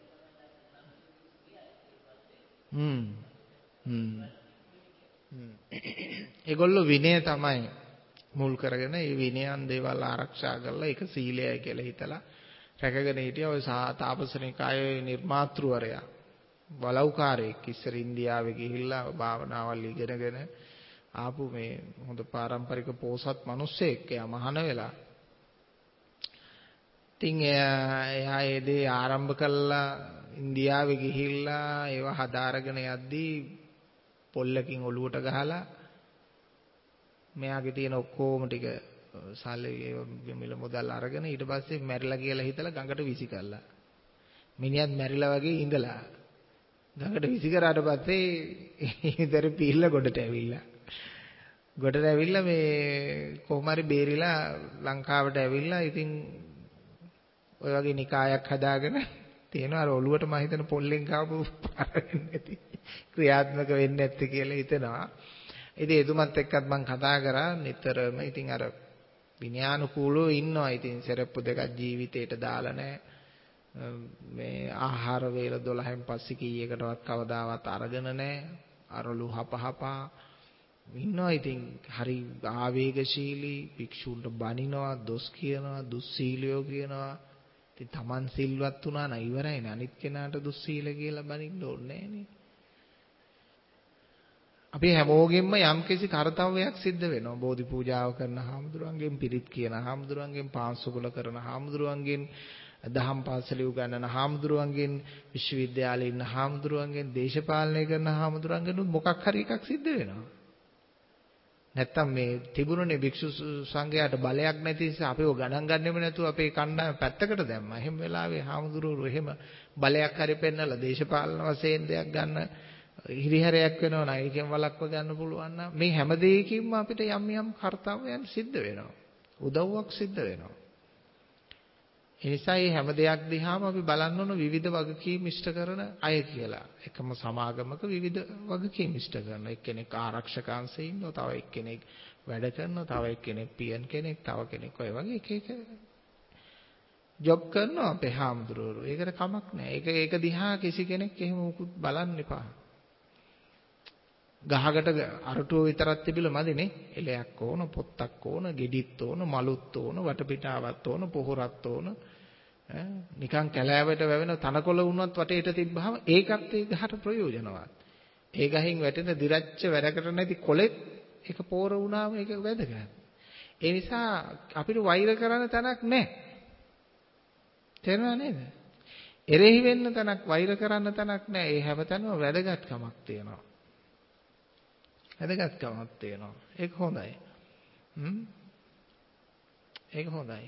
ඒගොල්ලෝ විනය තමයි මුල් කරගෙන මේ විනයන් දේවල් ආරක්ෂා කරලා ඒක සීලයයි කියලා හිතලා රැකගෙන හිටියා. ඔය තාපසනිකායේ නිර්මාතෘවරයා බලව්කාරයෙක් ඉස්සර ඉන්දියාවේ ගිහිල්ලා භාවනාවල් ඉගෙනගෙන ආපු මේ හොඳ පාරම්පරික පෝසත් මිනිස්සෙක්. එයා මහාන වෙලා. ඉතින් එයා ඒ දේ ආරම්භ කළා ඉන්දියාවේ ගිහිල්ලා ඒව හදාරගෙන යද්දී පොල්ලකින් ඔලුවට ගහලා මෙයාගේ තියෙන ඔක්කොම ටික සල්ලි මිල මුදල් අරගෙන ඊට පස්සේ මැරිලා කියලා හිතලා ගඟට විසි කළා. මිනිහත් මැරිලා වගේ ඉඳලා ගඟට විසි කරාට පස්සේ ඉතින් පිහිල්ල ගොඩට ඇවිල්ලා. ගොඩට ඇවිල්ලා මේ කොහොම හරි බේරිලා ලංකාවට ඇවිල්ලා ඉතින් ඔය වගේ නිකායක් හදාගෙන තියෙනවා. අර ඔලුවට මම හිතන පොල්ලෙන් ගාපු පාරෙන්නේ නැති ක්‍රියාත්මක වෙන්නේ නැත්තේ කියලා හිතනවා. ඉතින් එතුමත් එක්කත් මම කතා කරා නිතරම. ඉතින් අර විනයානුකූලව ඉන්නවා. ඉතින් සරප්පු දෙකක් ජීවිතේට දාලා නැහැ. මේ ආහාර වේල 12න් පස්සේ කීයකටවත් කවදාවත් අරගෙන නැහැ. අරලු හපහපා ඉන්නවා. ඉතින් හරි ආවේගශීලී භික්ෂුන්ට බනිනවා, දොස් කියනවා, දුස්සීලියෝ කියනවා. ඉතින් Taman සිල්වත් වුණා නම් ඉවරයිනේ. අනිත් කෙනාට දුස්සීල කියලා බනින්න ඕනේ නෑනේ. අපි හැමෝගෙම යම්කිසි කාර්යයක් සිද්ධ වෙනවා. බෝධි පූජාව කරන හාමුදුරුවන්ගෙන්, පිරිත් කියන හාමුදුරුවන්ගෙන්, පාංශුකුල කරන හාමුදුරුවන්ගෙන්, දහම් පාසලේ උගන්වන හාමුදුරුවන්ගෙන්, විශ්වවිද්‍යාලේ ඉන්න හාමුදුරුවන්ගෙන්, දේශපාලනය කරන හාමුදුරුවන්ගෙන් මොකක් හරි එකක් සිද්ධ වෙනවා. නැත්තම් මේ තිබුණනේ භික්ෂු සංඝයාට බලයක් නැති නිසා අපිව ගණන් ගන්නෙම නැතුව අපේ කණ්ඩායම පැත්තකට දැම්මා. එහෙම වෙලාවේ හාමුදුරුවෝ එහෙම බලයක් හරි පෙන්නලා දේශපාලන වශයෙන් දෙයක් ගන්න හිරිහැරයක් වෙනවා නම් ඒකෙන් වළක්ව ගන්න පුළුවන් නම් මේ හැම දෙයකින්ම අපිට යම් යම් කාර්යයන් සිද්ධ වෙනවා. උදව්වක් සිද්ධ වෙනවා. ඒ නිසා මේ හැම දෙයක් දිහාම අපි බලන්න ඕන විවිධ වගකීම් ඉෂ්ට කරන අය කියලා. එකම සමාගමක විවිධ වගකීම් ඉෂ්ට කරන. එක්කෙනෙක් ආරක්ෂක අංශයේ ඉන්නවා, තව එක්කෙනෙක් වැඩ කරනවා, තව එක්කෙනෙක් පියන් කෙනෙක්, තව කෙනෙක් ඔය වගේ එක එක ජොබ් කරනවා අපේ හාමුදුරුවෝ. ඒකට කමක් නැහැ. ඒක දිහා කිසි කෙනෙක් එහෙම මුකුත් බලන්න එපා. ගහකට අරටුව විතරක් තිබිලා මදිනේ. එලයක් ඕන, පොත්තක් ඕන, ගෙඩිත් ඕන, මලුත් ඕන, වටපිටාවක් ඕන, පොහොරක් ඕන. නිකන් කැලෑවට වැවෙන තනකොළ වුණත් වටේට තිබ්බහම ඒකත් ඒ ගහට ප්‍රයෝජනවත්. ඒ ගහින් වැටෙන දිරච්ච වැඩකට නැති කොළෙත් ඒක පෝර වුණාම ඒක වැදගත්. ඒ නිසා අපිට වෛර කරන්න තැනක් නැහැ. තේරුණා නේද? එරෙහි වෙන්න තැනක්, වෛර කරන්න තැනක් නැහැ. ඒ හැමතැනම වැදගත්කමක් තියෙනවා. වැදගත්කමක් තියෙනවා. ඒක හොඳයි. ඒක හොඳයි.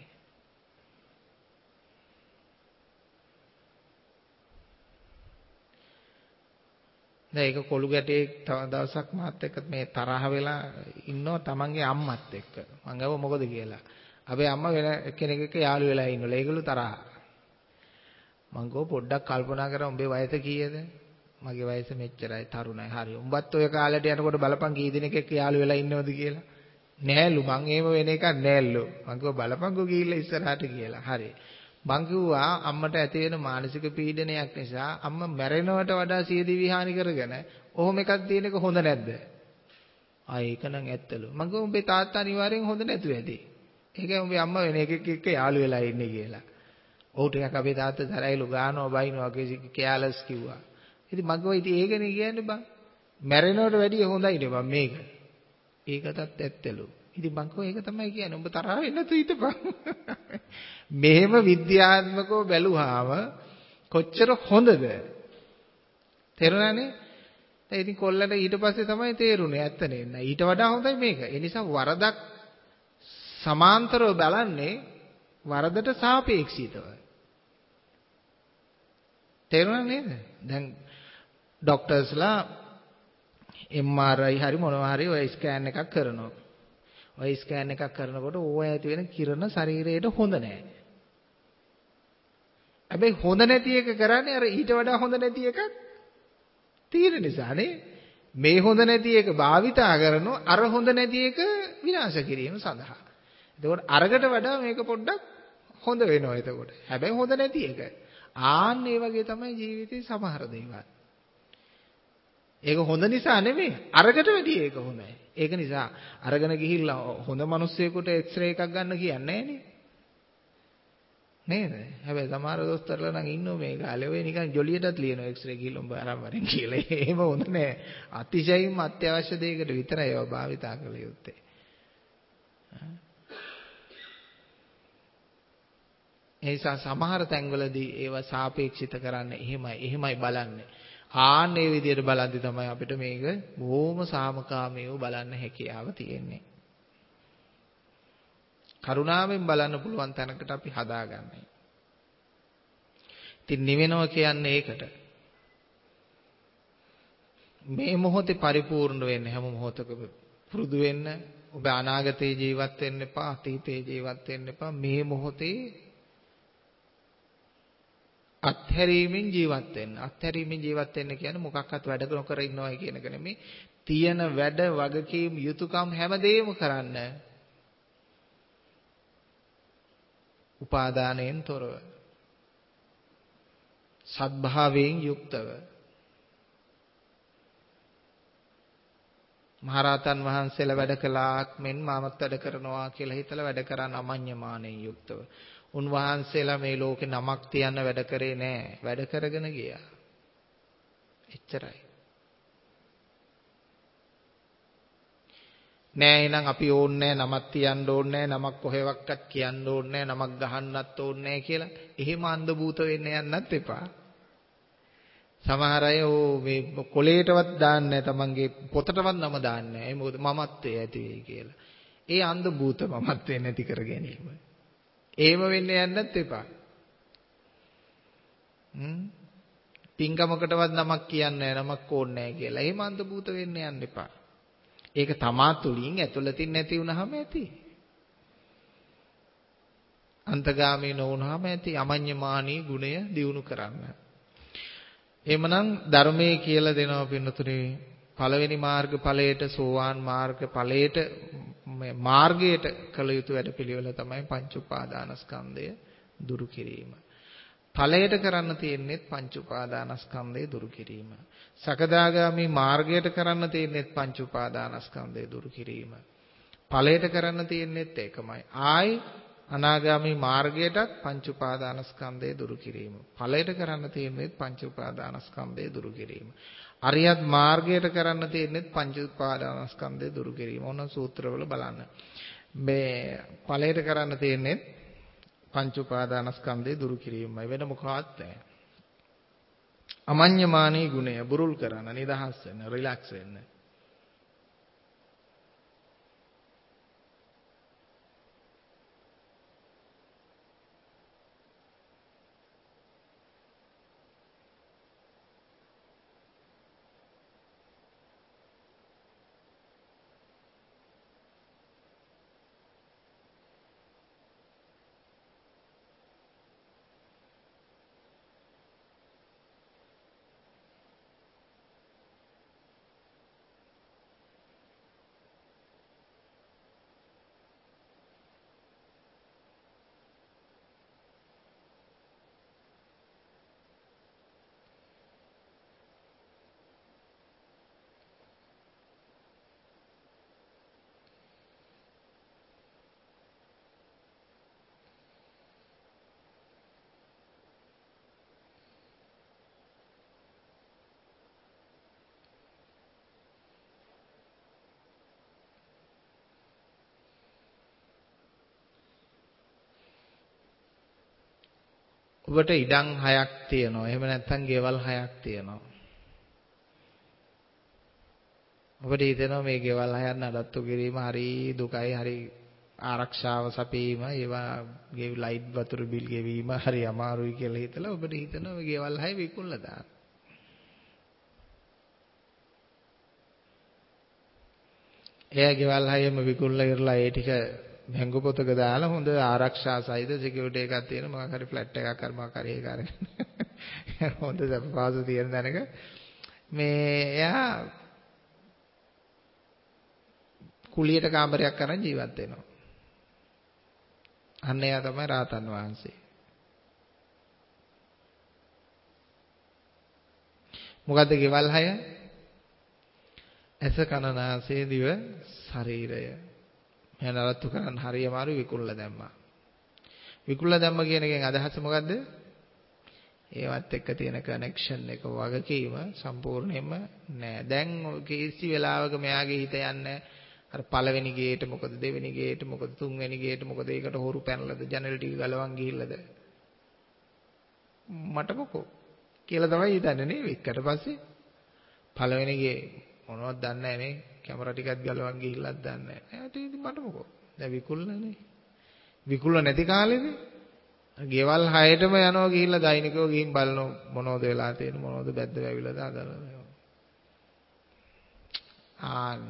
දැන් ඒක කොළු ගැටේ තව දවසක් මාත් එක්ක මේ තරහ වෙලා ඉන්නවා තමන්ගේ අම්මත් එක්ක. මං ගාව මොකද කියලා. අපේ අම්මා වෙන කෙනෙක් එක්ක යාළු වෙලා ඉන්නවලු. ඒගොල්ලෝ තරහ. මං ගෝ පොඩ්ඩක් කල්පනා කරා උඹේ වයස කීයද? මගේ වයස මෙච්චරයි, තරුණයි. හරි. උඹත් ඔය කාලේට යනකොට බලපන් කී දිනක එක්ක යාළු වෙලා ඉන්නවද කියලා. නෑලු. මං එහෙම වෙන එකක් නෑලු. මං ගෝ බලපන්කෝ ගිහිල්ලා ඉස්සරහට කියලා. හරි. මං කිව්වා අම්මට ඇති වෙන මානසික පීඩනයක් නිසා අම්මා මැරෙනවට වඩා සියදිවි හානි කරගෙන ඔහොම එකක් තියෙන එක හොඳ නැද්ද? ඒක නම් ඇත්තලු. මං කිව්වා උඹේ තාත්තා අනිවාර්යෙන් හොඳ නැතුව ඇති. ඒකයි උඹේ අම්මා වෙන එකෙක් එක්ක යාළු වෙලා ඉන්නේ කියලා. ඔව් ටිකක් අපේ තාත්තා තරයිලු ගානවා බයිනවා කෑලස් කිව්වා. ඉතින් මම කිව්වා ඉතින් ඒකනේ කියන්නේ බං. මැරෙනවට වැඩිය හොඳයිනේ බං මේක. ඒකටත් ඇත්තලු. ඉතින් මං කිව්වා ඒක තමයි කියන්නේ. උඹ තරහ වෙන්නේ නැතු හිටපන්. මෙහෙම විද්‍යාත්මකව බැලුවාම කොච්චර හොඳද? තේරුණානේ? දැන් ඉතින් කොල්ලට ඊට පස්සේ තමයි තේරුනේ ඇත්ත නේ. ඊට වඩා හොඳයි මේක. ඒ නිසා වරදක් සමාන්තරව බලන්නේ වරදට සාපේක්ෂිතව. තේරුණා නේද? දැන් ડોක්ටර්ස්ලා MRI හරි මොනවා හරි ඔය ස්කෑන් එකක් කරනවා. ඔය ස්කෑන් එකක් කරනකොට ඕව ඇති වෙන කිරණ ශරීරයට හොඳ නැහැ. හැබැයි හොඳ නැති එක කරන්නේ අර ඊට වඩා හොඳ නැති එකක් තියෙන නිසානේ. මේ හොඳ නැති එක භාවිතා කරනවා අර හොඳ නැති එක විනාශ කිරීම සඳහා. එතකොට අරකට වඩා මේක පොඩ්ඩක් හොඳ වෙනවා එතකොට. හැබැයි හොඳ නැති එක. ආන්න ඒ වගේ තමයි ජීවිතේ සමහර දේවල්. ඒක හොඳ නිසා නෙමෙයි. අරකට වැඩිය ඒක හොඳයි. ඒක නිසා අරගෙන ගිහිල්ලා හොඳ මිනිස්සෙකුට එක්ස්රේ එකක් ගන්න කියන්නේ නේද? හැබැයි සමහර දොස්තරලා නම් ඉන්නෝ මේ කාලේ ඔය නිකන් ජොලියටත් ලියනවා එක්ස්රේ ගිහිල්ලා උඹ අරන් වරෙන් කියලා. එහෙම හොඳ නෑ. අතිශයින්ම අත්‍යවශ්‍ය දෙයකට විතරයි ඒවා භාවිතා කළ යුත්තේ. ඒ නිසා සමහර තැන්වලදී ඒවා සාපේක්ෂිත කරන්න එහෙමයි බලන්නේ. ආන්නේ විදිහට බලද්දි තමයි අපිට මේක බොහොම සාමකාමීව බලන්න හැකියාව තියෙන්නේ. කරුණාවෙන් බලන්න පුළුවන් තැනකට අපි හදාගන්නයි. ඉතින් නිවෙනවා කියන්නේ ඒකට. මේ මොහොතේ පරිපූර්ණ වෙන්න හැම මොහොතකම පුරුදු වෙන්න. ඔබ අනාගතේ ජීවත් වෙන්න එපා, අතීතේ ජීවත් වෙන්න එපා. මේ මොහොතේ අත්හැරීමෙන් ජීවත් වෙන්න. අත්හැරීමෙන් ජීවත් වෙන්න කියන්නේ මොකක්වත් වැඩ නොකර ඉන්නවයි කියන එක නෙමෙයි. තියෙන වැඩ, වගකීම්, යුතුයකම් හැමදේම කරන්න. උපාදානයෙන් තොරව. සද්භාවයෙන් යුක්තව. මහරහතන් වහන්සේලා වැඩ කළාක් මෙන් මාමත් වැඩ කරනවා කියලා හිතලා වැඩ කරන අමඤ්ඤමාණයෙන් යුක්තව. උන්වහන්සේලා මේ ලෝකේ නමක් තියන්න වැඩ කරේ නෑ. වැඩ කරගෙන ගියා. එච්චරයි. නෑ එහෙනම් අපි ඕන්නේ නමක් තියන්න ඕනේ නමක් කොහෙවත්වත් කියන්න ඕනේ නමක් ගහන්නත් ඕනේ කියලා. එහෙම අන්ධ භූත වෙන්න යන්නත් එපා. සමහර අය මේ කොලේටවත් දාන්නේ නැහැ තමන්ගේ පොතටවත් නම දාන්නේ නැහැ. ඒ මොකද මමත්වයේ ඇති වෙයි කියලා. ඒ අන්ධ භූත මමත්වේ නැති කර ගැනීම. එහෙම වෙන්න යන්නත් එපා. පින්කමකටවත් නමක් කියන්නේ නැහැ නමක් ඕනේ නැහැ කියලා. එහෙම අන්ධ භූත වෙන්න යන්න එපා. ඒක තමා තුලින් ඇතුළතින් නැති වුනහම ඇති. අන්තගාමී නොවුනහම ඇති අමඤ්ඤමානී ගුණය දියුණු කරන්න. එhmenan ධර්මයේ කියලා දෙනවා පින්නතුනේ පළවෙනි මාර්ග ඵලයට සෝවාන් මාර්ග ඵලයට මාර්ගයට කළ යුතු වැඩපිළිවෙල තමයි පංච උපාදානස්කන්ධය දුරු කිරීම. ඵලයට කරන්න තියෙන්නේ පංච උපාදානස්කන්ධය දුරු කිරීම. සකදාගාමි මාර්ගයට කරන්න තියෙන්නේ පංච උපාදානස්කන්ධය දුරු කිරීම. ඵලයට කරන්න තියෙන්නේ ඒකමයි. ආයි අනාගාමි මාර්ගයටත් පංච උපාදානස්කන්ධය දුරු කිරීම. ඵලයට කරන්න තියෙන්නේ පංච උපාදානස්කන්ධය දුරු කිරීම. අරියත් මාර්ගයට කරන්න තියෙන්නේ පංච උපාදානස්කන්ධය දුරු කිරීම. ඕන සූත්‍රවල බලන්න. මේ ඵලයට කරන්න තියෙන්නේ පංච උපාදානස්කන්ධය දුරු කිරීමයි වෙන මොකවත් නැහැ. අමඤ්ඤමානී ගුණය බුරුල් කරන්න, නිදහස් වෙන්න, රිලැක්ස් වෙන්න. ඔබට ඉඩම් 6ක් තියෙනවා. එහෙම නැත්නම් ගෙවල් 6ක් තියෙනවා. ඔබට හිතෙනවා මේ ගෙවල් 6ක් නඩත්තු කිරීම හරි දුකයි, හරි ආරක්ෂාව සපීම, ඒවා ලයිට් වතුර බිල් ගෙවීම හරි අමාරුයි කියලා හිතලා ඔබට හිතෙනවා මේ ගෙවල් 6 විකුණලා දාන්න. එයා ගෙවල් 6ම විකුණලා ඉරලා ඒ ටික බැංකු පොතක දාලා හොඳ ආරක්ෂා සහිත සිකියුරිටි එකක් තියෙන මොකක් හරි ෆ්ලැට් එකක් හරි මොකක් හරි ඒක අරගෙන හොඳ සපපාසු තියෙන තැනක මේ එයා කුලියට කාමරයක් අරන් ජීවත් වෙනවා. අන්න එයා තමයි රාතන් වහන්සේ. මොකද්ද ගෙවල් 6? ඇස කන නාසය දිව ශරීරය. මම නරත්තු කරන්න හරි අමාරු විකුණලා දැම්මා. විකුණලා දැම්ම කියන එකෙන් අදහස මොකද්ද? ඒවත් එක්ක තියෙන කනෙක්ෂන් එක වගකීම සම්පූර්ණයෙන්ම නෑ. දැන් කීසි වෙලාවක මෙයාගේ හිත යන්නේ අර පළවෙනි ගේට මොකද, දෙවෙනි ගේට මොකද, තුන්වෙනි ගේට මොකද, ඒකට හොරු පැනලාද, ජනේල් ටික ගලවන් ගිහිල්ලාද, මට මොකෝ කියලා තමයි හිතන්නේ නේ. එක්කට පස්සේ පළවෙනි ගේ මොනවද දන්නේ නැහැ නේ, කැමරා ටිකක් ගලවන් ගිහිල්ලාත් දන්නේ නැහැ. එයාට ඉතින් මට මොකෝ. දැන් විකුල්ලානේ. විකුල්ලා නැති කාලෙදී ගෙවල් 6ටම යනවා ගිහිල්ලා දෛනිකව ගිහින් බලනවා මොනවද වෙලා තියෙන්නේ, මොනවද බැද්ද වැවිලාද අදලා. ආන්න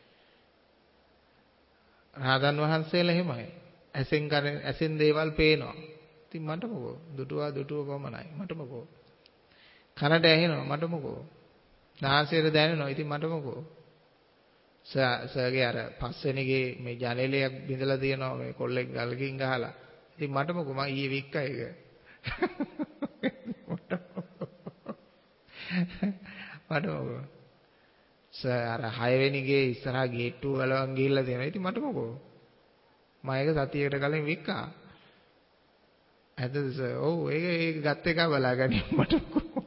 රහතන් වහන්සේලා එහෙමයි. ඇසෙන් දේවල් පේනවා. ඉතින් මට මොකෝ. දුටුව පමණයි. මට මොකෝ. කනට ඇහෙනවා. මට මොකෝ. නාසයට දැනෙනවා. ඉතින් මට මොකෝ. සර්ගේ අර පස්වෙනිගේ මේ ජනේලයක් බිඳලා තියෙනවා මේ කොල්ලෙක් ගලකින් ගහලා. ඉතින් මට මොකෝ. මම ඊයේ වික්කා ඒක. මට මොකෝ. අර 6 වෙනි ගේ ඉස්සරහා ගේට්ටුව ගලවන් ගිහිල්ලා තියෙනවා. ඉතින් මට මොකෝ. මම ඒක සතියකට කලින් වික්කා. ඇත්තද සර්? ඔව් ඒක ගත් එක බලාගන්න මට මොකෝ.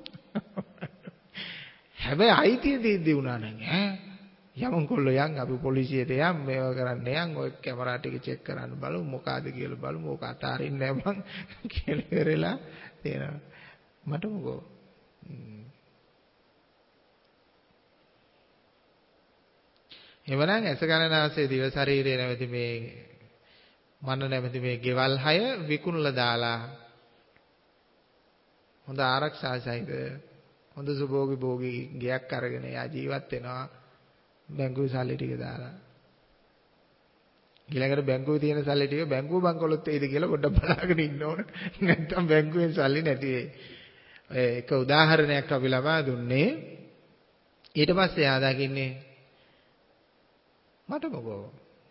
හැබැයි අයිතිය දෙද්දී වුණා නම් යමන් කොල්ලෝ යන් අපි පොලිසියට යන් මේව කරන්න යන් ඔය කැමරා ටික චෙක් කරන්න බලමු මොකಾದ කියලා බලමු. ඕක අතාරින්නේ නැහැ මං කියලා ඉවරලා තියෙනවා. මට මොකෝ. එවනම් ඇස කන නාසය දිව ශරීරය නැමැති මේ මන නැමැති මේ ගෙවල් 6 විකුණලා දාලා හොඳ ආරක්ෂා සහිත හොඳ සුභෝගී ගයක් අරගෙන යා ජීවත් වෙනවා බැංකුවේ සල්ලි ටික දාලා. ඊළඟට බැංකුවේ තියෙන සල්ලි ටික බැංකුව බංකොලොත් වෙයිද කියලා පොඩ්ඩක් බලාගෙන ඉන්න ඕන. නැත්නම් බැංකුවෙන් සල්ලි නැති වෙයි. ඒක උදාහරණයක් අපි ලබා දුන්නේ. ඊට පස්සේ යා දකින්නේ මට මොකෝ.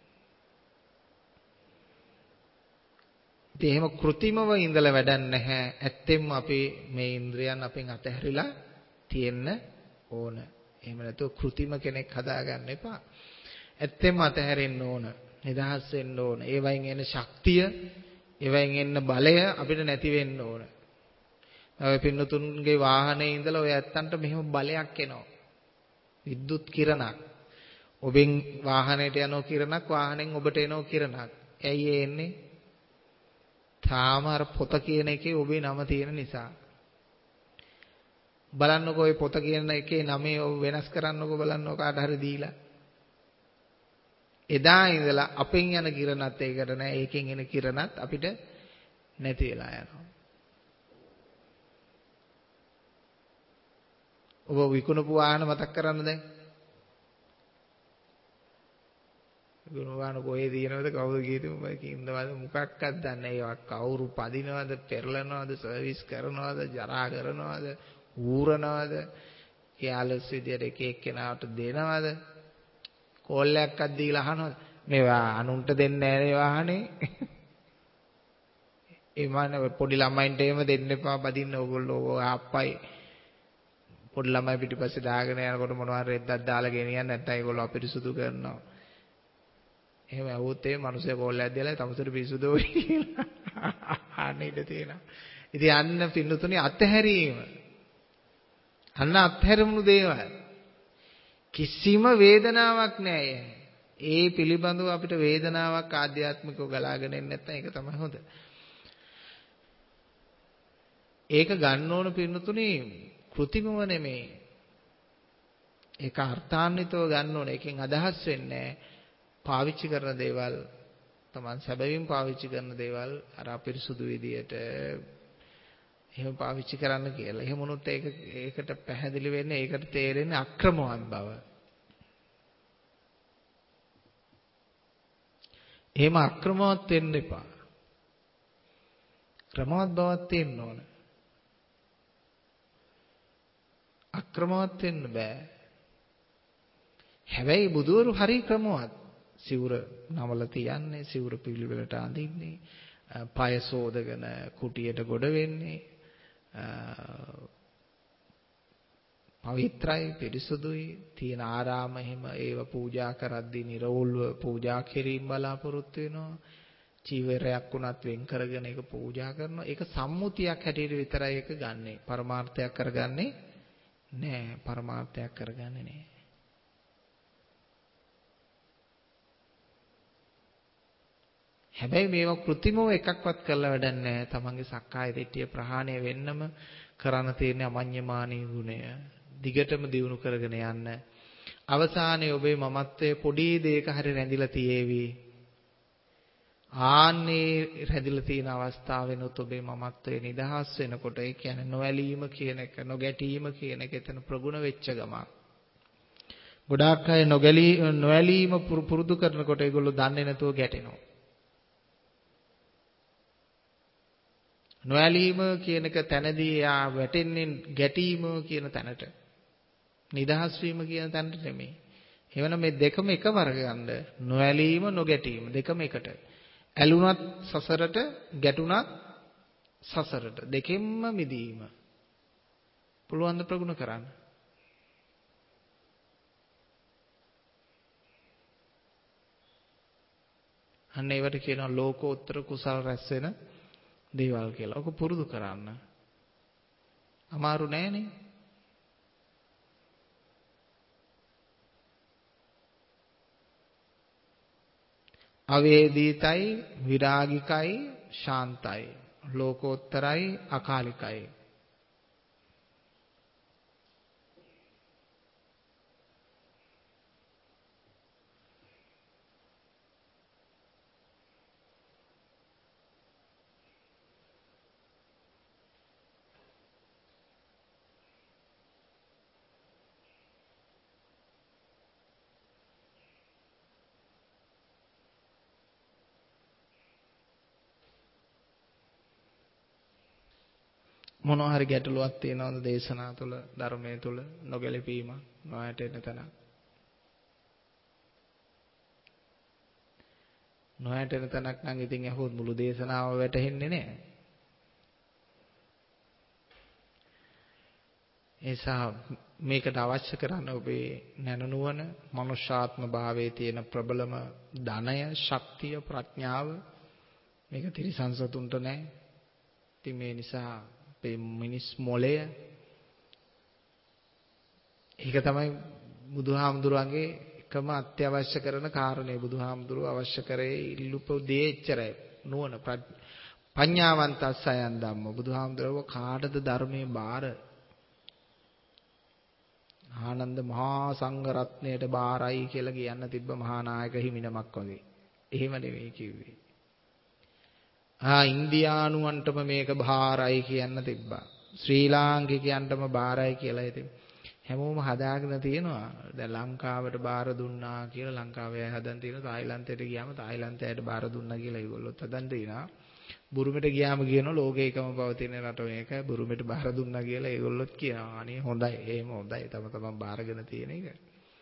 ඉතින් එහෙම કૃතිමව ඉඳලා වැඩක් නැහැ. ඇත්තෙන්ම අපි මේ ඉන්ද්‍රියන් අපෙන් අතහැරිලා තියෙන්න ඕන. එහෙම නැතුව કૃතිම කෙනෙක් හදාගන්න එපා. ඇත්තෙන්ම අතහැරෙන්න ඕන. නිදහස් වෙන්න ඕන. ඒවයින් එන ශක්තිය, ඒවයින් එන බලය අපිට නැති වෙන්න ඕන. ඔය පින්නතුන්ගේ වාහනේ ඉඳලා ඔය ඇත්තන්ට මෙහෙම බලයක් එනවා. විද්‍යුත් කිරණක්. ඔබෙන් වාහනයට යනවා කිරණක්, වාහනෙන් ඔබට එනවා කිරණක්. ඇයි ඒ එන්නේ? තාම අර පොත කියන එකේ ඔබේ නම තියෙන නිසා. බලන්නකෝ ඔය පොත කියන එකේ නමේ ඔබ වෙනස් කරන්නකෝ බලන්නකෝ කාට හරි දීලා. එදා ඉඳලා අපෙන් යන කිරණත් ඒකට නෑ, ඒකෙන් එන කිරණත් අපිට නැති වෙලා යනවා. ඔබ විකුණපු වාහන මතක් කරන්න දැන්. ගුණවාන කොහේ දිනනවද කවුද කියනවද මොකක්වත් දන්නේ නැහැ. ඒවා කවුරු පදිනවද, පෙරලනවද, සර්විස් කරනවද, ජරා කරනවද, ඌරනවද, කියාලස් විදියට එක එක්කෙනාට දෙනවද, කෝල්ලයක්වත් දීලා අහනවද මේවා අනුන්ට දෙන්නේ නැහැ නේ වාහනේ. ඒ මානේ පොඩි ළමයින්ට එහෙම දෙන්න එපා බදින්න. ඕගොල්ලෝ අප්පයි පොඩි ළමයි පිටිපස්සේ දාගෙන යනකොට මොනවා හරි රෙද්දක් දාලා ගෙනියන්න නැත්නම් ඒගොල්ලෝ අපිරිසුදු කරනවා. එහෙම આવුත් ඒ මිනිස්සු කෝල්ලයක් දෙලා තමසර පිසුදෝ කියලා අන්න ඉඳ තියෙනවා. ඉතින් අන්න පින්නතුනේ අත්හැරීම. අන්න අත්හැරමුණු දේවල්. කිසිම වේදනාවක් නැහැ. ඒ පිළිබඳව අපිට වේදනාවක් ආධ්‍යාත්මිකව ගලාගෙන එන්නේ නැත්නම් ඒක තමයි හොඳ. ඒක ගන්න ඕන පින්නතුනේ કૃතිමව නෙමෙයි. ඒක අර්ථාන්විතව ගන්න ඕන. එකෙන් අදහස් වෙන්නේ පාවිච්චි කරන දේවල් තමන් සැබවින් පාවිච්චි කරන දේවල් අර අපිරිසුදු විදියට එහෙම පාවිච්චි කරන්න කියලා. එහෙම වුණොත් ඒකට පැහැදිලි වෙන්නේ ඒකට තේරෙන්නේ අක්‍රමවත් බව. එහෙම අක්‍රමවත් වෙන්න එපා. ක්‍රමවත් බවක් තියෙන්න ඕන. අක්‍රමවත් වෙන්න බෑ. හැබැයි බුදවරු හරි ක්‍රමවත්. සිවුර නමල තියන්නේ, සිවුර පිළිවෙලට අඳින්නේ, පය සෝදගෙන කුටියට ගොඩ වෙන්නේ, පවිත්‍රායි පිරිසුදුයි, තියෙන ආරාම එහෙම ඒව පූජා කරද්දී නිර්වෝල්ව පූජා කිරීම බලාපොරොත්තු වෙනවා. චීවරයක් වුණත් වෙන් කරගෙන ඒක පූජා කරනවා. ඒක සම්මුතියක් හැටියට විතරයි ඒක ගන්නෙ. පරමාර්ථයක් කරගන්නේ නෑ. පරමාර්ථයක් කරගන්නේ නෑ. හැබැයි මේවා કૃතිමව එකක්වත් කරලා වැඩක් නැහැ. තමන්ගේ සක්කාය දිට්ඨිය ප්‍රහාණය වෙන්නම කරන්න තියෙන අමඤ්ඤමානී ගුණය දිගටම දියුණු කරගෙන යන්න. අවසානයේ ඔබේ මමත්වයේ පොඩි දෙයක හරි රැඳිලා තියේවි. ආන්නේ රැඳිලා තියෙන අවස්ථාවෙනොත් ඔබේ මමත්වයේ නිදහස් වෙනකොට ඒ කියන්නේ නොඇලීම කියන එක, නොගැටීම කියන එක එතන ප්‍රගුණ වෙච්ච ගමන්. ගොඩාක් අය නොඇලීම පුරුදු කරනකොට ඒගොල්ලෝ දන්නේ නැතුව ගැටෙනවා. නොඇලීම කියන එක තැනදී යා වැටෙන්නේ ගැටීම කියන තැනට. නිදහස් වීම කියන තැනට නෙමෙයි. එවනම් මේ දෙකම එකවර ගන්න. නොඇලීම නොගැටීම දෙකම එකට. ඇලුනත් සසරට, ගැටුනත් සසරට. දෙකෙන්ම මිදීම. පුළුවන් ද ප්‍රගුණ කරන්න. අන්න ඒවට කියනවා ලෝකෝත්තර කුසල රැස් වෙන දේවල් කියලා. ඔක පුරුදු කරන්න. අමාරු නෑනේ. අවේදීතයි, විරාගිකයි, ශාන්තයි. ලෝකෝත්තරයි, අකාලිකයි. මොනවා හරි ගැටලුවක් තියෙනවද දේශනා තුළ, ධර්මයේ තුළ නොගැලපීම, නොයැටෙන තැන? නොයැටෙන තැනක් නම් ඉතින් ඇහුවොත් මුළු දේශනාව වැටහෙන්නේ නැහැ. ඒසා මේකට අවශ්‍ය කරන ඔබේ නැනනුවන, මනුෂ්‍යාත්ම භාවයේ තියෙන ප්‍රබලම ධනය, ශක්තිය, ප්‍රඥාව මේක තිරිසන්සතුන්ට නැහැ. ඉතින් මේ නිසා අපේ මිනිස් මොළය ඒක තමයි බුදුහාමුදුරන්ගේ එකම අත්‍යවශ්‍ය කරන කාරණේ. බුදුහාමුදුරුව අවශ්‍ය කරේ ඉල්ලුපදේ එච්චරයි. නුවණ පඤ්ඤාවන්තස්සයන් ධම්ම. බුදුහාමුදුරුව කාටද ධර්මයේ බාර? ආනන්ද මහා සංඝ රත්නයට බාරයි කියලා කියන්න තිබ්බ මහා නායක හිමිනමක් වගේ. එහෙම නෙවෙයි කිව්වේ. ඉන්දියානුවන්ටම මේක බාරයි කියන්න තිබ්බා. ශ්‍රී ලාංකිකයන්ටම බාරයි කියලා ඉතින් හැමෝම හදාගෙන තියෙනවා. දැන් ලංකාවට බාර දුන්නා කියලා ලංකාවේ අය හදන් තියෙනවා. තායිලන්තයට ගියාම තායිලන්තයට බාර දුන්නා කියලා ඒගොල්ලොත් හදන් තියෙනවා. බුරුමෙට ගියාම කියනවා ලෝකේ එකම පවතින රට මේක. බුරුමෙට බාර දුන්නා කියලා ඒගොල්ලොත් කියනවා. අනේ හොඳයි. එහෙම හොඳයි. තම බාරගෙන තියෙන එක.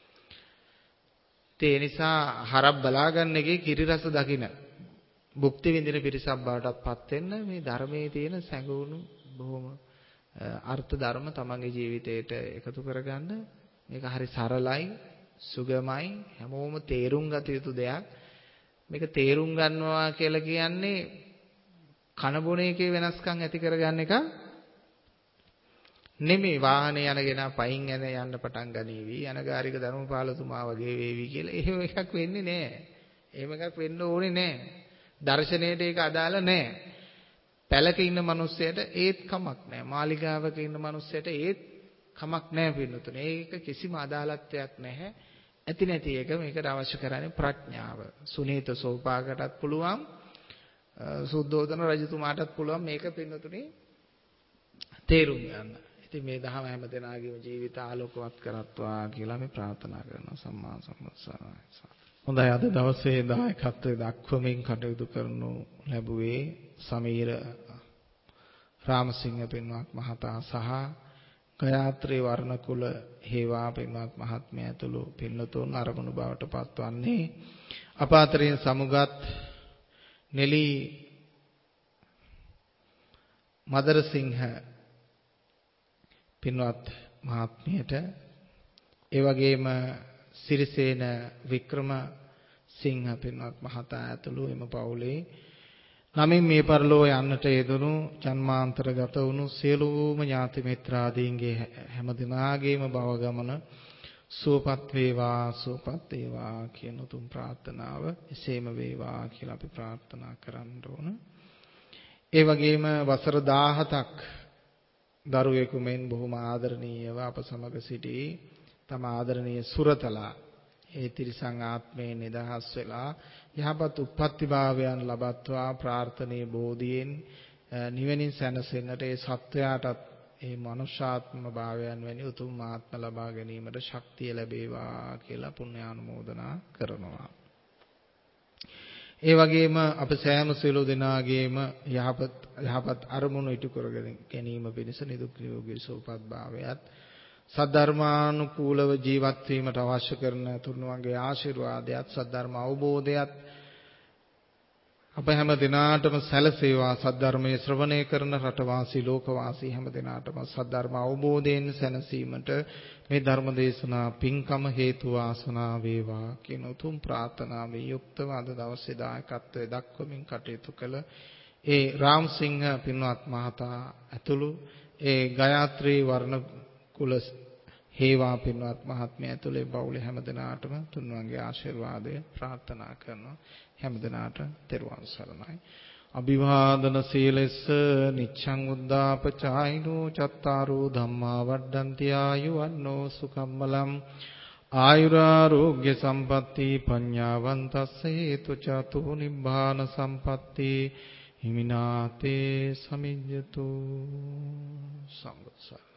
ඒ නිසා හරක් බලාගන්න එකේ කිරි රස දකින්න. භුක්ති විඳින පිරිසක් බවටපත් වෙන්න මේ ධර්මයේ තියෙන සැඟවුණු බොහොම අර්ථ ධර්ම තමන්ගේ ජීවිතයට එකතු කරගන්න. මේක හරි සරලයි, සුගමයි, හැමෝම තේරුම් ගත යුතු දෙයක්. මේක තේරුම් ගන්නවා කියලා කියන්නේ කන බොන එකේ වෙනස්කම් ඇති කරගන්න එක නෙමෙයි. වාහනේ යනගෙන පයින් යන්න පටන් ගනීවි, අනගාരിക ධර්මපාලතුමා වගේ වේවි කියලා එහෙම එකක් වෙන්නේ නැහැ. එහෙම එකක් වෙන්න ඕනේ නැහැ. දර්ශනයට ඒක අදාළ නැහැ. පැලක ඉන්න මිනිස්සයට ඒත් කමක් නැහැ. මාලිගාවක ඉන්න මිනිස්සයට ඒත් කමක් නැහැ පින්නතුනේ. ඒක කිසිම අදාළත්වයක් නැහැ. ඇති නැති එක මේකට අවශ්‍ය කරන්නේ ප්‍රඥාව. සුනීත සෝපාකටත් පුළුවන්, සුද්ධෝදන රජතුමාටත් පුළුවන් මේක පින්නතුනේ තේරුම් ගන්න. ඉතින් මේ දහම හැම දෙනාගේම ජීවිත ආලෝකවත් කරත්වා කියලා අපි ප්‍රාර්ථනා කරනවා. සම්මා සම්බුද්දස්ස. හොඳයි, අද දවසේ දායකත්වයේ දක්වමින් කටයුතු කරනු ලැබුවේ සමීර රාමසිංහ පින්වත් මහතා සහ ගයාත්‍රී වර්ණකුල හේවා පින්වත් මහත්මිය ඇතුළු පින්වතුන් අරමුණු බවට පත්වන්නේ අප අතරින් සමුගත් නෙලි මදරසිංහ පින්වත් මහත්මියට, ඒ වගේම සිරිසේන වික්‍රම සිංහ පින්වත් මහතා ඇතුළු එම පවුලේ නමින් මේ පරලෝ යන්නට යෙදුණු ජන්මාන්තරගත වුණු සියලුම ඥාති මිත්‍රාදීන්ගේ හැම දිනාගේම භව ගමන සුවපත් වේවා සුවපත් වේවා කියන උතුම් ප්‍රාර්ථනාව එසේම වේවා කියලා අපි ප්‍රාර්ථනා කරන්න ඕන. ඒ වගේම වසර 17ක් දරුවෙකු මෙන් බොහොම ආදරණීයව අප සමග සිටි තම ආදරණීය සුරතලා ඒ තිරිසං ආත්මේ නිදහස් වෙලා යහපත් උප්පත්තිභාවයන් ලබත්වා ප්‍රාර්ථනීය බෝධියෙන් නිවෙනින් සැනසෙන්නට ඒ සත්වයාටත් ඒ මනුෂ්‍යාත්ම භාවයන් වැනි උතුම් ආත්ම ලබා ගැනීමට ශක්තිය ලැබේවා කියලා පුණ්‍යානුමෝදනා කරනවා. ඒ වගේම අප සෑම සියලු දෙනාගේම යහපත් අරමුණු ඉටු කර ගැනීම පිණිස නිදුක් නිරෝගී සුවපත් භාවයත් සද්ධර්මානුකූලව ජීවත් වීමට අවශ්‍ය කරන තුන්වන්ගේ ආශිර්වාදයත් සද්ධර්ම අවබෝධයත් අප හැම දිනාටම සැලසේවා. සද්ධර්මයේ ශ්‍රවණය කරන රටවාසී ලෝකවාසී හැම දිනාටම සද්ධර්ම අවබෝධයෙන් සැනසීමට මේ ධර්ම දේශනා පින්කම හේතු වාසනා වේවා කියන උතුම් ප්‍රාර්ථනාවෙන් යුක්තව අද දවසේ දායකත්වයේ දක්වමින් කටයුතු කළ ඒ රාම්සිංහ පින්වත් මහතා ඇතුළු ඒ ගයාත්‍රී වර්ණ කුල හේවා පින්වත් මහත්මිය ඇතුළේ බෞලේ හැම දිනාටම තුන්වන්ගේ ආශිර්වාදය ප්‍රාර්ථනා කරනවා. හැම දිනාට තෙරුවන් සරණයි. අභිවාදන සීලෙස්ස නිච්ඡං උද්ධාපචායිනෝ චත්තාරෝ ධම්මා වඩ්ඩන්ති ආයුවන්නෝ සුඛම්මලං ආයුරාෝග්‍ය සම්පatti පඤ්ඤාවන්තස්ස හේතුචතු නිබ්බාන සම්පatti හිමිනාතේ සමිඤ්ඤතු සම්බුත්සාර